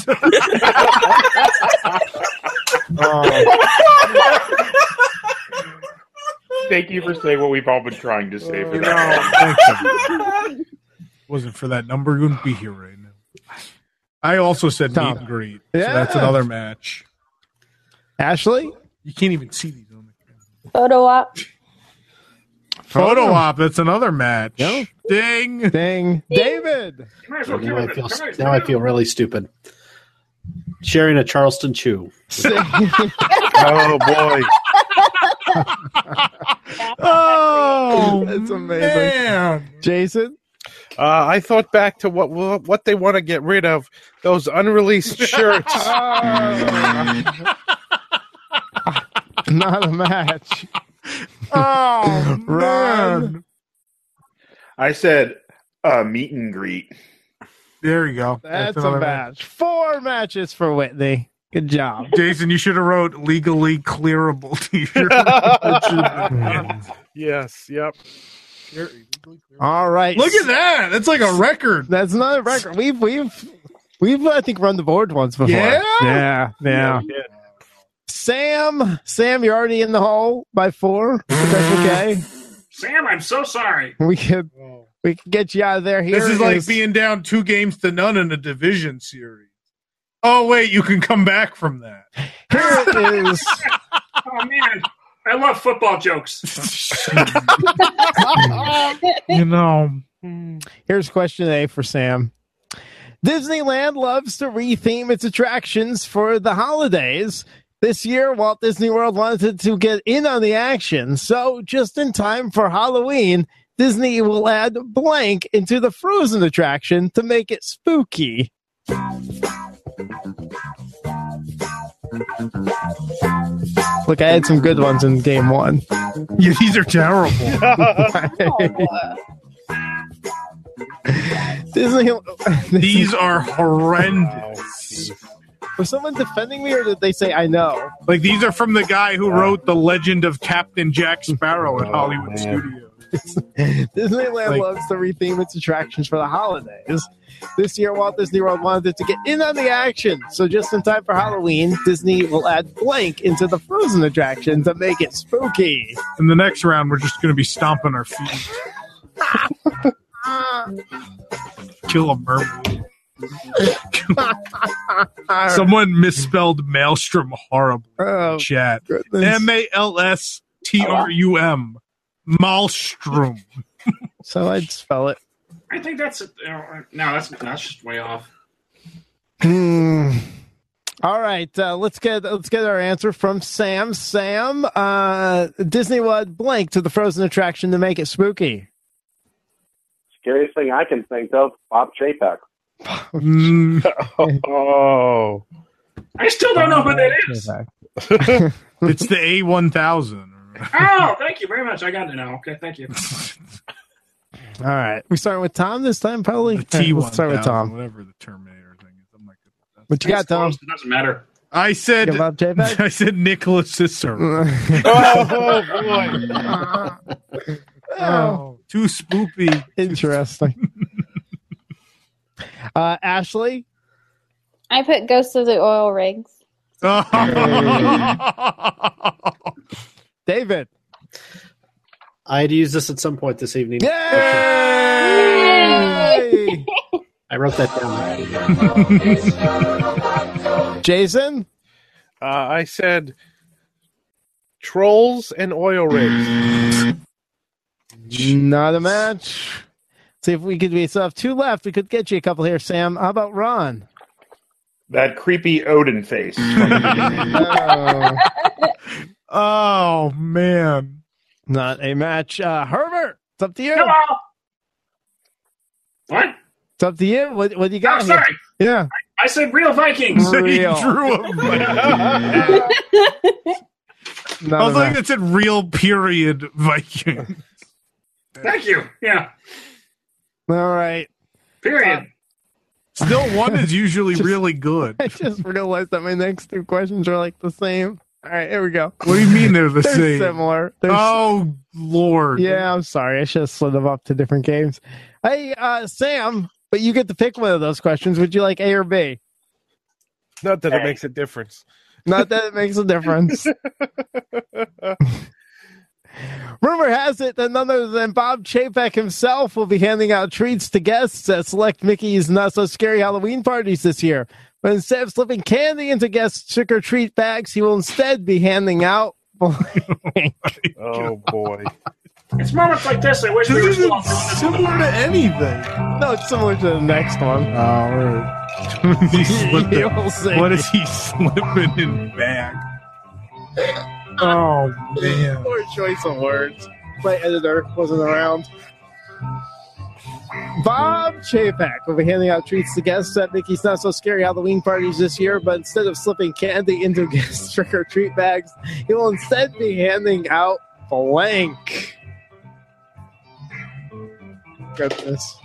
Thank you for saying what we've all been trying to say for that. Wasn't for that number, you wouldn't be here right now. I also said meet and greet. So that's another match. Ashley? You can't even see these on the camera. Photo op. Photo op, that's another match. No. Ding. David. Now I feel really stupid. Sharing a Charleston Chew. Oh, boy. Oh, that's amazing. Man. Jason? I thought back to what they want to get rid of, those unreleased shirts. Not a match. Oh, Ron. I said meet and greet. There you go. That's a match. 4 matches for Whitney. Good job. Jason, you should have wrote legally clearable t-shirt. Yes, yep. All right. Look at that. That's like a record. That's not a record. We've I think run the board once before. Yeah? Yeah. Sam, you're already in the hole by 4. That's okay. Sam, I'm so sorry. We can get you out of there. This is like being down 2-0 in a division series. Oh, wait, you can come back from that. Here it is. Oh, man. I love football jokes. Here's question A for Sam. Disneyland loves to retheme its attractions for the holidays. This year, Walt Disney World wanted to get in on the action, so just in time for Halloween, Disney will add blank into the Frozen attraction to make it spooky. Look, I had some good ones in game 1. Yeah, these are terrible. These are horrendous. Was someone defending me, or did they say I know? Like, these are from the guy who wrote The Legend of Captain Jack Sparrow at Hollywood Studios. Disneyland loves to retheme its attractions for the holidays. This year, Walt Disney World wanted to get in on the action, so just in time for Halloween, Disney will add blank into the Frozen attraction to make it spooky. In the next round, we're just going to be stomping our feet. Kill a mermaid. Someone misspelled Maelstrom horribly. Oh, chat. Goodness. Malstrom. Maelstrom. So I'd spell it. I think that's that's just way off. All right, let's get our answer from Sam. Sam, Disney would blank to the Frozen attraction to make it spooky. Scariest thing I can think of, Bob Chapek. Oh. I still don't know who that is. It's the A1000. Oh, thank you very much. I got it now. Okay, thank you. All right. We starting with Tom this time, probably? T1000, Let's start with Tom. whatever the Terminator thing is. I'm like, What you got, Tom? It doesn't matter. I said Nicholas Cicero. Oh, boy. Oh, too spoopy. Interesting. Ashley? I put Ghosts of the Oil Rigs. David? I had to use this at some point this evening. Yay! I wrote that down. Jason? I said Trolls and Oil Rigs. Not a match. See if we still have 2 left. We could get you a couple here, Sam. How about Ron? That creepy Odin face. Oh, man. Not a match. Herbert, it's up to you. Hello. What? It's up to you. What do you got? Oh, sorry. Here? Yeah. I said real Vikings. Real. He drew a I was like, that said real period Viking. Thank you. Yeah. All right. Period. Still, one is usually really good. I just realized that my next 2 questions are like the same. All right, here we go. What do you mean they're the same? Similar. Oh, Lord. Yeah, I'm sorry. I should have slid them up to different games. Hey, Sam, but you get to pick one of those questions. Would you like A or B? Not that it makes a difference. Not that it makes a difference. Rumor has it that none other than Bob Chapek himself will be handing out treats to guests at select Mickey's Not So Scary Halloween parties this year. But instead of slipping candy into guests' trick-or-treat bags, he will instead be handing out blank. Oh, boy. It's moments like this I wish we were still on this. Similar to anything. No, it's similar to the next one. What is he slipping in bag? Oh, man. Poor choice of words. My editor wasn't around. Bob Chapek will be handing out treats to guests at Mickey's Not So Scary Halloween parties this year, but instead of slipping candy into guests' trick-or-treat bags, he will instead be handing out blank. Goodness.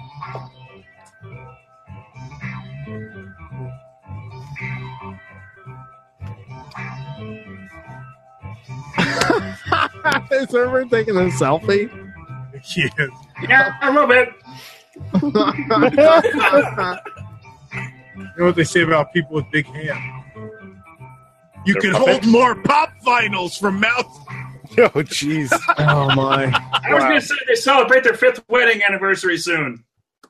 Is everyone taking a selfie? Yeah, a little bit. You know what they say about people with big hands? You can hold more pop vinyls from mouth. Oh, jeez. Oh, my. I was going to say they celebrate their 5th wedding anniversary soon.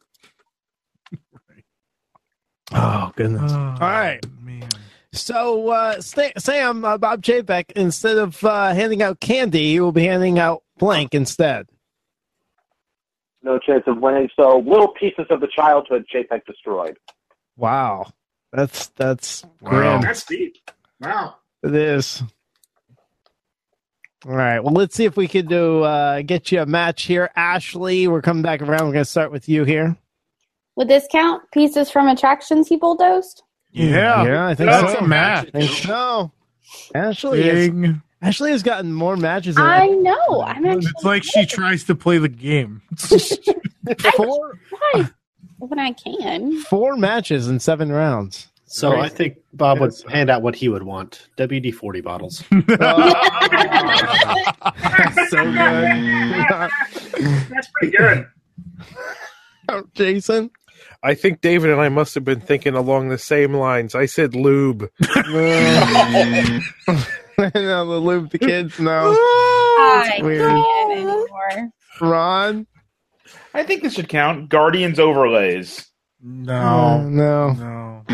Oh, goodness. All right. Man. So, Sam, Bob Chapek, instead of handing out candy, he will be handing out blank instead. No chance of winning. So little pieces of the childhood Chapek destroyed. Wow. That's Wow. grim. That's deep. Wow. It is. All right. Well, let's see if we could get you a match here. Ashley, we're coming back around. We're going to start with you here. Would this count? Pieces from attractions he bulldozed? Yeah, I think that's so. a match. I think so. Ashley has gotten more matches than I know. I'm actually It's like she tries to play the game. when I can. 4 matches in 7 rounds. So Great. I think Bob would hand out what he would want. WD-40 bottles. So good. That's pretty good. Jason? I think David and I must have been thinking along the same lines. I said lube. No, the lube the kids know. I weird. can't anymore. Ron? I think this should count. Guardians overlays. No.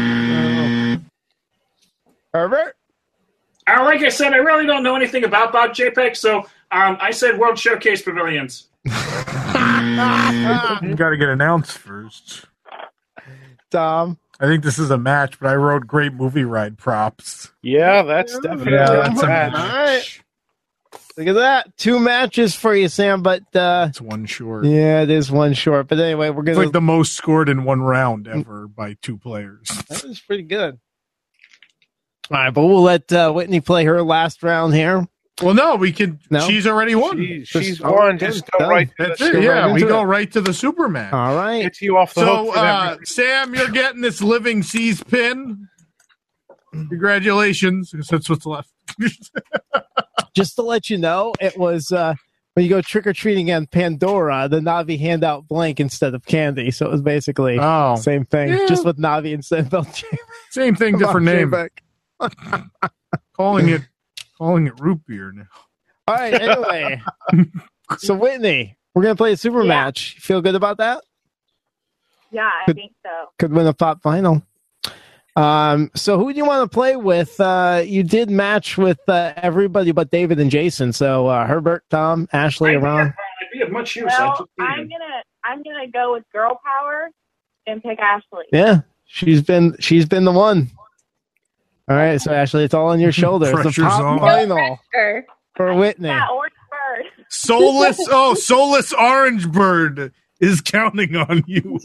Herbert? Like I said, I really don't know anything about Bob Chapek, so I said World Showcase Pavilions. You got to get announced first. Tom? I think this is a match, but I wrote great movie ride props. Yeah, that's definitely that's a match. All right. Look at that. 2 matches for you, Sam, but it's one short. Yeah, it is one short. But anyway, we're It's gonna like the most scored in one round ever by 2 players. That was pretty good. All right, but we'll let Whitney play her last round here. Well, no, we could. No? She's already won. She's won. Just go right. That's it. Yeah, we go right to the Superman. All right. Gets you off the hook. So, Sam, you're getting this Living Seas pin. Congratulations, because that's what's left. Just to let you know, it was when you go trick-or-treating on Pandora, the Navi hand out blank instead of candy. So it was basically same thing, just with Navi instead of Belgium. Same thing, different name. Calling it root beer now. All right, anyway. So, Whitney, we're going to play a super match. You feel good about that? Yeah, I think so. Could win a pop final. So who do you want to play with? You did match with everybody but David and Jason. So Herbert, Tom, Ashley, Ron. I'd be of much use. Well, I'm gonna go with girl power and pick Ashley. Yeah, she's been the one. All right, so Ashley, it's all on your shoulders. The pop final for Whitney. Yeah, Orange Bird. Soulless Orange Bird is counting on you.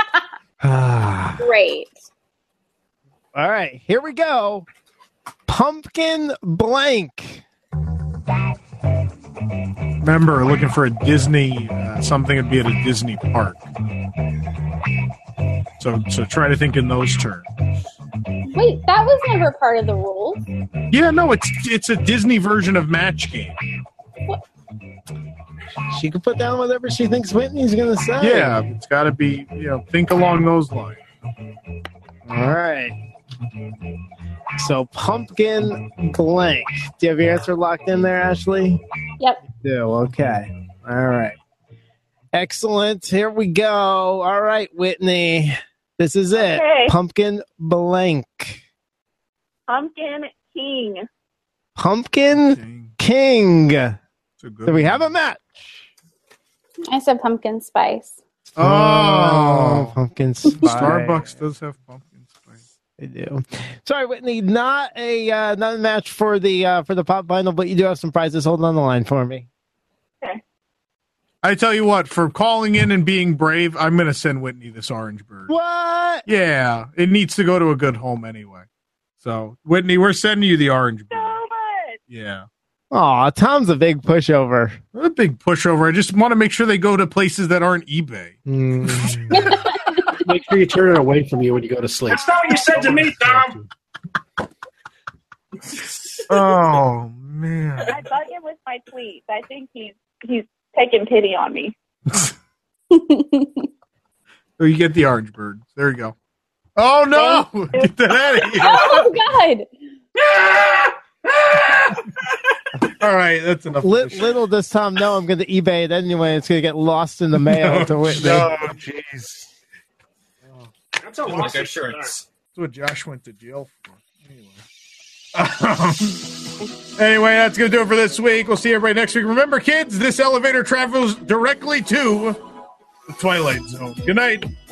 Great. All right, here we go. Pumpkin blank. Remember, looking for a Disney, something would be at a Disney park. So try to think in those terms. Wait, that was never part of the rules. Yeah, no, it's a Disney version of Match Game. She can put down whatever she thinks Whitney's going to say. Yeah, it's got to be, think along those lines. All right. So, pumpkin blank. Do you have your answer locked in there, Ashley? Yep. You do. Okay. All right. Excellent. Here we go. All right, Whitney. This is it. Okay. Pumpkin blank. Pumpkin King. Pumpkin King. So we have a match. I said pumpkin spice. Oh, pumpkin spice. Starbucks does have pumpkin spice. They do. Sorry, Whitney, not a match for the pop vinyl, but you do have some prizes. Hold on the line for me. Okay. I tell you what, for calling in and being brave, I'm going to send Whitney this orange bird. What? Yeah, it needs to go to a good home anyway. So, Whitney, we're sending you the orange bird. So much. Yeah. Aw, Tom's a big pushover. A big pushover. I just want to make sure they go to places that aren't eBay. Make sure you turn it away from you when you go to sleep. That's not what you said to me, Tom. Oh, man. I bug him with my tweets. I think he's taking pity on me. So you get the orange bird. There you go. Oh, no. Get that out of here. Oh, God. All right, that's enough. Little does Tom know I'm going to eBay it anyway. It's going to get lost in the mail to Whitney. No, jeez. That's a loss of insurance. That's what Josh went to jail for. Anyway, that's going to do it for this week. We'll see everybody next week. Remember, kids, this elevator travels directly to the Twilight Zone. Good night.